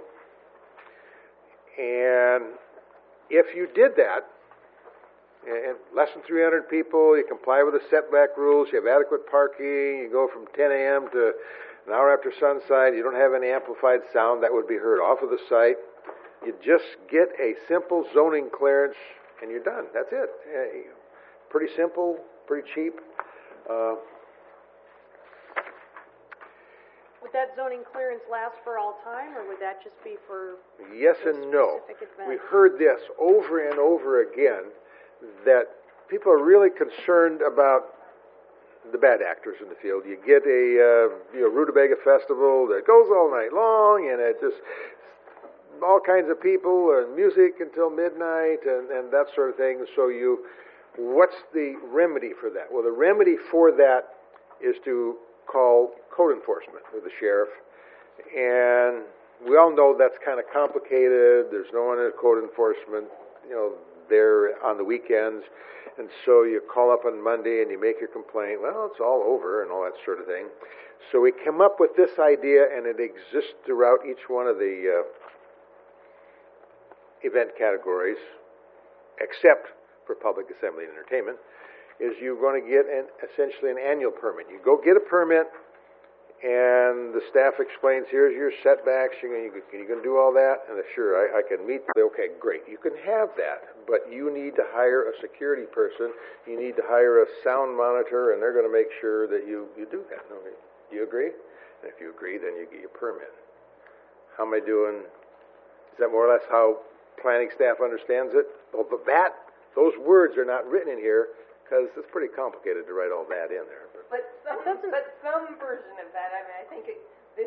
And if you did that, and less than 300 people, you comply with the setback rules, you have adequate parking, you go from 10 a.m. to an hour after sunset, you don't have any amplified sound that would be heard off of the site, you just get a simple zoning clearance and you're done. That's it. Pretty simple, pretty cheap. Would that zoning clearance last for all time, or would that just be for yes and no. specific event? We heard this over and over again, that people are really concerned about the bad actors in the field. You get a Rutabaga festival that goes all night long, and it just all kinds of people and music until midnight and that sort of thing. So what's the remedy for that? Well, the remedy for that is to call code enforcement with the sheriff, and we all know that's kind of complicated. There's no one in code enforcement, there on the weekends, and so you call up on Monday and you make your complaint. Well, it's all over and all that sort of thing. So we came up with this idea, and it exists throughout each one of the event categories, except for public assembly and entertainment, is you're going to get essentially an annual permit. You go get a permit, and the staff explains, here's your setbacks, you can do all that? And sure, I can meet. Okay, great, you can have that, but you need to hire a security person, you need to hire a sound monitor, and they're going to make sure that you do that. Okay. Do you agree? And if you agree, then you get your permit. How am I doing? Is that more or less how planning staff understands it? Well, those words are not written in here, because it's pretty complicated to write all that in there. But some version of that, I mean, I think this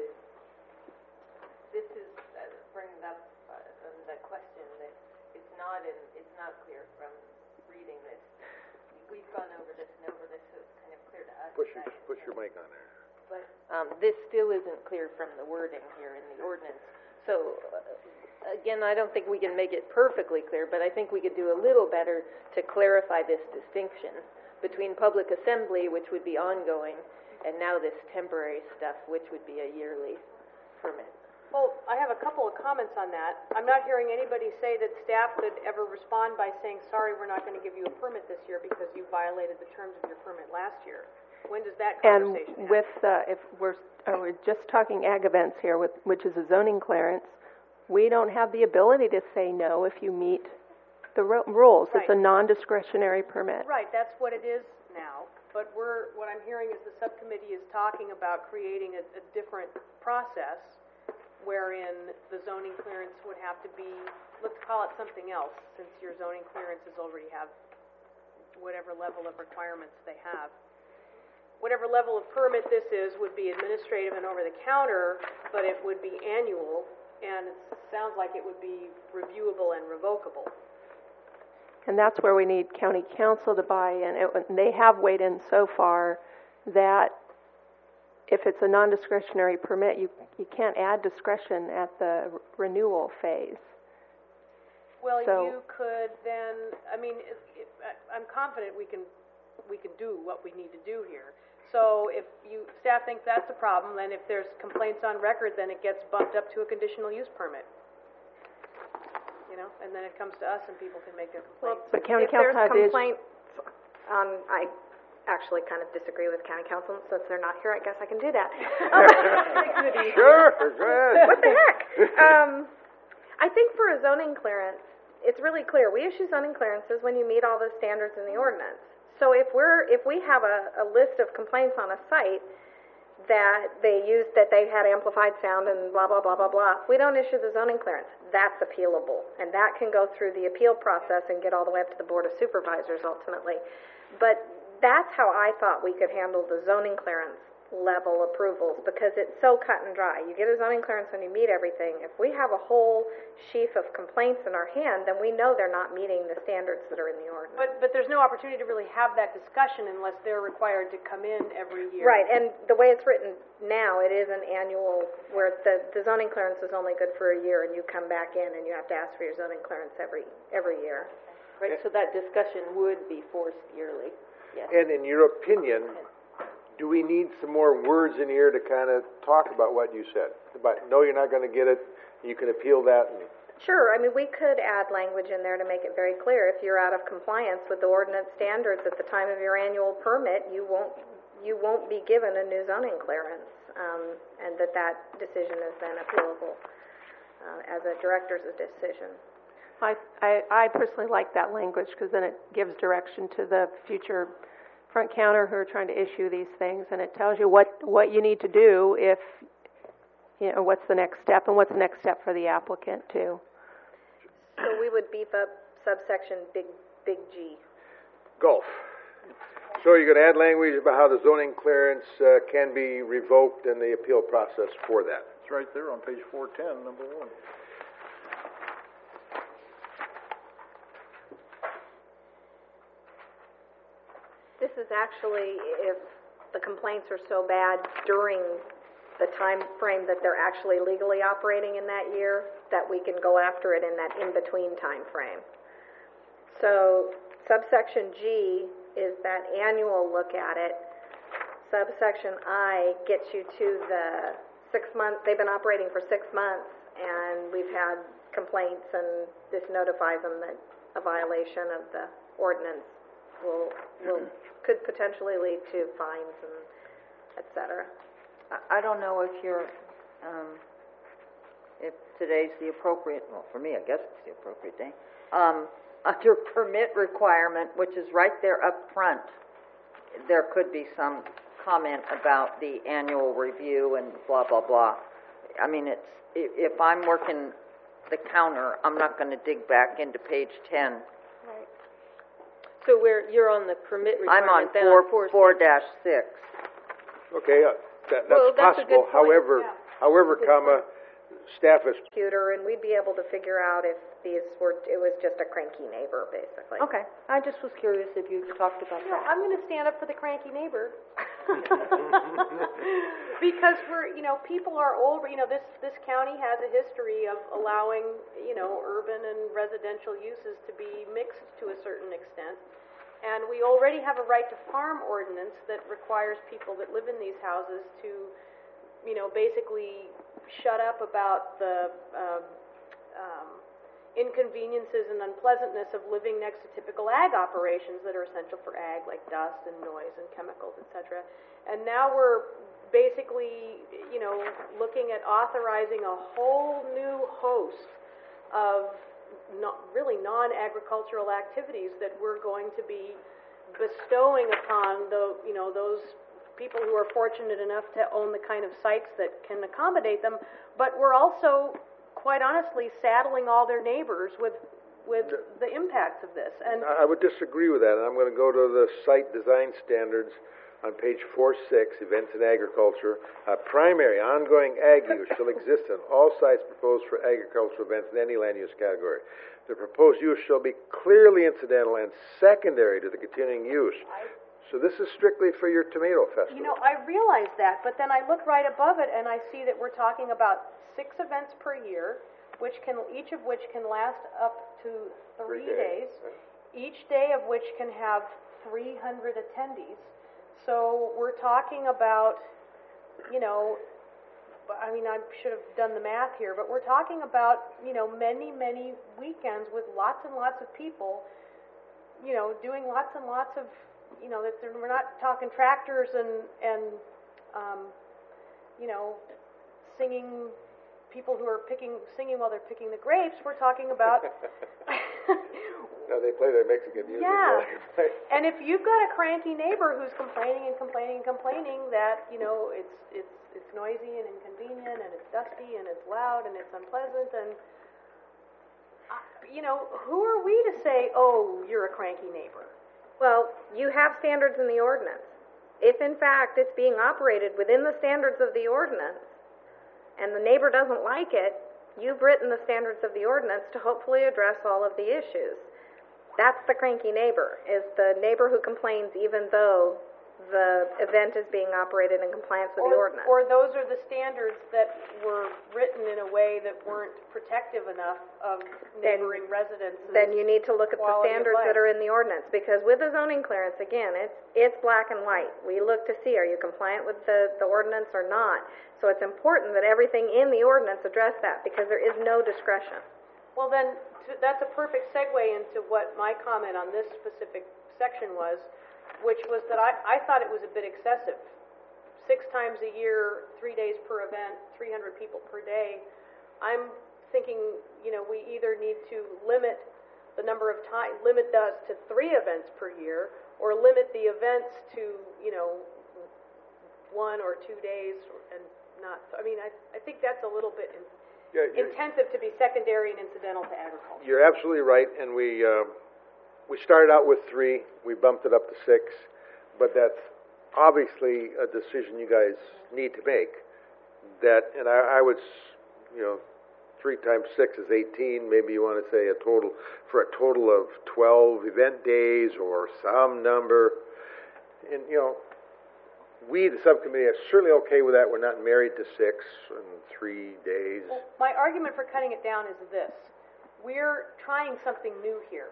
is bringing up the question that it's not clear from reading this. We've gone over this and over this, so it's kind of clear to us. Push your mic on there. But this still isn't clear from the wording here in the ordinance. So again, I don't think we can make it perfectly clear, but I think we could do a little better to clarify this distinction between public assembly, which would be ongoing, and now this temporary stuff, which would be a yearly permit. Well, I have a couple of comments on that. I'm not hearing anybody say that staff could ever respond by saying, sorry, we're not going to give you a permit this year because you violated the terms of your permit last year. When does that conversation happen? With, if we're just talking ag events here, which is a zoning clearance, we don't have the ability to say no if you meet the rules. Right. It's a non-discretionary permit. Right, that's what it is now. But what I'm hearing is the subcommittee is talking about creating a different process wherein the zoning clearance would have to be, let's call it something else, since your zoning clearances already have whatever level of requirements they have. Whatever level of permit this is would be administrative and over the counter, but it would be annual, and it sounds like it would be reviewable and revocable. And that's where we need county council to buy in. They have weighed in so far that if it's a non-discretionary permit, you can't add discretion at the renewal phase. Well, you could then, I mean, I'm confident we can do what we need to do here. So if staff thinks that's a problem, then if there's complaints on record, then it gets bumped up to a conditional use permit. And then it comes to us and people can make their complaints. But county if council there's complaints, I actually kind of disagree with county council. Since they're not here, I guess I can do that. Sure, good. What the heck? I think for a zoning clearance, it's really clear. We issue zoning clearances when you meet all the standards in the ordinance. So if we have a list of complaints on a site that they had amplified sound and blah, blah, blah, blah, blah, we don't issue the zoning clearance. That's appealable. And that can go through the appeal process and get all the way up to the Board of Supervisors ultimately. But that's how I thought we could handle the zoning clearance level approvals, because it's so cut and dry. You get a zoning clearance when you meet everything. If we have a whole sheaf of complaints in our hand, then we know they're not meeting the standards that are in the ordinance. But there's no opportunity to really have that discussion unless they're required to come in every year. Right, and the way it's written now, it is an annual, where the zoning clearance is only good for a year, and you come back in and you have to ask for your zoning clearance every year. Right, so that discussion would be forced yearly. Yes. And in your opinion, do we need some more words in here to kind of talk about what you said? About, no, you're not going to get it, you can appeal that? Sure, I mean, we could add language in there to make it very clear. If you're out of compliance with the ordinance standards at the time of your annual permit, you won't be given a new zoning clearance, and that decision is then appealable as a director's decision. I personally like that language, because then it gives direction to the future front counter who are trying to issue these things, and it tells you what you need to do if, what's the next step, and what's the next step for the applicant too. So we would beef up subsection big G. Golf. So you're going to add language about how the zoning clearance can be revoked and the appeal process for that. It's right there on page 410, number 1. This is actually if the complaints are so bad during the time frame that they're actually legally operating in that year, that we can go after it in that in-between time frame. So subsection G is that annual look at it. Subsection I gets you to the 6 months. They've been operating for 6 months, and we've had complaints, and this notifies them that a violation of the ordinance could potentially lead to fines and et cetera. I don't know if if today's the appropriate, well, for me, I guess it's the appropriate day. Under permit requirement, which is right there up front, there could be some comment about the annual review and blah, blah, blah. I mean, if I'm working the counter, I'm not going to dig back into page 10. Right. So you're on the permit I'm on requirement. 4-6. Okay, that's that's a good possible. point. However, staff is... Computer, and we'd be able to figure out if it was just a cranky neighbor, basically. Okay, I just was curious if you talked about that. I'm going to stand up for the cranky neighbor. Because people are old, this county has a history of allowing, urban and residential uses to be mixed to a certain extent. And we already have a right to farm ordinance that requires people that live in these houses to, basically shut up about the inconveniences and unpleasantness of living next to typical ag operations that are essential for ag, like dust and noise and chemicals, etc. And now we're basically, looking at authorizing a whole new host of really non-agricultural activities that we're going to be bestowing upon those people who are fortunate enough to own the kind of sites that can accommodate them. But we're also, quite honestly, saddling all their neighbors with the impacts of this. And I would disagree with that, and I'm going to go to the site design standards on page 4.6, events in agriculture. Primary ongoing ag use shall exist in all sites proposed for agricultural events in any land use category. The proposed use shall be clearly incidental and secondary to the continuing use. So this is strictly for your tomato festival. I realize that, but then I look right above it and I see that we're talking about 6 events per year, each of which can last up to 3 days, each day of which can have 300 attendees. So we're talking about, I should have done the math here, but we're talking about, many, many weekends with lots and lots of people, doing lots and lots of, we're not talking tractors and singing, people who are singing while they're picking the grapes. We're talking about, No, they play their Mexican music. Yeah. while they play. And if you've got a cranky neighbor who's complaining and complaining and complaining that, you know, it's noisy and inconvenient and it's dusty and it's loud and it's unpleasant and, you know, who are we to say, oh, you're a cranky neighbor? Well, you have standards in the ordinance. If in fact it's being operated within the standards of the ordinance and the neighbor doesn't like it, you've written the standards of the ordinance to hopefully address all of the issues. That's the cranky neighbor, is the neighbor who complains even though the event is being operated in compliance with the ordinance. Or those are the standards that were written in a way that weren't protective enough of neighboring residents. Then you need to look at the standards that are in the ordinance, because with the zoning clearance, again, it's black and white. We look to see, are you compliant with the ordinance or not? So it's important that everything in the ordinance address that, because there is no discretion. Well then, that's a perfect segue into what my comment on this specific section was, which was that I thought it was a bit excessive. 6 times a year, 3 days per event, 300 people per day. I'm thinking, you know, we either need to limit the number of time, limit us to 3 events per year, or limit the events to, you know, 1 or 2 days, and not. I mean, I think that's a little bit intensive to be secondary and incidental to agriculture. You're absolutely right, and we started out with 3, we bumped it up to 6, but that's obviously a decision you guys need to make. That, and I would, you know, 3 times 6 is 18, maybe you want to say a total of 12 event days or some number. And, you know, we, the subcommittee, are certainly okay with that. We're not married to 6 and 3 days. Well, my argument for cutting it down is this. We're trying something new here.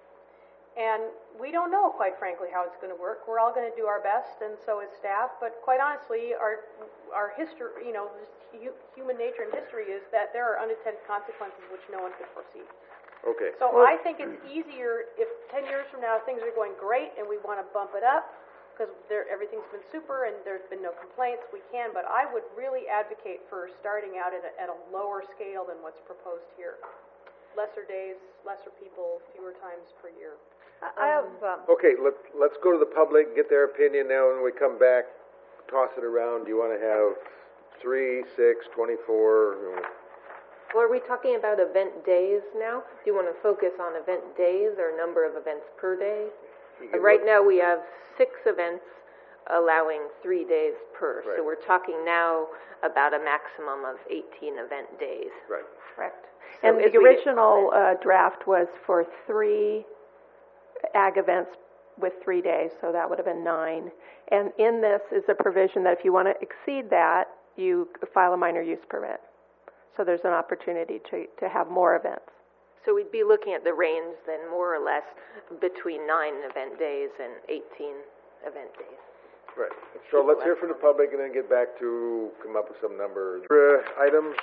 And we don't know, quite frankly, how it's going to work. We're all going to do our best, and so is staff. But quite honestly, our history, you know, human nature and history is that there are unintended consequences which no one could foresee. Okay. So I think it's easier if 10 years from now things are going great and we want to bump it up because everything's been super and there's been no complaints, we can. But I would really advocate for starting out at a lower scale than what's proposed here. Lesser days, lesser people, fewer times per year. I have, Okay, let's go to the public, get their opinion now, and when we come back, toss it around. Do you want to have 3, 6, 24? Well, are we talking about event days now? Do you want to focus on event days or number of events per day? Right now we have 6 events allowing 3 days per. Right. So we're talking now about a maximum of 18 event days. Right. Correct. And the original draft was for 3 ag events with 3 days, so that would have been 9. And in this is a provision that if you want to exceed that, you file a minor use permit. So there's an opportunity to have more events. So we'd be looking at the range then more or less between 9 event days and 18 event days. Right. So let's hear from the public and then get back to come up with some numbers. Items?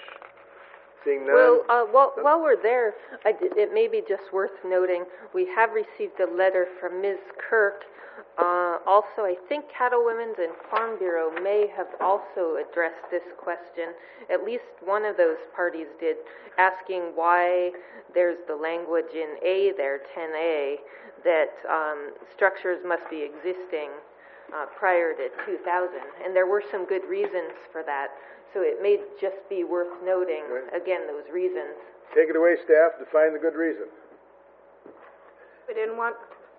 Seeing none? Well, while we're there, it may be just worth noting, we have received a letter from Ms. Kirk. Also, I think Cattle Women's and Farm Bureau may have also addressed this question. At least one of those parties did, asking why there's the language in A there, 10A, that structures must be existing prior to 2000. And there were some good reasons for that. So it may just be worth noting, again, those reasons. Take it away, staff. Define the good reason. We didn't want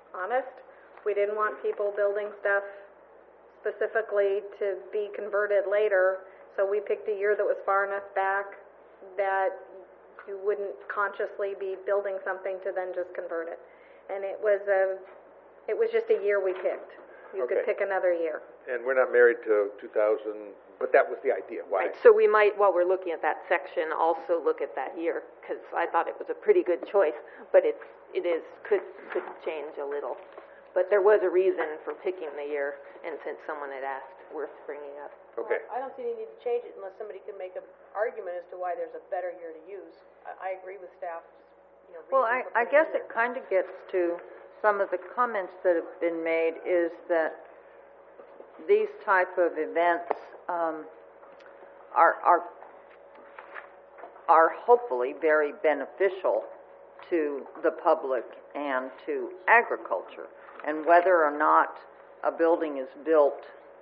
people building stuff specifically to be converted later, so we picked a year that was far enough back that you wouldn't consciously be building something to then just convert it. And it was just a year we picked. You could pick another year. And we're not married to 2000, but that was the idea. Why? Right. So we might, while we're looking at that section, also look at that year, because I thought it was a pretty good choice, but it could change a little. But there was a reason for picking the year, and since someone had asked, worth bringing up. Okay. Well, I don't see any need to change it unless somebody can make an argument as to why there's a better year to use. I agree with staff. Well, I guess it kind of gets to some of the comments that have been made is that these type of events are hopefully very beneficial to the public and to agriculture. And whether or not a building is built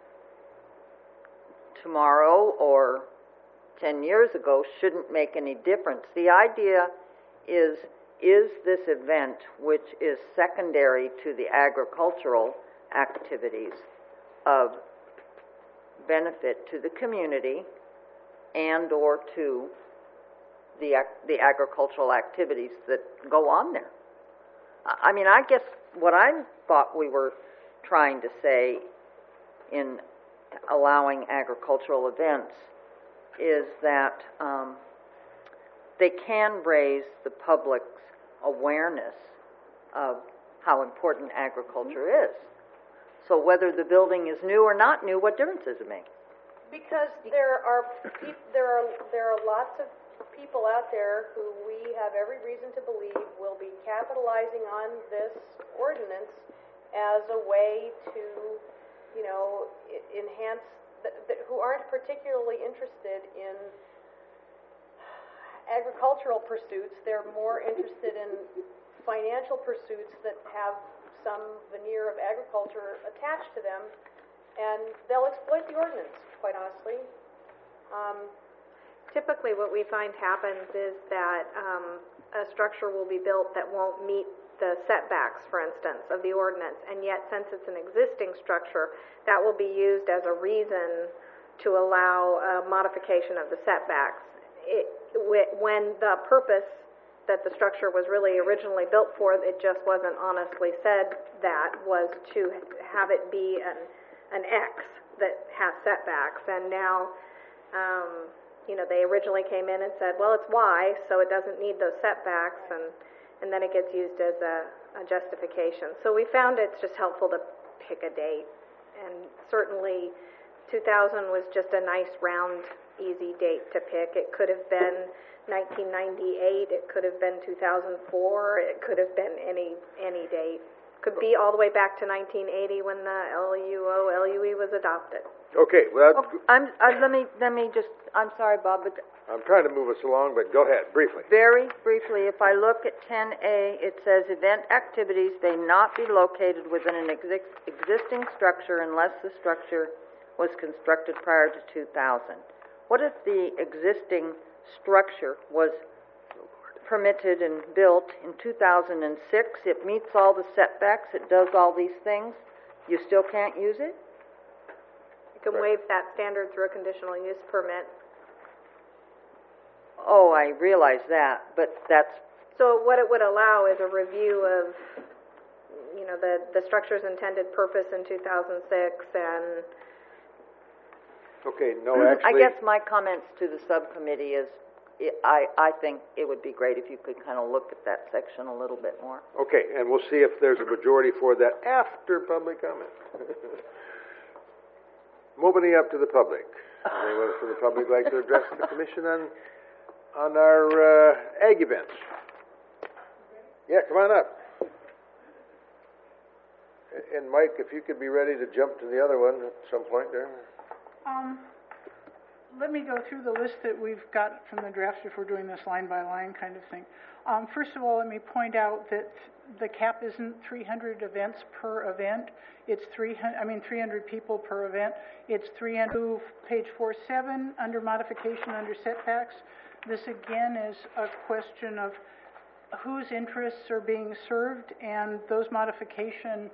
tomorrow or 10 years ago shouldn't make any difference. The idea is this event, which is secondary to the agricultural activities, of benefit to the community and or to the agricultural activities that go on there? I mean, I guess what I thought we were trying to say in allowing agricultural events is that they can raise the public's awareness of how important agriculture is. So whether the building is new or not new, what difference does it make? Because there are lots of people out there who we have every reason to believe will be capitalizing on this ordinance as a way to, you know, enhance, who aren't particularly interested in agricultural pursuits. They're more interested in financial pursuits that have some veneer of agriculture attached to them, and they'll exploit the ordinance, quite honestly. Typically what we find happens is that a structure will be built that won't meet the setbacks, for instance, of the ordinance, and yet since it's an existing structure, that will be used as a reason to allow modification of the setbacks. When the purpose that the structure was really originally built for, it just wasn't honestly said that, was to have it be an X that has setbacks, and now you know, they originally came in and said, well, it's Y, so it doesn't need those setbacks, and then it gets used as a justification. So we found it's just helpful to pick a date, and certainly 2000 was just a nice, round, easy date to pick. It could have been 1998, it could have been 2004, it could have been any date. Could be all the way back to 1980 when the LUE was adopted. Okay, well, let me just, I'm sorry, Bob, but I'm trying to move us along, but go ahead, briefly. Very briefly, if I look at 10A, it says event activities may not be located within an existing structure unless the structure was constructed prior to 2000. What if the existing structure was permitted and built in 2006, it meets all the setbacks, it does all these things, you still can't use it? You can waive that standard through a conditional use permit. Oh, I realize that, but that's... So what it would allow is a review of, you know, the structure's intended purpose in 2006 and... Okay, no, actually... I guess my comments to the subcommittee is I think it would be great if you could kind of look at that section a little bit more. Okay, and we'll see if there's a majority for that after public comment. Moving up to the public. Anyone from the public like to address the commission on our ag events? Yeah, come on up. And Mike, if you could be ready to jump to the other one at some point there. Let me go through the list that we've got from the drafts if we're doing this line by line kind of thing. First of all, let me point out that the cap isn't 300 events per event. It's 300 people per event. It's 300. Page 47 under modification under setbacks. This again is a question of whose interests are being served, and those modification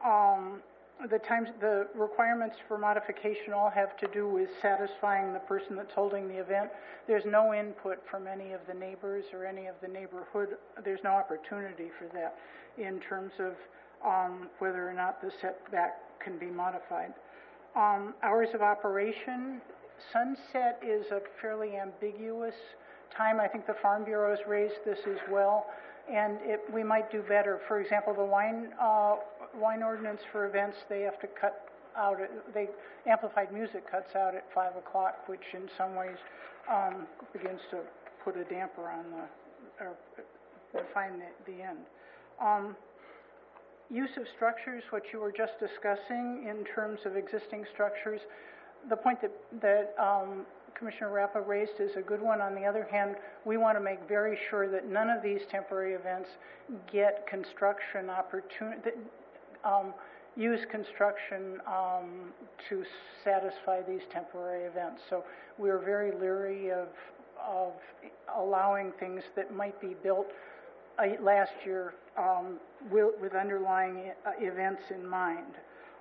the requirements for modification all have to do with satisfying the person that's holding the event. There's no input from any of the neighbors or any of the neighborhood. There's no opportunity for that in terms of whether or not the setback can be modified. Hours of operation, sunset is a fairly ambiguous time. I think the Farm Bureau has raised this as well, and we might do better. For example, the wine ordinance for events, they have to cut out, amplified music cuts out at 5 o'clock, which in some ways begins to put a damper on or define the end. Use of structures, what you were just discussing in terms of existing structures, the point that Commissioner Rappa raised is a good one. On the other hand, we want to make very sure that none of these temporary events get construction opportunity, use construction to satisfy these temporary events. So we're very leery of allowing things that might be built last year with underlying events in mind.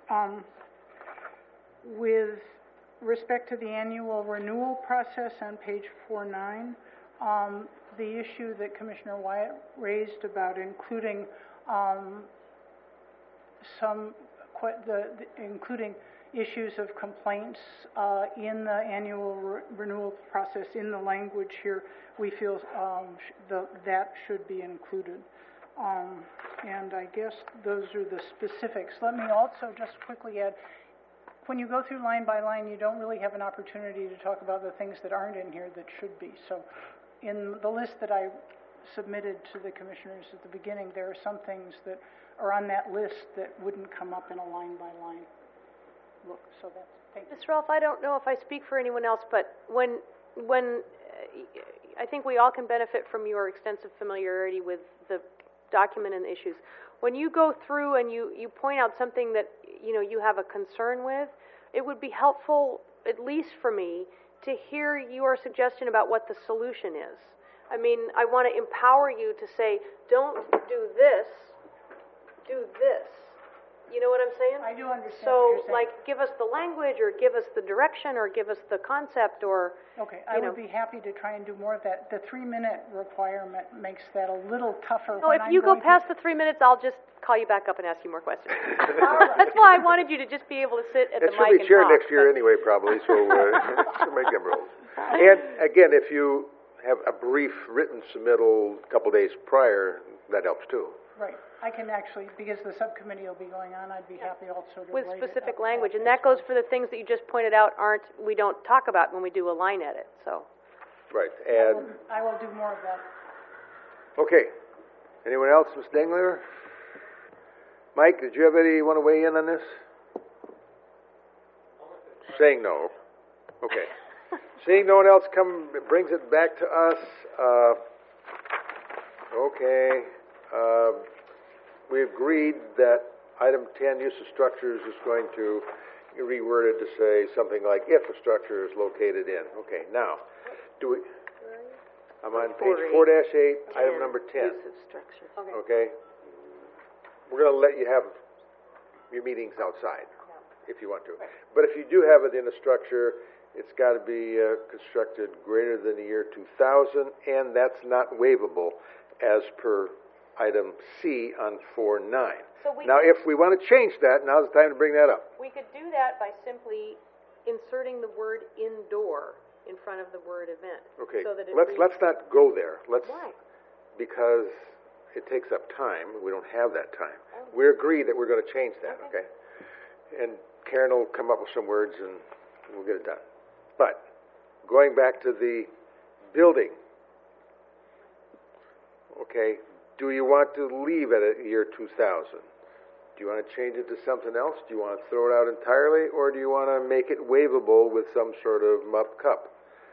With respect to the annual renewal process on page 49, the issue that Commissioner Wyatt raised about including including issues of complaints in the annual renewal process in the language here, we feel that should be included. And I guess those are the specifics. Let me also just quickly add, when you go through line by line, you don't really have an opportunity to talk about the things that aren't in here that should be. So in the list that I submitted to the commissioners at the beginning, there are some things that are on that list that wouldn't come up in a line by line look. So that's, thank you. Ms. Rolfe, I don't know if I speak for anyone else, but when I think we all can benefit from your extensive familiarity with the document and the issues. When you go through and you point out something that you have a concern with, it would be helpful, at least for me, to hear your suggestion about what the solution is. I mean, I want to empower you to say, don't do this, do this. You know what I'm saying? I do understand so, what you're saying. like, give us the language, or give us the direction, or give us the concept, or... Okay, I would be happy to try and do more of that. The 3-minute requirement makes that a little tougher. No, if you go past the 3 minutes, I'll just call you back up and ask you more questions. That's why I wanted you to just be able to sit at the mic and talk. She'll be chair next year anyway, probably, so she'll make them rules. And again, if you have a brief written submittal a couple days prior, that helps too. Right. I can actually, because the subcommittee will be going on, I'd be happy also to with write specific it up. language, and that goes for the things that you just pointed out we don't talk about when we do a line edit. So. Right. And I will do more of that. Okay. Anyone else, Ms. Dengler? Mike, did you have any want to weigh in on this? Saying no. Okay. Seeing no one else brings it back to us. Okay. We agreed that item 10, use of structures, is going to be reworded to say something like if a structure is located in. Okay, now, I'm on page 4-8, item number 10. Use of structure. Okay? We're going to let you have your meetings outside if you want to. But if you do have it in a structure, it's got to be constructed greater than the year 2000, and that's not waivable as per item C on 4-9. Now, if we want to change that, now's the time to bring that up. We could do that by simply inserting the word indoor in front of the word event. Okay, so that let's not go there. Why? Because it takes up time. We don't have that time. We agree that we're going to change that, okay? And Karen will come up with some words and we'll get it done. But going back to the building, okay, do you want to leave it at year 2000? Do you want to change it to something else? Do you want to throw it out entirely, or do you want to make it waivable with some sort of mup cup?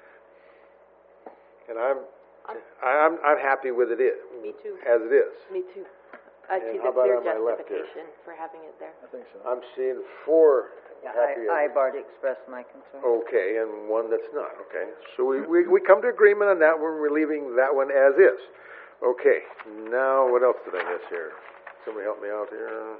And I'm happy with it Me too. as it is. Me too. I see how the about clear on my left here? justification for having it there. I think so. I'm seeing 4 happy. I've already expressed my concern. Okay, and 1 that's not. Okay, so we come to agreement on that one. We're leaving that one as is. Okay, now what else did I miss here? Somebody help me out here.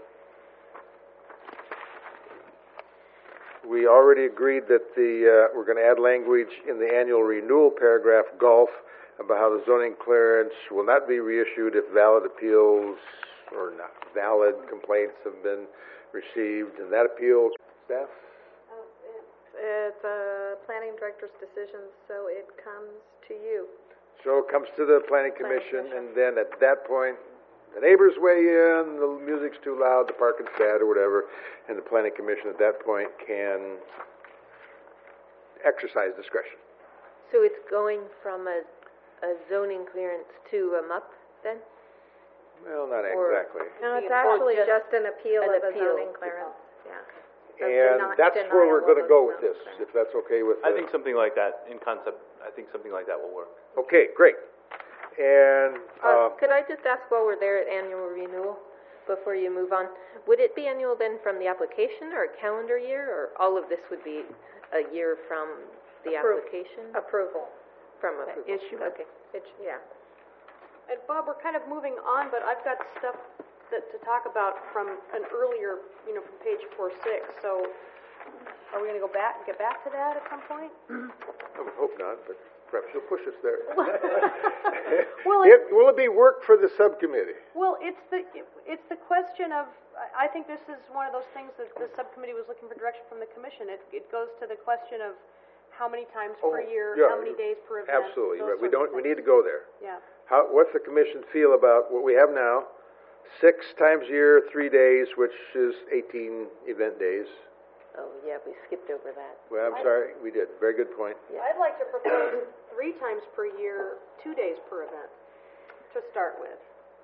We already agreed that we're going to add language in the annual renewal paragraph, golf, about how the zoning clearance will not be reissued if valid appeals or not valid complaints have been received, and that appeal, staff? It's a planning director's decision, so it comes to you. So it comes to the planning commission, and then at that point, the neighbors weigh in, the music's too loud, the parking's bad, or whatever, and the planning commission at that point can exercise discretion. So it's going from a zoning clearance to a MUP then? Well, not exactly. No, it's actually just an appeal of a zoning clearance, yeah. And that's where we're gonna go with this, if that's okay with I think something like that, in concept, I think something like that will work. Okay, great. And, Could I just ask while we're there at annual renewal, before you move on, would it be annual then from the application or a calendar year, or all of this would be a year from the application? Approval. From approval. Issue. Okay. Yeah. And Bob, we're kind of moving on, but I've got stuff to talk about from an earlier, from page 4-6. So are we going to get back to that at some point? I would hope not, but perhaps you'll push us there. Well, Will it be work for the subcommittee? Well, it's the question of, I think this is one of those things that the subcommittee was looking for direction from the commission. It goes to the question of how many times per year, how many days per event. Absolutely, right. We need to go there. Yeah. What's the commission feel about what we have now? 6 times a year, 3 days, which is 18 event days. Oh, yeah, we skipped over that. Well, I'm sorry, we did. Very good point. Yeah. I'd like to propose 3 times per year, 2 days per event, to start with.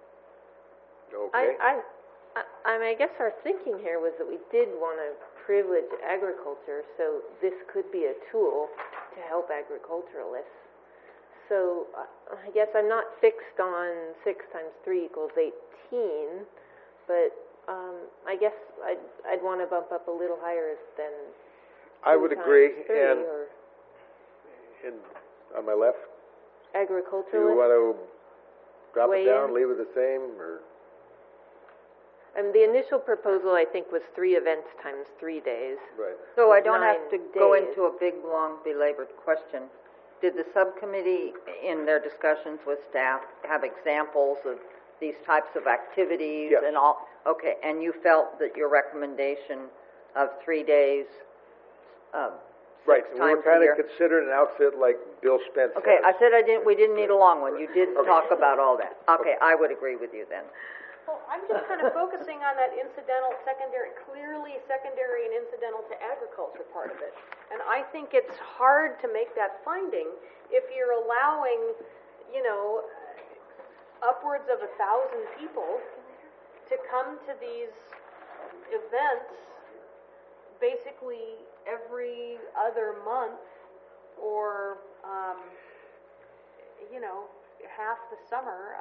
Okay. I guess our thinking here was that we did want to privilege agriculture, so this could be a tool to help agriculturalists. So I guess I'm not fixed on 6 times 3 equals 18, but I guess I'd want to bump up a little higher than 2 I would agree, times 3 and on my left, agriculturalists. do you want to drop it down, in? leave it the same, or? The initial proposal, I think, was 3 events times 3 days. Right. So I don't 9 have to go days. into a big, long, belabored question. Did the subcommittee, in their discussions with staff, have examples of these types of activities and all? Okay, and you felt that your recommendation of 3 days, Right, six and we were times a kind year. of considering an outfit like Bill Spence Okay, I has. said we didn't need a long one. You did Okay. talk about all that. Okay, I would agree with you then. Well, I'm just kind of focusing on that incidental, secondary, clearly secondary and incidental to agriculture part of it. And I think it's hard to make that finding if you're allowing, upwards of 1,000 people to come to these events basically every other month or, half the summer.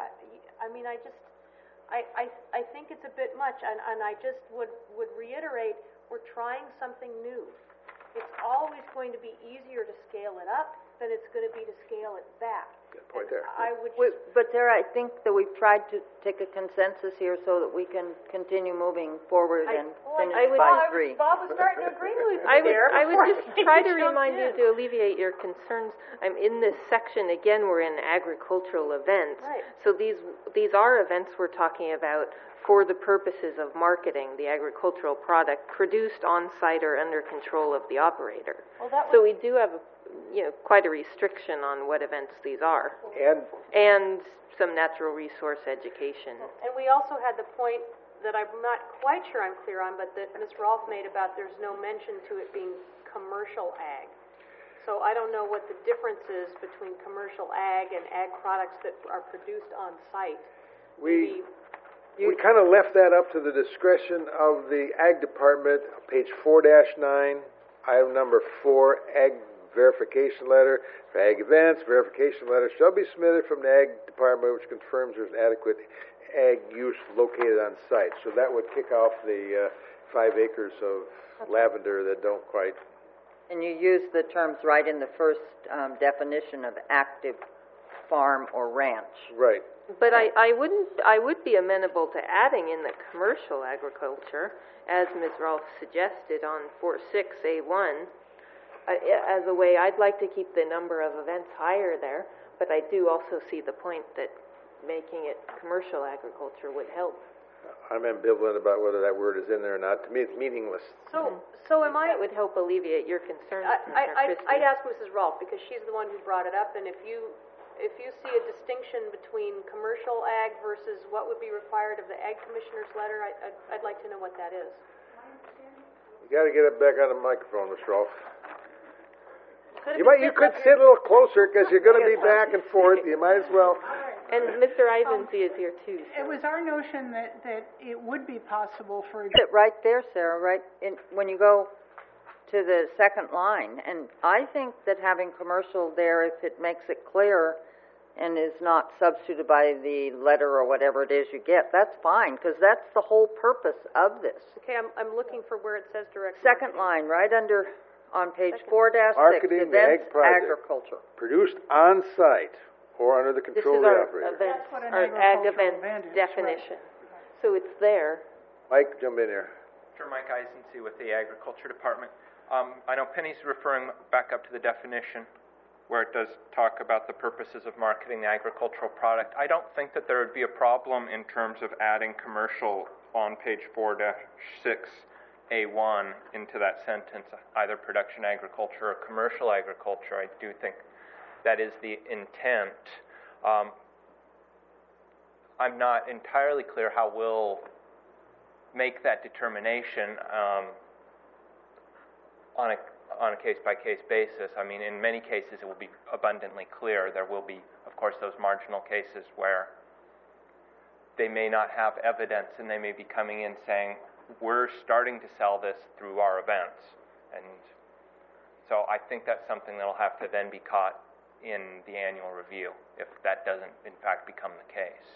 I think it's a bit much, and I just would reiterate, we're trying something new. It's always going to be easier to scale it up than it's going to be to scale it back. Good point there. I would But Sarah, I think that we've tried to take a consensus here so that we can continue moving forward and finish by 3. Bob was starting to agree with me I would just try to jumped remind you in. to alleviate your concerns. I'm in this section, again, we're in agricultural events. Right. So these are events we're talking about for the purposes of marketing the agricultural product produced on-site or under control of the operator. Well, that So was, we do have, quite a restriction on what events these are. And some natural resource education. and we also had the point that I'm not quite sure I'm clear on, but that Ms. Rolfe made about there's no mention to it being commercial ag. So I don't know what the difference is between commercial ag and ag products that are produced on site. we kind of left that up to the discretion of the Ag Department, page 4-9, item number 4, Ag verification letter. For ag events, verification letter shall be submitted from the Ag Department which confirms there's adequate ag use located on site. So that would kick off the 5 acres of lavender that don't quite. And you use the terms right in the first definition of active farm or ranch. Right. But I would be amenable to adding in the commercial agriculture, as Ms. Rolfe suggested on 4.6A1, as a way. I'd like to keep the number of events higher there, but I do also see the point that making it commercial agriculture would help. I'm ambivalent about whether that word is in there or not. To me, it's meaningless. So am I. That would help alleviate your concerns, I'd ask Mrs. Rolfe, because she's the one who brought it up, and if you see a distinction between commercial ag versus what would be required of the Ag Commissioner's letter, I'd like to know what that is. You got to get it back on the microphone, Ms. Rolfe. Could You could sit a little closer because you're going to be back and forth. You might as well. And Mr. Ivancy is here too. It was our notion that it would be possible for. It right there, Sarah, right when you go to the second line. And I think that having commercial there, if it makes it clear and is not substituted by the letter or whatever it is you get, that's fine, because that's the whole purpose of this. Okay, I'm looking for where it says direct. Second line, right under, on page 4-6, Marketing the events, ag project. agriculture. Produced on-site or under the control of the operator. Events, That's what an our ag agricultural event event is, definition. So it's there. Mike, jump in here. Sure, Mike Eisense with the Agriculture Department. I know Penny's referring back up to the definition where it does talk about the purposes of marketing the agricultural product. I don't think that there would be a problem in terms of adding commercial on page 4-6A1 into that sentence, either production agriculture or commercial agriculture. I do think that is the intent. I'm not entirely clear how we'll make that determination on a case-by-case basis. I mean, in many cases it will be abundantly clear. There will be, of course, those marginal cases where they may not have evidence and they may be coming in saying, we're starting to sell this through our events. And so I think that's something that will have to then be caught in the annual review if that doesn't, in fact, become the case.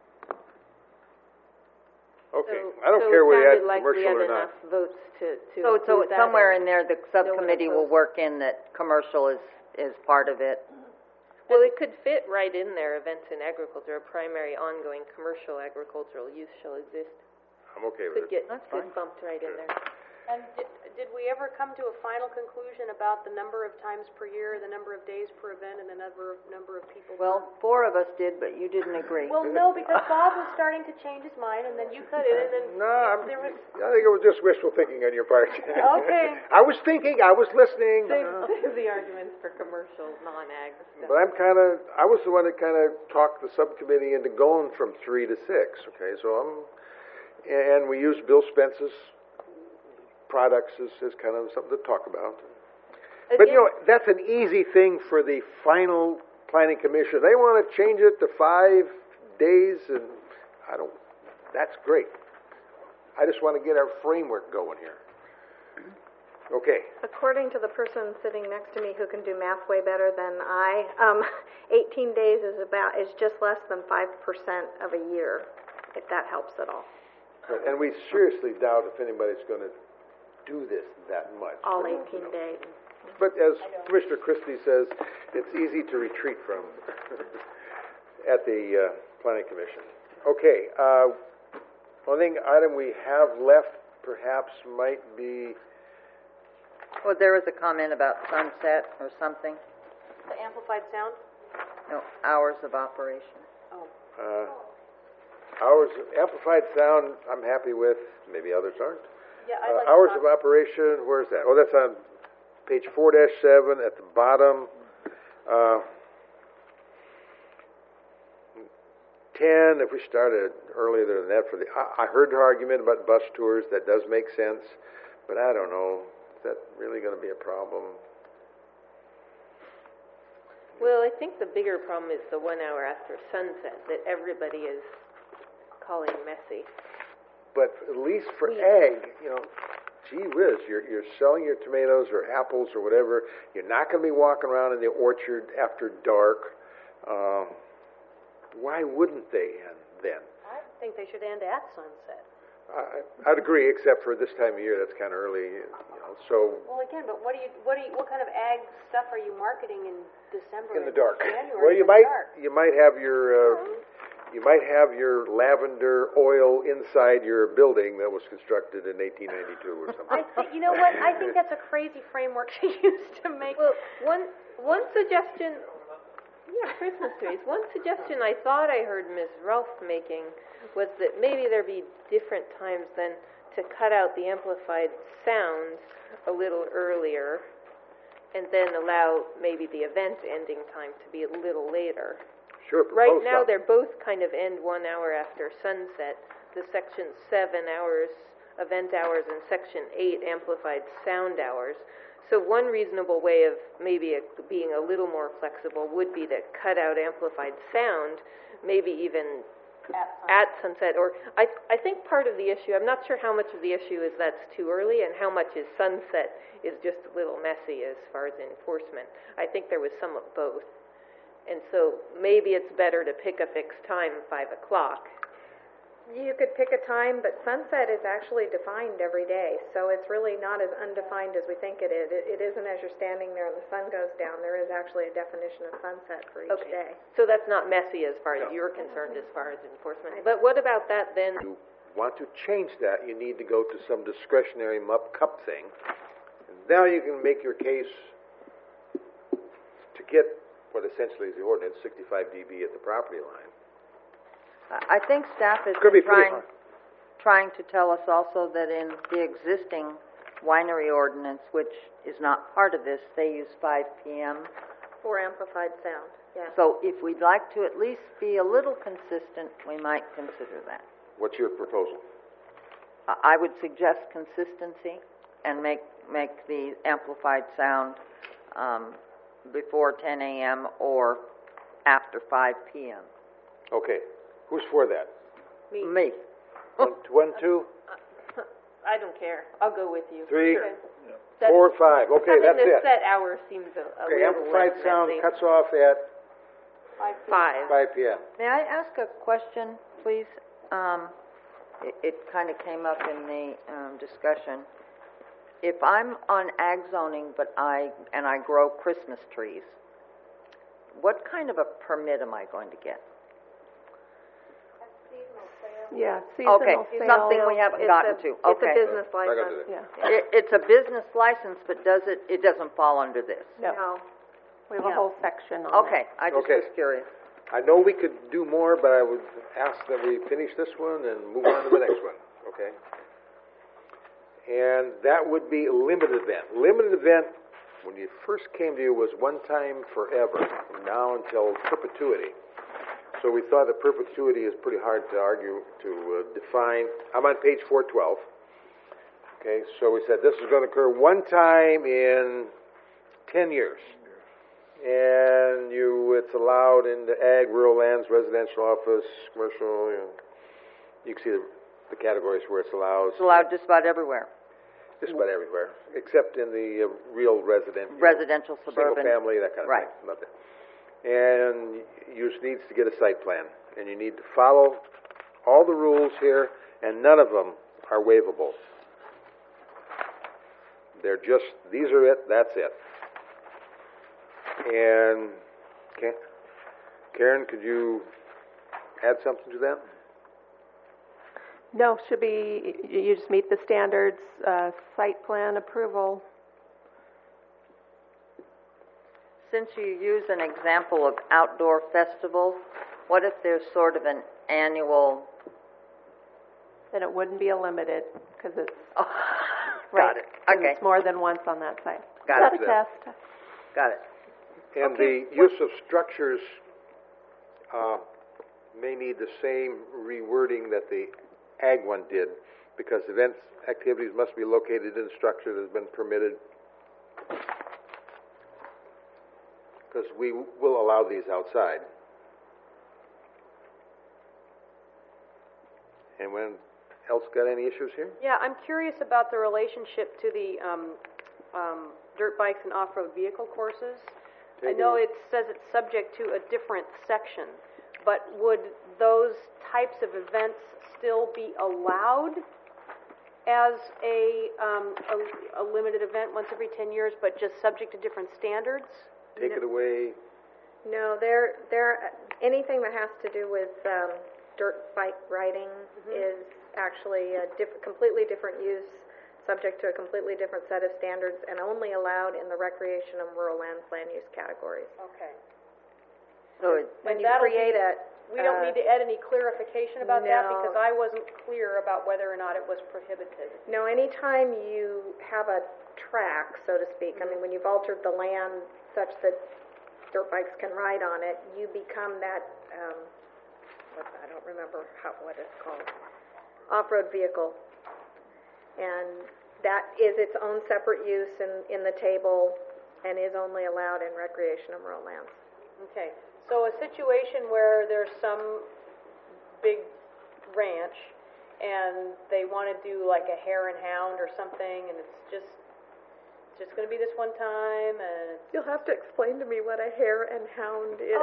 Okay, I don't care whether you add like commercial or not. enough votes to So approve that, somewhere or in there, the subcommittee will opposed? work in that commercial is part of it. Well, it could fit right in there. Events in agriculture, a primary ongoing commercial agricultural use shall exist. I'm okay with Could it. get bumped right in there. And did we ever come to a final conclusion about the number of times per year, the number of days per event, and the number of people? Well, 4 of us did, but you didn't agree. Well, no, because Bob was starting to change his mind, and then you cut in, and then No, there was. I think it was just wishful thinking on your part. Okay. I was thinking, I was listening. Save the arguments for commercial, non-ag stuff. But I was the one that kind of talked the subcommittee into going from 3 to 6, okay? And we used Bill Spence's products as kind of something to talk about. But, that's an easy thing for the final planning commission. They want to change it to 5 days, and that's great. I just want to get our framework going here. Okay. According to the person sitting next to me who can do math way better than I, 18 days is just less than 5% of a year, if that helps at all. And we seriously doubt if anybody's going to do this that much. All 18 days. But as Commissioner Christie says, it's easy to retreat from at the Planning Commission. Okay, only item we have left perhaps might be... Well, there was a comment about sunset or something. The amplified sound? No, hours of operation. Hours of amplified sound, I'm happy with. Maybe others aren't. Yeah, I'd like hours of operation, where's that? Oh, that's on page 4-7 at the bottom. 10, if we started earlier than that I heard her argument about bus tours. That does make sense, but I don't know. Is that really going to be a problem? Well, I think the bigger problem is the 1 hour after sunset that everybody is calling messy. But at least for ag, gee whiz, you're selling your tomatoes or apples or whatever. You're not going to be walking around in the orchard after dark. Why wouldn't they end then? I think they should end at sunset. I'd agree, except for this time of year. That's kind of early. So. Well, again, but what kind of ag stuff are you marketing in December? In the dark. January? Well, you might have your lavender oil inside your building that was constructed in 1892 or something. You know what? I think that's a crazy framework to use to make. Well, one suggestion. Yeah, Christmas trees. One suggestion I thought I heard Ms. Rolfe making was that maybe there be different times then to cut out the amplified sounds a little earlier and then allow maybe the event ending time to be a little later. Sure. Right now they're both kind of end 1 hour after sunset. The section 7 hours, event hours, and section 8 amplified sound hours. So one reasonable way of maybe being a little more flexible would be to cut out amplified sound, maybe even at sunset. Or I think part of the issue, I'm not sure how much of the issue is that's too early and how much is sunset is just a little messy as far as enforcement. I think there was some of both. And so maybe it's better to pick a fixed time, 5 o'clock. You could pick a time, but sunset is actually defined every day, so it's really not as undefined as we think it is. It isn't as you're standing there and the sun goes down. There is actually a definition of sunset for each day. So that's not messy as far as you're concerned as far as enforcement. But what about that then? You want to change that, you need to go to some discretionary MUP cup thing. And now you can make your case to get what essentially is the ordinance, 65 dB at the property line. I think staff has Could be been pretty trying to tell us also that in the existing winery ordinance, which is not part of this, they use 5 p.m. For amplified sound, yeah. So if we'd like to at least be a little consistent, we might consider that. What's your proposal? I would suggest consistency and make the amplified sound before 10 a.m. or after 5 p.m. Okay. Who's for that? Me. 1, 2? I don't care. I'll go with you. 3, Okay. 4, 5. Okay, that's Having it. the set hour seems a Okay, little amplified less sound messy. cuts off at 5. 5 p.m. May I ask a question, please? It kind of came up in the discussion. If I'm on ag zoning, but I grow Christmas trees, what kind of a permit am I going to get? Yeah, seasonal Okay, sale. something we haven't gotten to. Okay. It's a business license. Yeah. It's a business license, but it doesn't fall under this? No. We have a whole section on Okay, I just Okay. was curious. I know we could do more, but I would ask that we finish this one and move on to the next one, okay? And that would be a limited event. Limited event, when you first came to you, was one time forever, from now until perpetuity. So we thought that perpetuity is pretty hard to argue, to define. I'm on page 412. Okay, so we said this is going to occur one time in 10 years. And it's allowed in the ag, rural lands, residential office, commercial, you can see the categories where it's allowed. It's allowed just about everywhere. Just about everywhere, except in the real residential, suburban. Single family, that kind of right. thing. Not that. And you just needs to get a site plan, and you need to follow all the rules here, and none of them are waivable. They're just, these are it, that's it. And Karen, could you add something to that? No, should be, you just meet the standards, site plan approval. Since you use an example of outdoor festivals, what if there's sort of an annual... Then it wouldn't be a limited, because it's... Got it. Okay. It's more than once on that site. Got it. it. Test. Got it. And the use of structures may need the same rewording that the ag one did, because events, activities must be located in a structure that has been permitted. Because we will allow these outside. Anyone else got any issues here? Yeah, I'm curious about the relationship to the dirt bikes and off-road vehicle courses. I know it says it's subject to a different section, but would those types of events still be allowed as a limited event once every 10 years, but just subject to different standards? Take it away. No, anything that has to do with dirt bike riding is actually a completely different use, subject to a completely different set of standards, and only allowed in the recreation and rural lands land use categories. Okay. So when you create we don't need to add any clarification about that, no. because I wasn't clear about whether or not it was prohibited. No, anytime you have a track, so to speak, I mean, when you've altered the land such that dirt bikes can ride on it, you become that, I don't remember what it's called, off-road vehicle. And that is its own separate use in the table and is only allowed in recreation and rural lands. Okay, so a situation where there's some big ranch and they want to do like a hare and hound or something, and it's just going to be this one time, and You'll have to explain to me what a hare and hound is.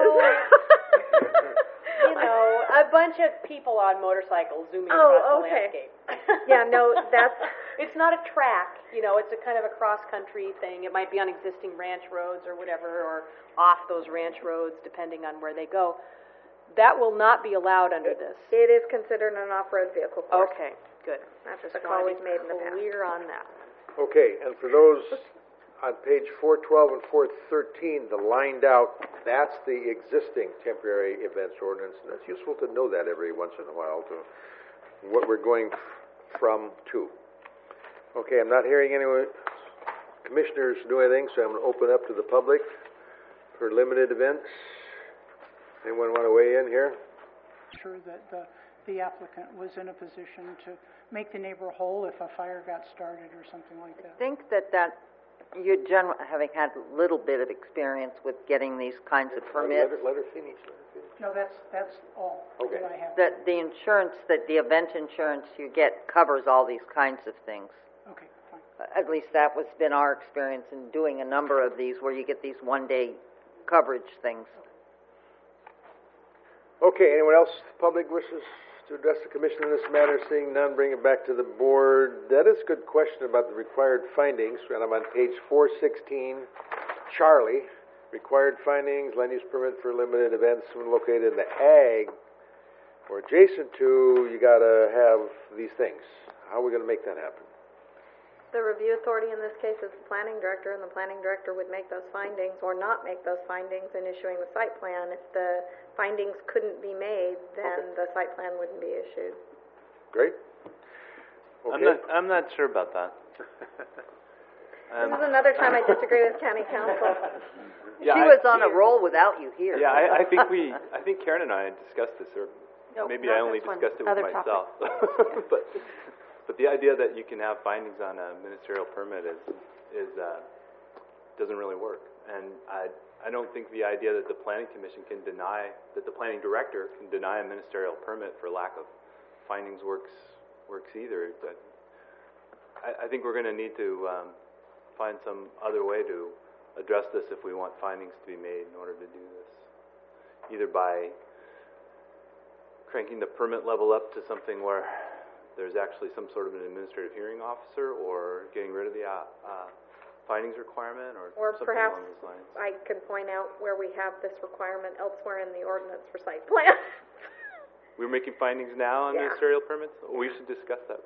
you know, a bunch of people on motorcycles zooming across the landscape. Yeah, no, that's... It's not a track, you know, it's a kind of a cross-country thing. It might be on existing ranch roads or whatever, or off those ranch roads, depending on where they go. That will not be allowed under this. It is considered an off-road vehicle course. Okay, good. That's just a call we've made in the past. Clear on that. Okay, and for those on page 412 and 413, the lined out, that's the existing temporary events ordinance, and it's useful to know that every once in a while to what we're going from to. Okay, I'm not hearing any commissioners do anything, so I'm going to open up to the public for limited events. Anyone want to weigh in here? Sure that the applicant was in a position to make the neighbor whole if a fire got started or something like that. I think that you're having had a little bit of experience with getting these kinds of permits. Let her finish. No, that's all okay. that I have. That the insurance, that the event insurance you get covers all these kinds of things. Okay, fine. At least that was been our experience in doing a number of these where you get these one-day coverage things. Okay, anyone else, public wishes to address the commission on this matter? Seeing none, bring it back to the board. That is a good question about the required findings, and I'm on page 416. Charlie, required findings, land use permit for limited events when located in the ag or adjacent to, you gotta have these things. How are we gonna make that happen? The review authority in this case is the planning director, and the planning director would make those findings or not make those findings in issuing the site plan. If the findings couldn't be made, then the site plan wouldn't be issued. Great. Okay. I'm not sure about that. This is another time I disagree with county council. Yeah, she was on a roll without you here. Yeah, I think Karen and I had discussed this, or maybe I only discussed it with myself. But the idea that you can have findings on a ministerial permit is doesn't really work. And I don't think the idea that the planning commission can deny, that the planning director can deny a ministerial permit for lack of findings works either. But I think we're going to need to find some other way to address this if we want findings to be made in order to do this. Either by cranking the permit level up to something where there's actually some sort of an administrative hearing officer, or getting rid of the findings requirement, or something perhaps along those lines. I can point out where we have this requirement elsewhere in the ordinance for site plan. We're making findings now on ministerial permits? We should discuss that.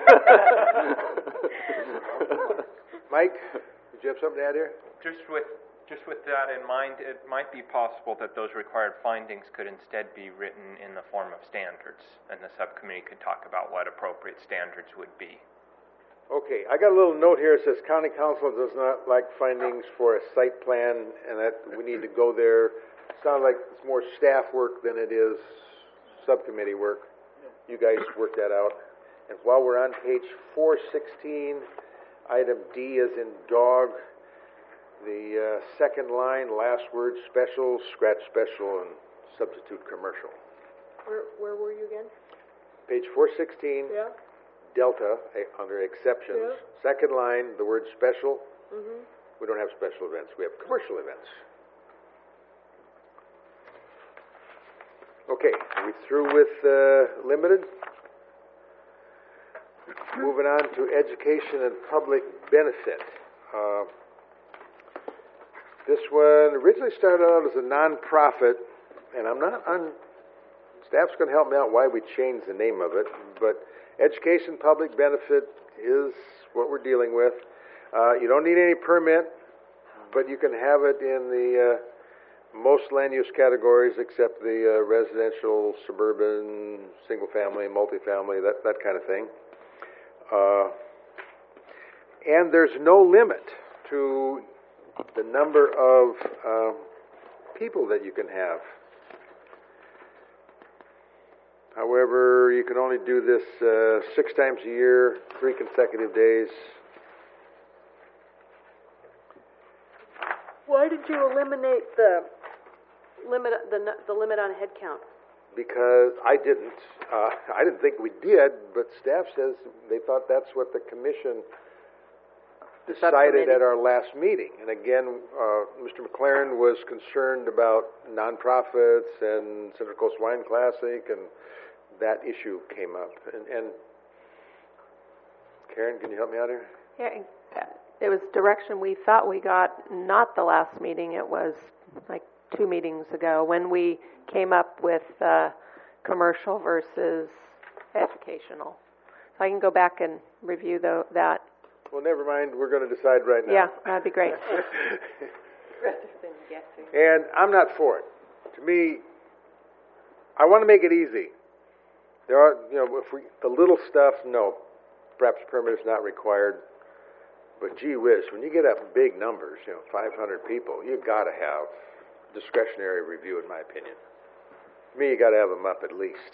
Mike, did you have something to add here? Just with that in mind, it might be possible that those required findings could instead be written in the form of standards, and the subcommittee could talk about what appropriate standards would be. Okay, I got a little note here. It says county council does not like findings for a site plan, and that we need to go there. Sounds like it's more staff work than it is subcommittee work. You guys work that out. And while we're on page 416, item D is in dog. The second line, last word, special, scratch special, and substitute commercial. Where were you again? Page 416, Delta, under exceptions. Second line, the word special. We don't have special events. We have commercial events. Okay, are we through with limited? Moving on to education and public benefit. This one originally started out as a non-profit, and staff's going to help me out why we changed the name of it, but education public benefit is what we're dealing with. You don't need any permit, but you can have it in the most land use categories except the residential, suburban, single family, multifamily, that kind of thing. And there's no limit to the number of people that you can have. However, you can only do this 6 times a year, 3 consecutive days, you eliminate the limit on head count? Because I didn't think we did, but staff says they thought that's what the commission decided at our last meeting. And again, Mr. McLaren was concerned about nonprofits and Central Coast Wine Classic, and that issue came up. And Karen, can you help me out here? Yeah, it was direction we thought we got, not the last meeting, it was like 2 meetings ago, when we came up with commercial versus educational. So I can go back and review that. Well, never mind, we're going to decide right now. Yeah, that'd be great. Rather than guessing. And I'm not for it. To me, I want to make it easy. There are, the little stuff, no, perhaps permit is not required. But gee whiz, when you get up big numbers, 500 people, you got to have discretionary review, in my opinion. To me, you got to have them up at least.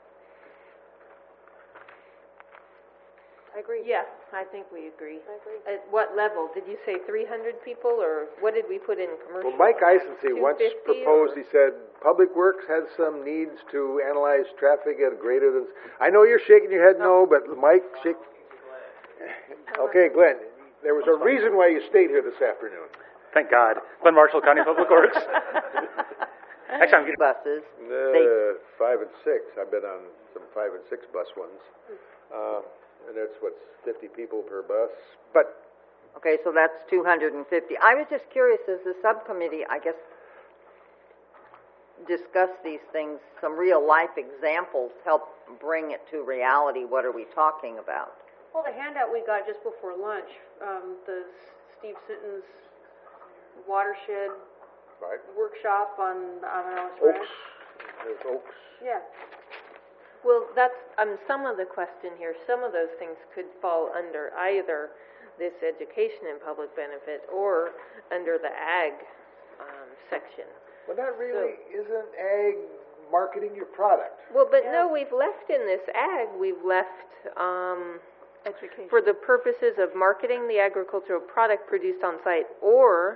I agree. Yes, I think we agree. I agree. At what level? Did you say 300 people, or what did we put in commercial? Well, Mike Eisensee once proposed, he said, Public Works has some needs to analyze traffic at greater than... I know you're shaking your head no, but Mike, shake... Okay, Glenn, there was a reason why you stayed here this afternoon. Thank God. Glenn Marshall, County Public Works. Actually, I'm getting... Buses. 5 and 6. I've been on some 5 and 6 bus ones. And that's, 50 people per bus. But... Okay, so that's 250. I was just curious, as the subcommittee, I guess, discuss these things, some real-life examples help bring it to reality. What are we talking about? Well, the handout we got just before lunch, the Steve Sitton's watershed workshop on Oaks. There's Oaks. Yeah. Well, that's some of the question here. Some of those things could fall under either this education and public benefit or under the ag section. Well, that really isn't ag marketing your product. Well, but no, we've left in this ag, we've left education for the purposes of marketing the agricultural product produced on site, or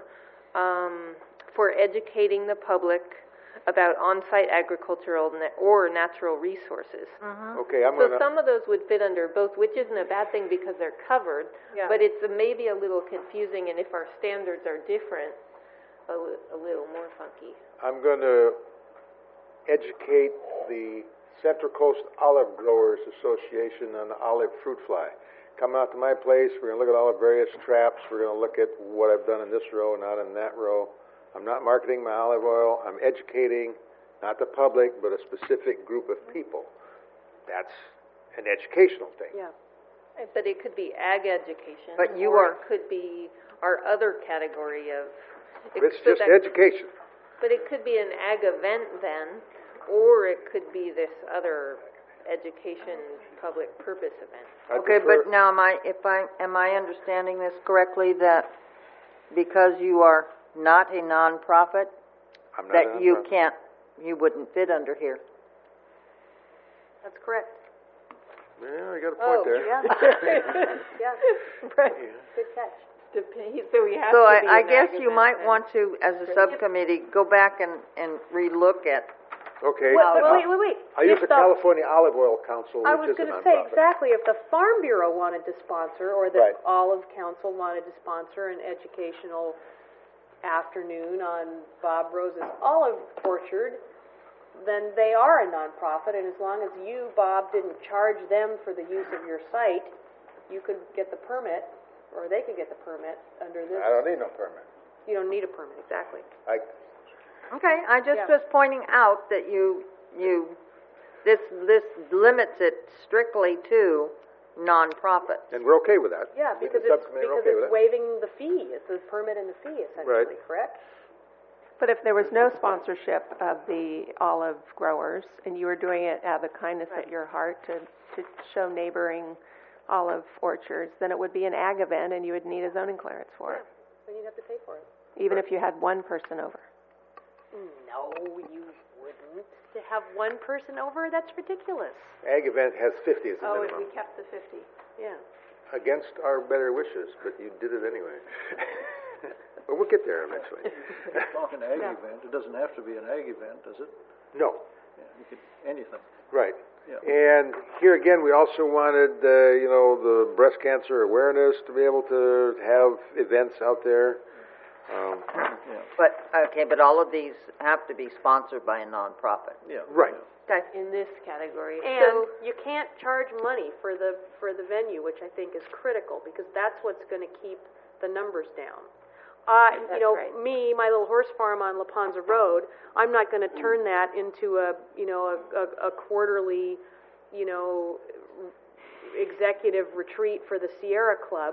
for educating the public about on-site agricultural or natural resources. Okay, so some of those would fit under both, which isn't a bad thing because they're covered, but it's maybe a little confusing, and if our standards are different, a little more funky. I'm going to educate the Central Coast Olive Growers Association on the olive fruit fly. Come out to my place, we're going to look at all the various traps, we're going to look at what I've done in this row, not in that row. I'm not marketing my olive oil. I'm educating, not the public, but a specific group of people. That's an educational thing. Yeah. But it could be ag education. But you or it could be our other category of... It's just education. But it could be an ag event then, or it could be this other education public purpose event. Okay, but now am I understanding this correctly, that because you are not a nonprofit, that you wouldn't fit under here? That's correct. Yeah, you got a point there. Yeah. Right. Good catch. So I guess you might want to, as a subcommittee, go back and relook at. Okay. Wait. I use the California Olive Oil Council, I which was is a going to say, nonprofit. exactly, if the Farm Bureau wanted to sponsor, or the Olive Council wanted to sponsor an educational afternoon on Bob Rose's olive orchard, then they are a nonprofit, and as long as you, Bob, didn't charge them for the use of your site, you could get the permit, or they could get the permit under this. I don't need no permit. You don't need a permit, exactly. Okay, I just was pointing out that this limits it strictly to nonprofits. And we're okay with that. Yeah, because it's waiving the fee. It's the permit and the fee, essentially, correct? But if there was no sponsorship of the olive growers, and you were doing it out of the kindness at your heart to show neighboring olive orchards, then it would be an ag event, and you would need a zoning clearance for it. Then you'd have to pay for it. Even if you had one person over. No, you wouldn't. To have one person over, that's ridiculous. Ag event has 50 as a minimum. Oh, if we kept the 50, yeah. Against our better wishes, but you did it anyway. But we'll get there eventually. Talking ag event, it doesn't have to be an ag event, does it? No. Yeah, you could, anything. Right. Yeah. And here again, we also wanted, the breast cancer awareness to be able to have events out there. But all of these have to be sponsored by a nonprofit. Yeah. Right. In this category. And you can't charge money for the venue, which I think is critical, because that's what's going to keep the numbers down. Right. Me, my little horse farm on La Panza Road, I'm not going to turn that into a quarterly, executive retreat for the Sierra Club,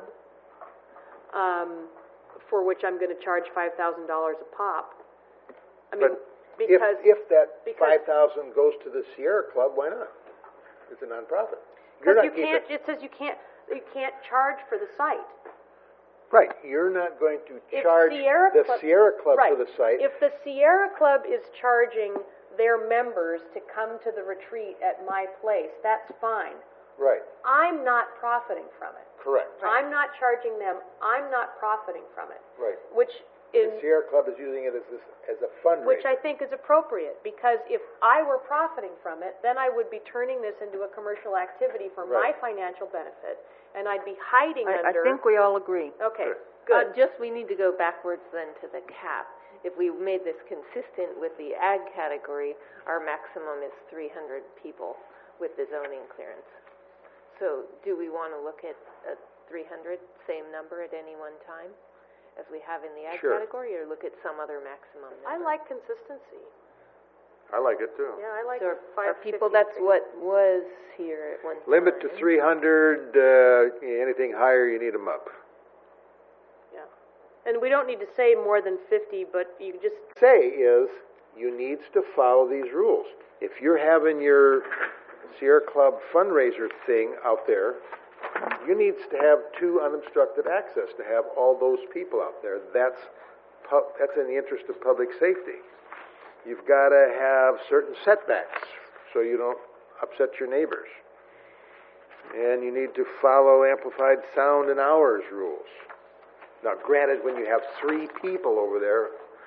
for which I'm going to charge $5,000 a pop. I mean, because if that 5,000 goes to the Sierra Club, why not? It's a nonprofit. Because it says you can't charge for the site. Right, you're not going to charge the Sierra Club for the site. If the Sierra Club is charging their members to come to the retreat at my place, that's fine. Right. I'm not profiting from it. Correct. Right. I'm not charging them. I'm not profiting from it. Right. The Sierra Club is using it as a fundraiser. Which I think is appropriate, because if I were profiting from it, then I would be turning this into a commercial activity for my financial benefit, and I'd be hiding under... I think we all agree. Okay, good. We need to go backwards then to the cap. If we made this consistent with the ag category, our maximum is 300 people with the zoning clearance. So do we want to look at 300, same number at any one time, as we have in the ag category, or look at some other maximum number? I like consistency. I like it too. Yeah, I like so are people, that's what was here at one time. Limit to 300, anything higher, you need them up. Yeah. And we don't need to say more than 50, but you just... Say is, you needs to follow these rules. If you're having your Sierra Club fundraiser thing out there, you needs to have 2 unobstructed access to have all those people out there. That's in the interest of public safety. You've got to have certain setbacks so you don't upset your neighbors. And you need to follow amplified sound and hours rules. Now, granted, when you have 3 people over there,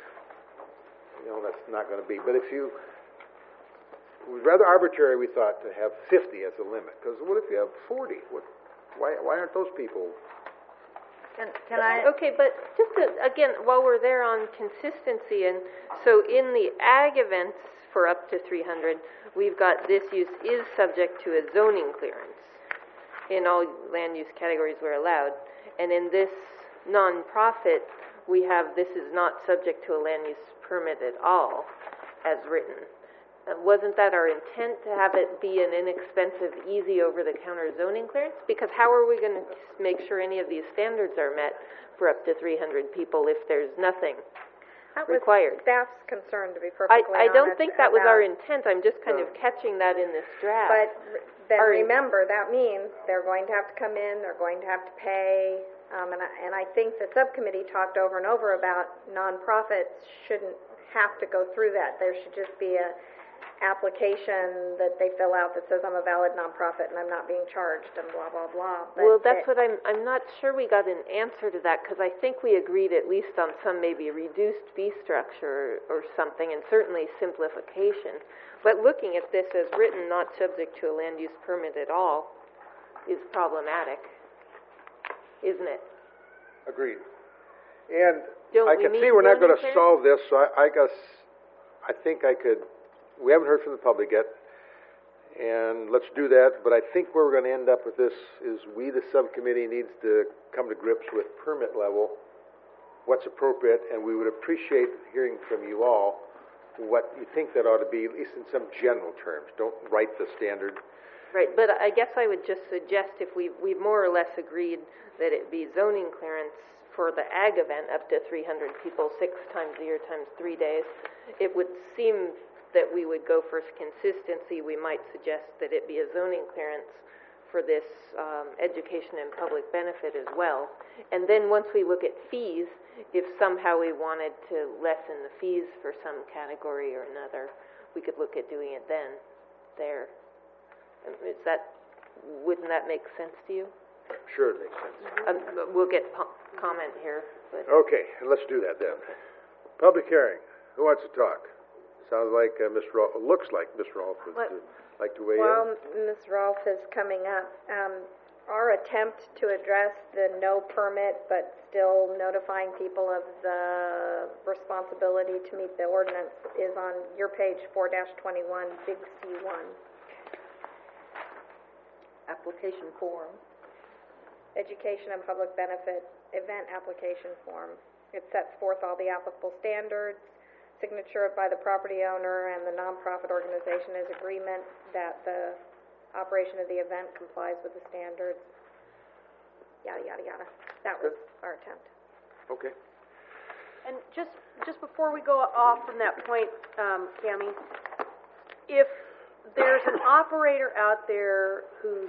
that's not going to be. But it was rather arbitrary, we thought, to have 50 as a limit. Because what if you have 40? Why aren't those people? Can I? Okay, but just again, while we're there on consistency, and so in the ag events for up to 300, we've got this use is subject to a zoning clearance. In all land use categories we're allowed. And in this nonprofit, we have this is not subject to a land use permit at all, as written. Wasn't that our intent, to have it be an inexpensive, easy, over-the-counter zoning clearance? Because how are we going to make sure any of these standards are met for up to 300 people if there's nothing required? Staff's concern, to be perfectly honest. I don't think that was our intent. I'm just kind of catching that in this draft. But then remember, that means they're going to have to come in, they're going to have to pay, and I think the subcommittee talked over and over about nonprofits shouldn't have to go through that. There should just be a application that they fill out that says I'm a valid nonprofit and I'm not being charged and blah, blah, blah. Well, that's what I'm not sure we got an answer to that, because I think we agreed at least on some maybe reduced fee structure or something, and certainly simplification. But looking at this as written, not subject to a land use permit at all, is problematic, isn't it? Agreed. And Don't I we can need see we're not going to zoning solve this, so I guess I think I could. We haven't heard from the public yet, and let's do that. But I think where we're going to end up with this is we, the subcommittee, needs to come to grips with permit level, what's appropriate, and we would appreciate hearing from you all what you think that ought to be, at least in some general terms. Don't write the standard. Right, but I guess I would just suggest if we've more or less agreed that it be zoning clearance for the ag event up to 300 people 6 times a year times 3 days, it would seem that we would go for consistency. We might suggest that it be a zoning clearance for this education and public benefit as well. And then once we look at fees, if somehow we wanted to lessen the fees for some category or another, we could look at doing it then, there. Wouldn't that make sense to you? Sure, it makes sense. We'll get comment here. but. Okay, let's do that then. Public hearing. Who wants to talk? Sounds like Ms. Rolfe, looks like Ms. Rolfe would like to weigh in. While Ms. Rolfe is coming up, our attempt to address the no permit but still notifying people of the responsibility to meet the ordinance is on your page 4-21, big C1. Application form. Education and public benefit event application form. It sets forth all the applicable standards, signature by the property owner and the nonprofit organization is agreement that the operation of the event complies with the standards, yada, yada, yada. That was our attempt. Okay. And just before we go off from that point, Cammie, if there's an operator out there who's,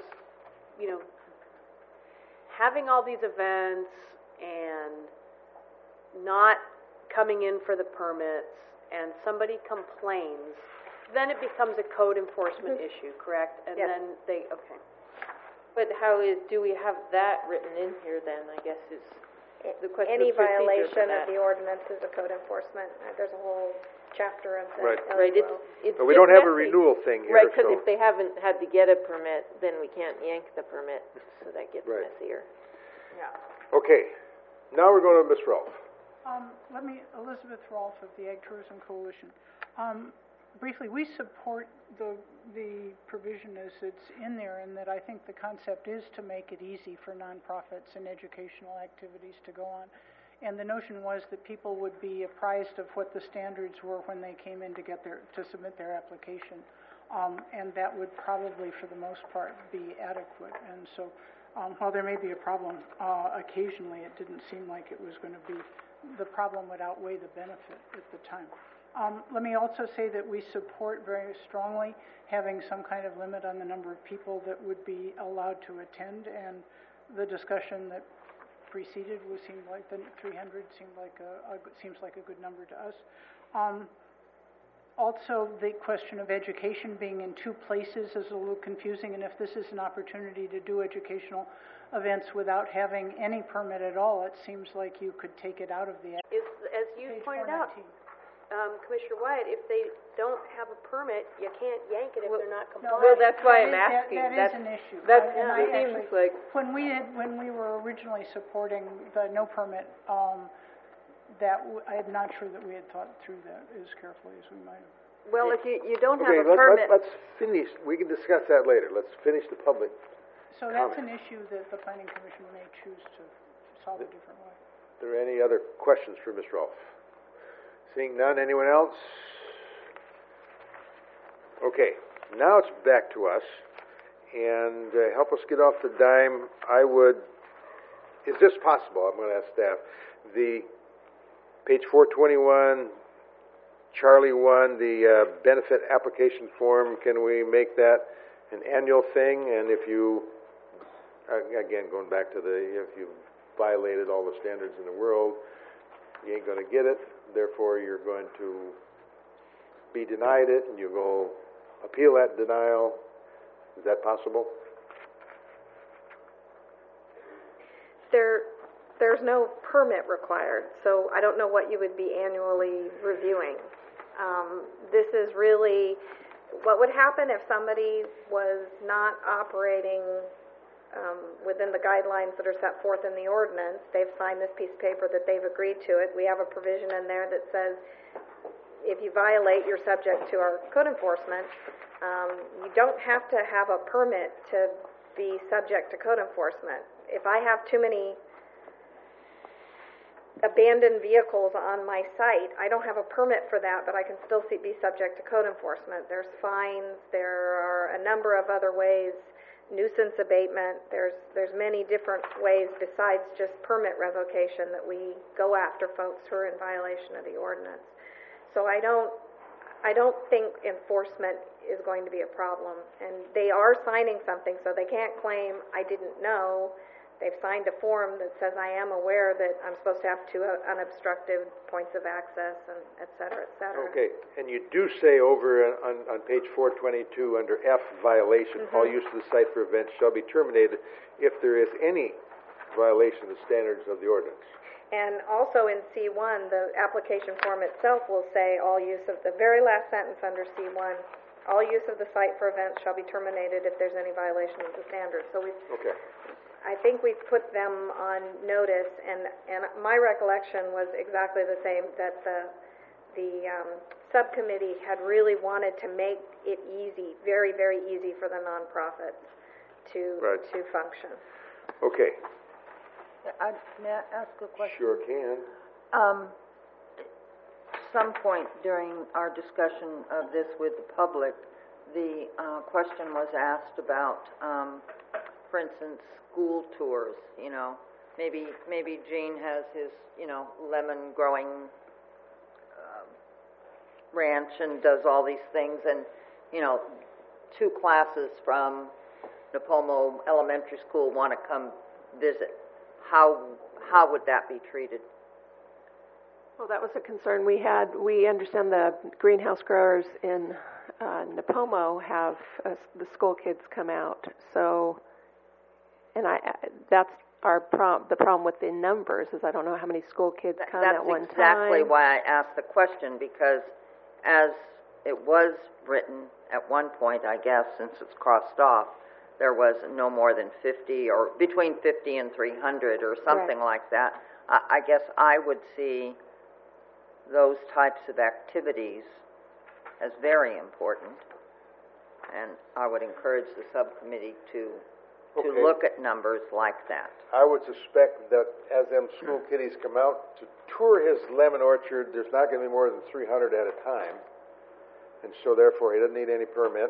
having all these events and not coming in for the permits, and somebody complains, then it becomes a code enforcement issue, correct? And Yes. then okay. But do we have that written in here then, I guess is the question. Any the procedure for violation that. of the ordinance is a code enforcement. There's a whole chapter of that. Right. Right, it's But we just don't have a messy. renewal thing here, Right, because so- if they haven't had to get a permit, then we can't yank the permit, so that gets Right. messier. Yeah. Okay. Now we're going to Ms. Rolfe. Elizabeth Rolfe of the Ag Tourism Coalition. Briefly, we support the provision as it's in there, and that I think the concept is to make it easy for nonprofits and educational activities to go on. And the notion was that people would be apprised of what the standards were when they came in to submit their application. And that would probably, for the most part, be adequate. And so, while there may be a problem occasionally, it didn't seem like it was going to be, the problem would outweigh the benefit at the time. Let me also say that we support very strongly having some kind of limit on the number of people that would be allowed to attend, and the discussion that preceded seemed like the 300 seems like a good number to us. Also, the question of education being in two places is a little confusing, and if this is an opportunity to do educational events without having any permit at all, it seems like you could take it out of the... As you pointed out, Commissioner Wyatt, if they don't have a permit, you can't yank it if they're not compliant. Well, that's why I'm asking. That is an issue. That And seems like... When we were originally supporting the no permit, I'm not sure that we had thought through that as carefully as we might have. Well, if you don't have Okay, a permit... let's finish. We can discuss that later. Let's finish the public So that's an issue that the Planning Commission may choose to solve a different way. Are there any other questions for Ms. Rolfe? Seeing none, anyone else? Okay, now it's back to us, and help us get off the dime. Is this possible? I'm going to ask staff. The page 421, Charlie 1, the benefit application form, can we make that an annual thing? And if you, again, going back to if you violated all the standards in the world, you ain't going to get it. Therefore, you're going to be denied it, and you go appeal that denial. Is that possible? There's no permit required, so I don't know what you would be annually reviewing. This is really what would happen if somebody was not operating within the guidelines that are set forth in the ordinance. They've signed this piece of paper that they've agreed to it. We have a provision in there that says if you violate, you're subject to our code enforcement. You don't have to have a permit to be subject to code enforcement. If I have too many abandoned vehicles on my site, I don't have a permit for that, but I can still be subject to code enforcement. There's fines. There are a number of other ways. Nuisance abatement, there's many different ways besides just permit revocation that we go after folks who are in violation of the ordinance. So I don't think enforcement is going to be a problem. And they are signing something, so they can't claim I didn't know. They've signed a form that says I am aware that I'm supposed to have 2 unobstructed points of access, and et cetera, et cetera. Okay, and you do say over on page 422 under F, violation, all use of the site for events shall be terminated if there is any violation of the standards of the ordinance. And also in C1, the application form itself will say all use of, the very last sentence under C1, all use of the site for events shall be terminated if there's any violation of the standards. So I think we've put them on notice, and my recollection was exactly the same, that the subcommittee had really wanted to make it easy, very, very easy for the nonprofits to function. Okay. May I ask a question? Sure can. Some point during our discussion of this with the public, the question was asked about, for instance, school tours. You know, maybe Gene has his, lemon growing ranch and does all these things, and 2 classes from Napomo Elementary School want to come visit. How would that be treated? Well, that was a concern we had. We understand the greenhouse growers in Napomo have the school kids come out. So, and that's the problem with the numbers is I don't know how many school kids come at one time. That's exactly why I asked the question, because as it was written at one point, I guess, since it's crossed off, there was no more than 50 or between 50 and 300 or something like that. I guess I would see those types of activities as very important, and I would encourage the subcommittee to look at numbers like that. I would suspect that as them school kiddies come out to tour his lemon orchard, there's not going to be more than 300 at a time, and so therefore he doesn't need any permit.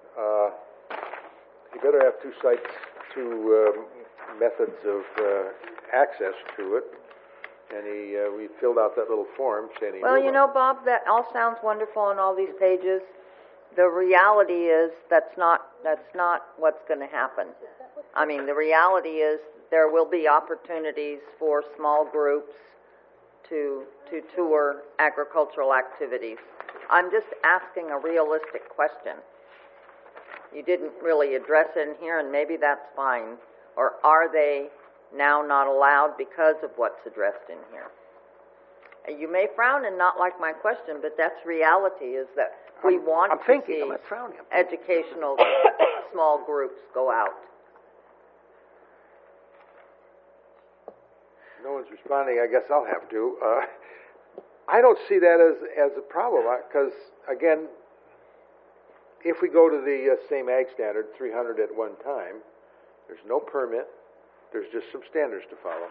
He better have 2 sites, 2 methods of access to it. And we filled out that little form saying he Well, Bob, that all sounds wonderful on all these pages. The reality is that's not what's going to happen. I mean, the reality is there will be opportunities for small groups to tour agricultural activities. I'm just asking a realistic question. You didn't really address it in here, and maybe that's fine. Or are they now not allowed because of what's addressed in here? You may frown and not like my question, but that's reality, is that we want to see educational small groups go out. No one's responding. I guess I'll have to. I don't see that as a problem, because, again, if we go to the same ag standard, 300 at one time, there's no permit. There's just some standards to follow.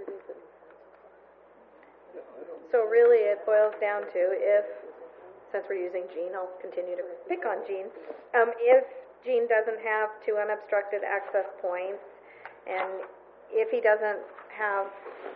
So really it boils down to since we're using Gene, I'll continue to pick on Gene. If Gene doesn't have 2 unobstructed access points, and if he doesn't have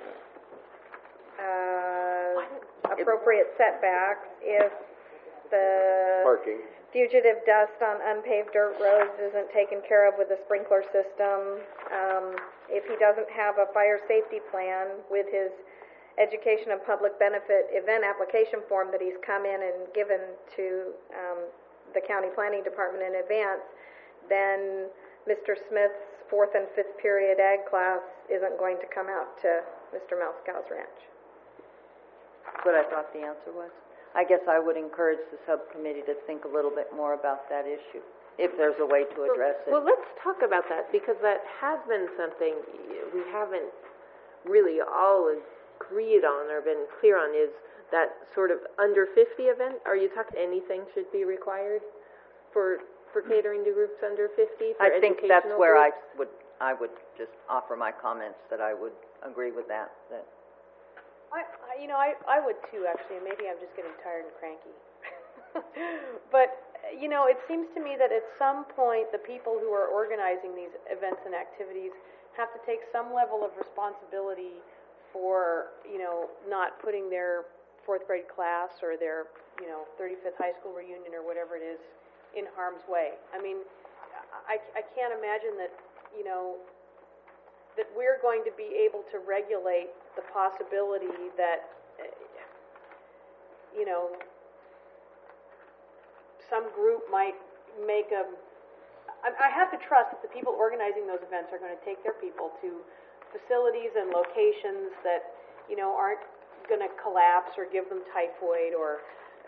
appropriate setbacks, if the parking, fugitive dust on unpaved dirt roads isn't taken care of with a sprinkler system, if he doesn't have a fire safety plan with his education and public benefit event application form that he's come in and given to the county planning department in advance, then Mr. Smith's 4th and 5th period ag class isn't going to come out to Mr. Malskow's ranch. That's what I thought the answer was. I guess I would encourage the subcommittee to think a little bit more about that issue, if there's a way to address it. Well, let's talk about that, because that has been something we haven't really all agreed on or been clear on, is that sort of under 50 event. Are you talking anything should be required for catering to groups under 50? I think that's where I would just offer my comments that I would agree with that. I would too, actually, and maybe I'm just getting tired and cranky. But, it seems to me that at some point the people who are organizing these events and activities have to take some level of responsibility for, not putting their 4th grade class or their, 35th high school reunion or whatever it is in harm's way. I mean, I can't imagine that, that we're going to be able to regulate the possibility that, some group might make I have to trust that the people organizing those events are going to take their people to facilities and locations that, aren't going to collapse or give them typhoid or,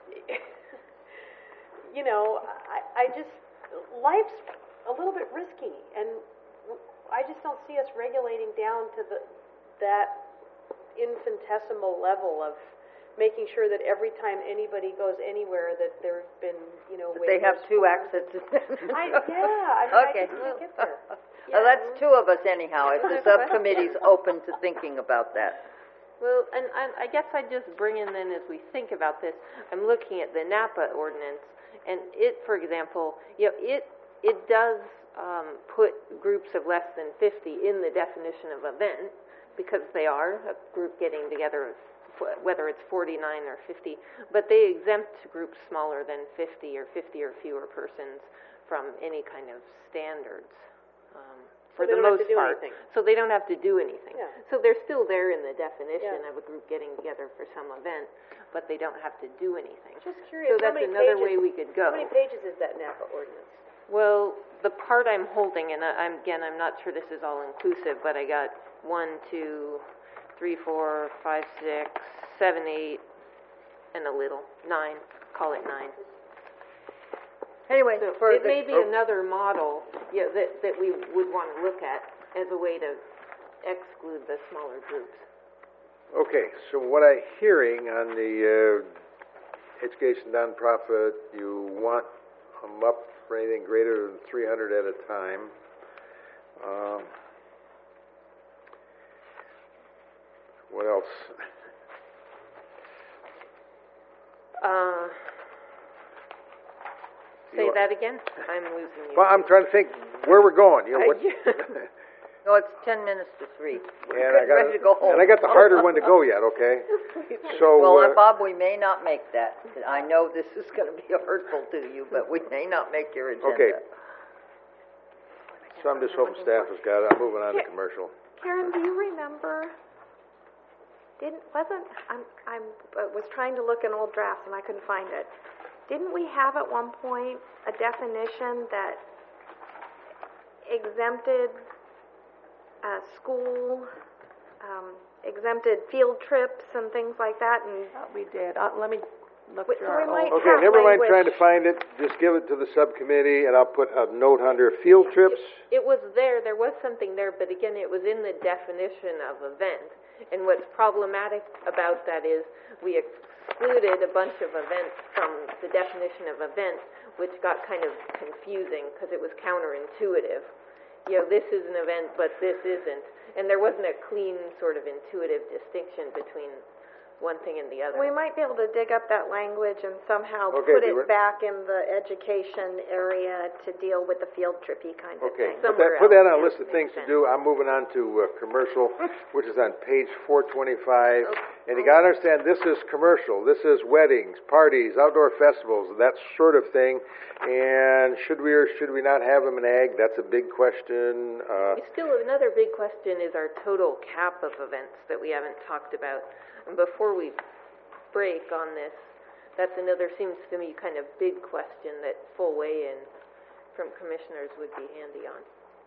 I just, life's a little bit risky, and I just don't see us regulating down to that infinitesimal level of making sure that every time anybody goes anywhere that there's been, waivers. They have two exits. I just can't get there. Well, that's two of us anyhow, if the subcommittee's open to thinking about that. Well, and I guess I'd just bring in then, as we think about this, I'm looking at the Napa ordinance, and it, for example, it does put groups of less than 50 in the definition of event, because they are a group getting together, whether it's 49 or 50, but they exempt groups smaller than 50 or fewer persons from any kind of standards. For the most part. So they don't have to do anything. Yeah. So they're still there in the definition of a group getting together for some event, but they don't have to do anything. Just curious, so that's another way we could go. How many pages is that Napa ordinance? Well, the part I'm holding, and I'm not sure this is all inclusive, but I got 1, 2, 3, 4, 5, 6, 7, 8, and a little, 9. Call it 9. Anyway, so it may be another model that we would want to look at as a way to exclude the smaller groups. Okay, so what I'm hearing on the education nonprofit, you want them up for anything greater than 300 at a time. What else? Say that again? I'm losing you. Well, I'm trying to think where we're going. No, it's 10 minutes to 3. And I got the harder one to go yet, okay? So, well, Bob, we may not make that. I know this is going to be hurtful to you, but we may not make your agenda. Okay. So I'm just hoping staff has got it. I'm moving on to commercial. Karen, do you remember? I was trying to look in old drafts and I couldn't find it. Didn't we have at one point a definition that exempted school, exempted field trips and things like that? And we did. Let me look through our old. Okay, never mind trying to find it. Just give it to the subcommittee, and I'll put a note under field trips. It was there. There was something there, but again, it was in the definition of event. And what's problematic about that is we excluded a bunch of events from the definition of event, which got kind of confusing because it was counterintuitive. This is an event, but this isn't. And there wasn't a clean sort of intuitive distinction between one thing and the other. We might be able to dig up that language and somehow put it back in the education area to deal with the field trippy kind of thing. Put that on a list of things to do. I'm moving on to commercial, which is on page 425. And you got to understand, this is commercial. This is weddings, parties, outdoor festivals, that sort of thing. And should we or should we not have them in ag? That's a big question. Still, another big question is our total cap of events that we haven't talked about. And before we break on this, that's another, seems to me, kind of big question that full weigh-in from commissioners would be handy on.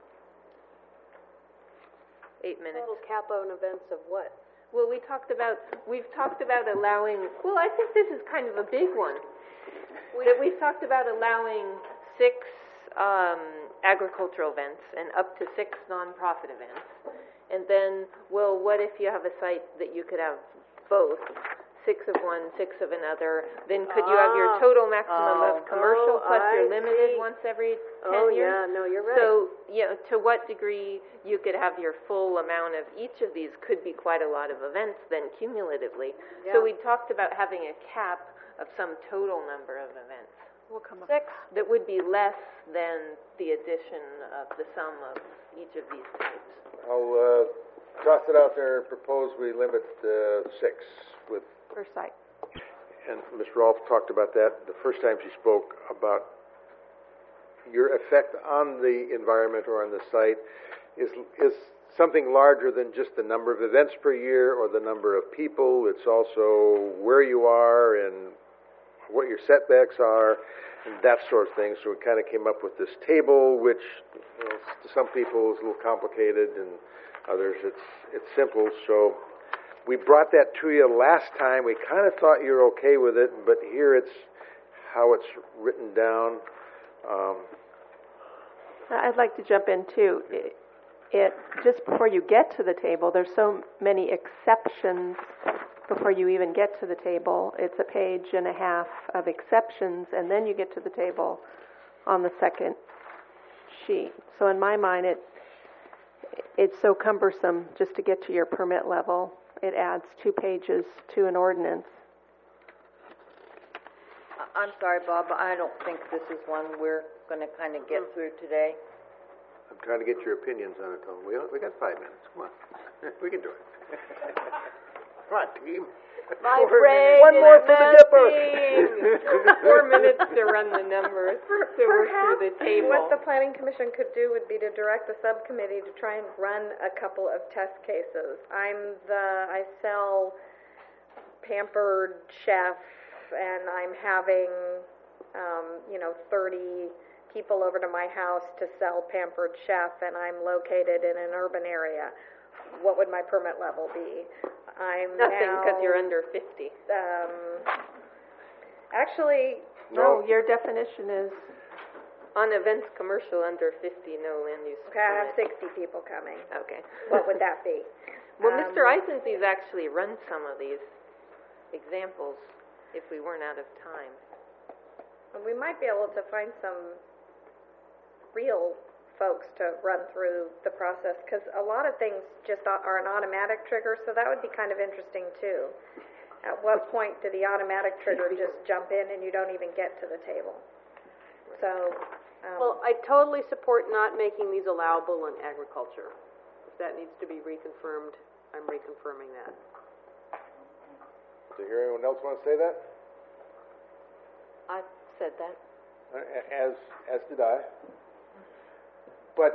8 minutes. Total cap on events of what? Well, we've talked about allowing, well, I think this is kind of a big one. We've talked about allowing 6 agricultural events and up to 6 nonprofit events. And then, well, what if you have a site that you could have both, 6 of one, 6 of another? Then could you have your total maximum of commercial plus your limited once every 10 years? Yeah, no, you're right. So, to what degree you could have your full amount of each of these could be quite a lot of events then cumulatively. Yeah. So we talked about having a cap of some total number of events. We'll come up 6 that would be less than the addition of the sum of each of these types. I'll toss it out there and propose we limit 6 with per site. And Ms. Rolfe talked about that the first time she spoke about your effect on the environment or on the site is something larger than just the number of events per year or the number of people. It's also where you are and what your setbacks are and that sort of thing. So we kind of came up with this table, which to some people is a little complicated, and others it's simple. So we brought that to you last time. We kind of thought you were okay with it, but here it's how it's written down. I'd like to jump in too. It just before you get to the table, there's so many exceptions before you even get to the table. It's a page and a half of exceptions, and then you get to the table on the second sheet. So in my mind, it's so cumbersome just to get to your permit level. It adds 2 pages to an ordinance. I'm sorry, Bob, I don't think this is one we're going to kind of get through today. I'm trying to get your opinions on it, though. We got 5 minutes. Come on. We can do it. Come on, team. My brain One more for the dipper. 4 minutes to run the numbers to work through the table. What the Planning Commission could do would be to direct the subcommittee to try and run a couple of test cases. I sell Pampered Chef, and I'm having, 30 people over to my house to sell Pampered Chef, and I'm located in an urban area. What would my permit level be? Nothing, because you're under 50. Actually, No, your definition is On events commercial under 50, no land use okay, I have permit. 60 people coming. Okay. What would that be? Well, Mr. Eisensee's actually run some of these examples if we weren't out of time. We might be able to find some real folks to run through the process, because a lot of things just are an automatic trigger, so that would be kind of interesting too. At what point do the automatic trigger just jump in and you don't even get to the table? So, Well, I totally support not making these allowable in agriculture. If that needs to be reconfirmed, I'm reconfirming that. Do you hear anyone else want to say that? I said that. As did I. But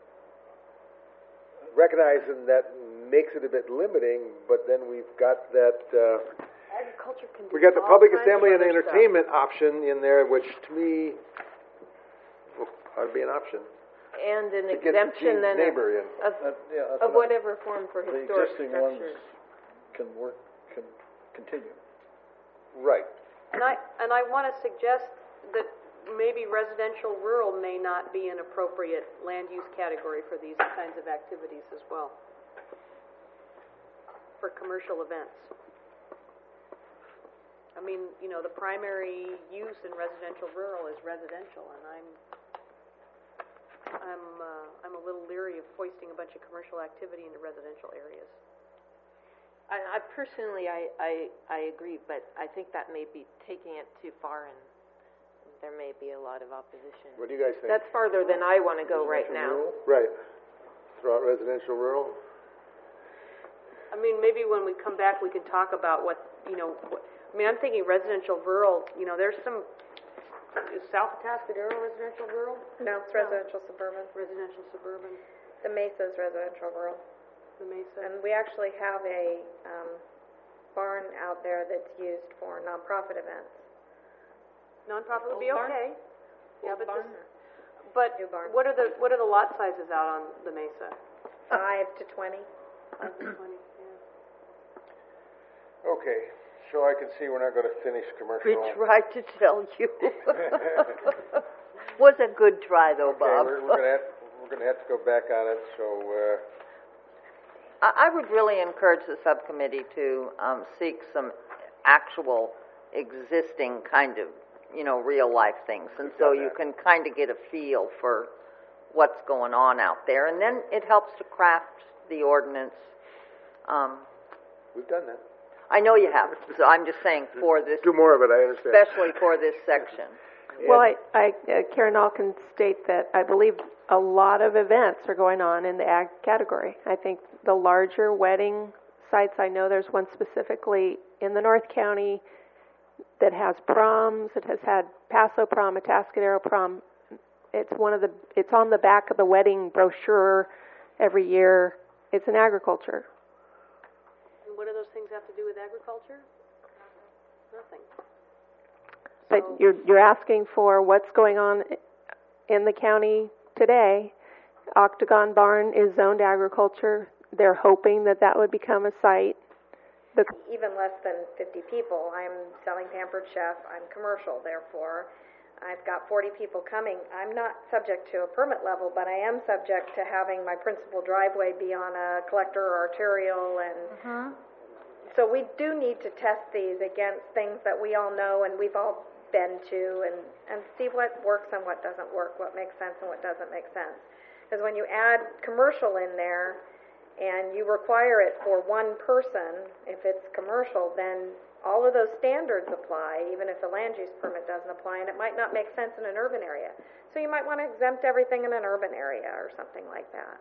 recognizing that makes it a bit limiting, but then we've got that, Agriculture can do we got the all public kinds of assembly and other entertainment option in there, which to me ought to be an option. And an To get exemption Gene's then neighbor in. of whatever form for The historic existing structures. ones can continue. Right. And I want to suggest that maybe residential rural may not be an appropriate land use category for these kinds of activities as well, for commercial events. I mean, the primary use in residential rural is residential, and I'm a little leery of foisting a bunch of commercial activity into residential areas. I personally, I agree, but I think that may be taking it too far, and there may be a lot of opposition. What do you guys think? That's farther than I want to go right now. Right. Throw out residential rural? I mean, maybe when we come back, we can talk about I'm thinking residential rural, there's some, is South Atascadero residential rural? No, it's residential suburban. Residential suburban, The Mesa's residential rural. the Mesa. And we actually have a barn out there that's used for nonprofit events. Nonprofit would Old be barn? okay. Yeah, Old but barn? New barn. what are the lot sizes out on the Mesa? 5 to 20. 5 to 20, yeah. Okay. So I can see we're not going to finish commercial. We tried to tell you. Was a good try, though, Okay, Bob. we're going to have to go back on it, so, I would really encourage the subcommittee to seek some actual existing kind of, real life things, and so you can kind of get a feel for what's going on out there, and then it helps to craft the ordinance. we've done that. I know you have, so I'm just saying for this, Do more of it, I understand. especially for this section. Well, Karen All can state that I believe a lot of events are going on in the ag category. I think the larger wedding sites, I know there's one specifically in the North County that has proms. It has had Paso prom, Atascadero prom. It's on the back of the wedding brochure every year. It's in agriculture. And what do those things have to do with agriculture? Nothing. But you're asking for what's going on in the county today. Octagon Barn is zoned agriculture. They're hoping that would become a site. even less than 50 people. I'm selling Pampered Chef, I'm commercial, therefore. I've got 40 people coming. I'm not subject to a permit level, but I am subject to having my principal driveway be on a collector or arterial, and so we do need to test these against things that we all know and we've all been to, and see what works and what doesn't work, what makes sense and what doesn't make sense. Because when you add commercial in there and you require it for one person, if it's commercial, then all of those standards apply, even if the land use permit doesn't apply, and it might not make sense in an urban area. So you might want to exempt everything in an urban area or something like that.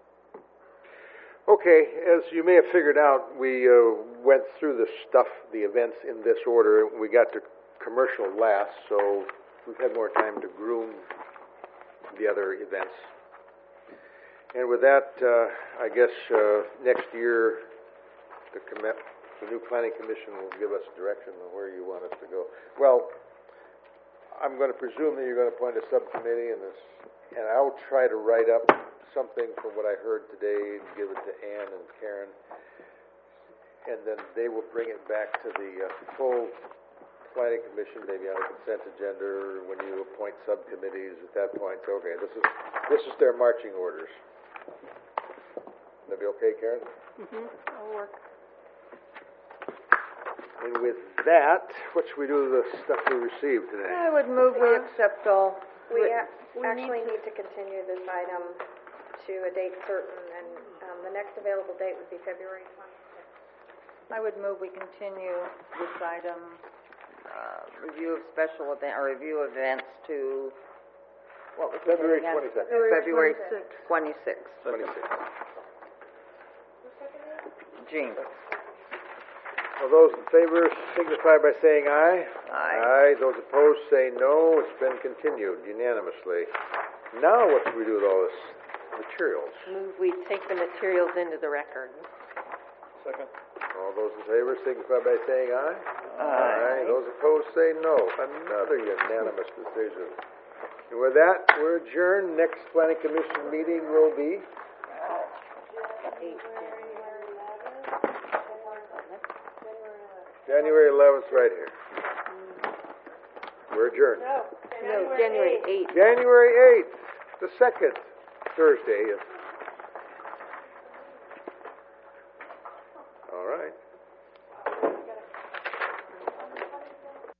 Okay, as you may have figured out, we went through the stuff, the events in this order. We got to commercial last, so we've had more time to groom the other events. And with that, I guess next year the new planning commission will give us direction on where you want us to go. Well, I'm going to presume that you're going to appoint a subcommittee, and I'll try to write up something from what I heard today and give it to Ann and Karen, and then they will bring it back to the full planning commission, maybe on a consent agenda, or when you appoint subcommittees at that point. Okay, this is their marching orders. That be okay, Karen? That'll work. And with that, what should we do with the stuff we received today? I would move we accept all. We actually need to continue this item to a date certain, and the next available date would be February 26th. I would move we continue this item, review of special event, or review events to, what was February it again? 26th. February 26th. 26th. Jean. All those in favor signify by saying aye. Aye. Those opposed say no. It's been continued unanimously. Now what do we do with all this materials? Move we take the materials into the record. Second. All those in favor signify by saying aye. Aye. Those opposed say no. Another unanimous decision. And with that, we're adjourned. Next planning commission meeting will be January 11th, right here. We're adjourned. No, January 8th. January 8th, the second Thursday of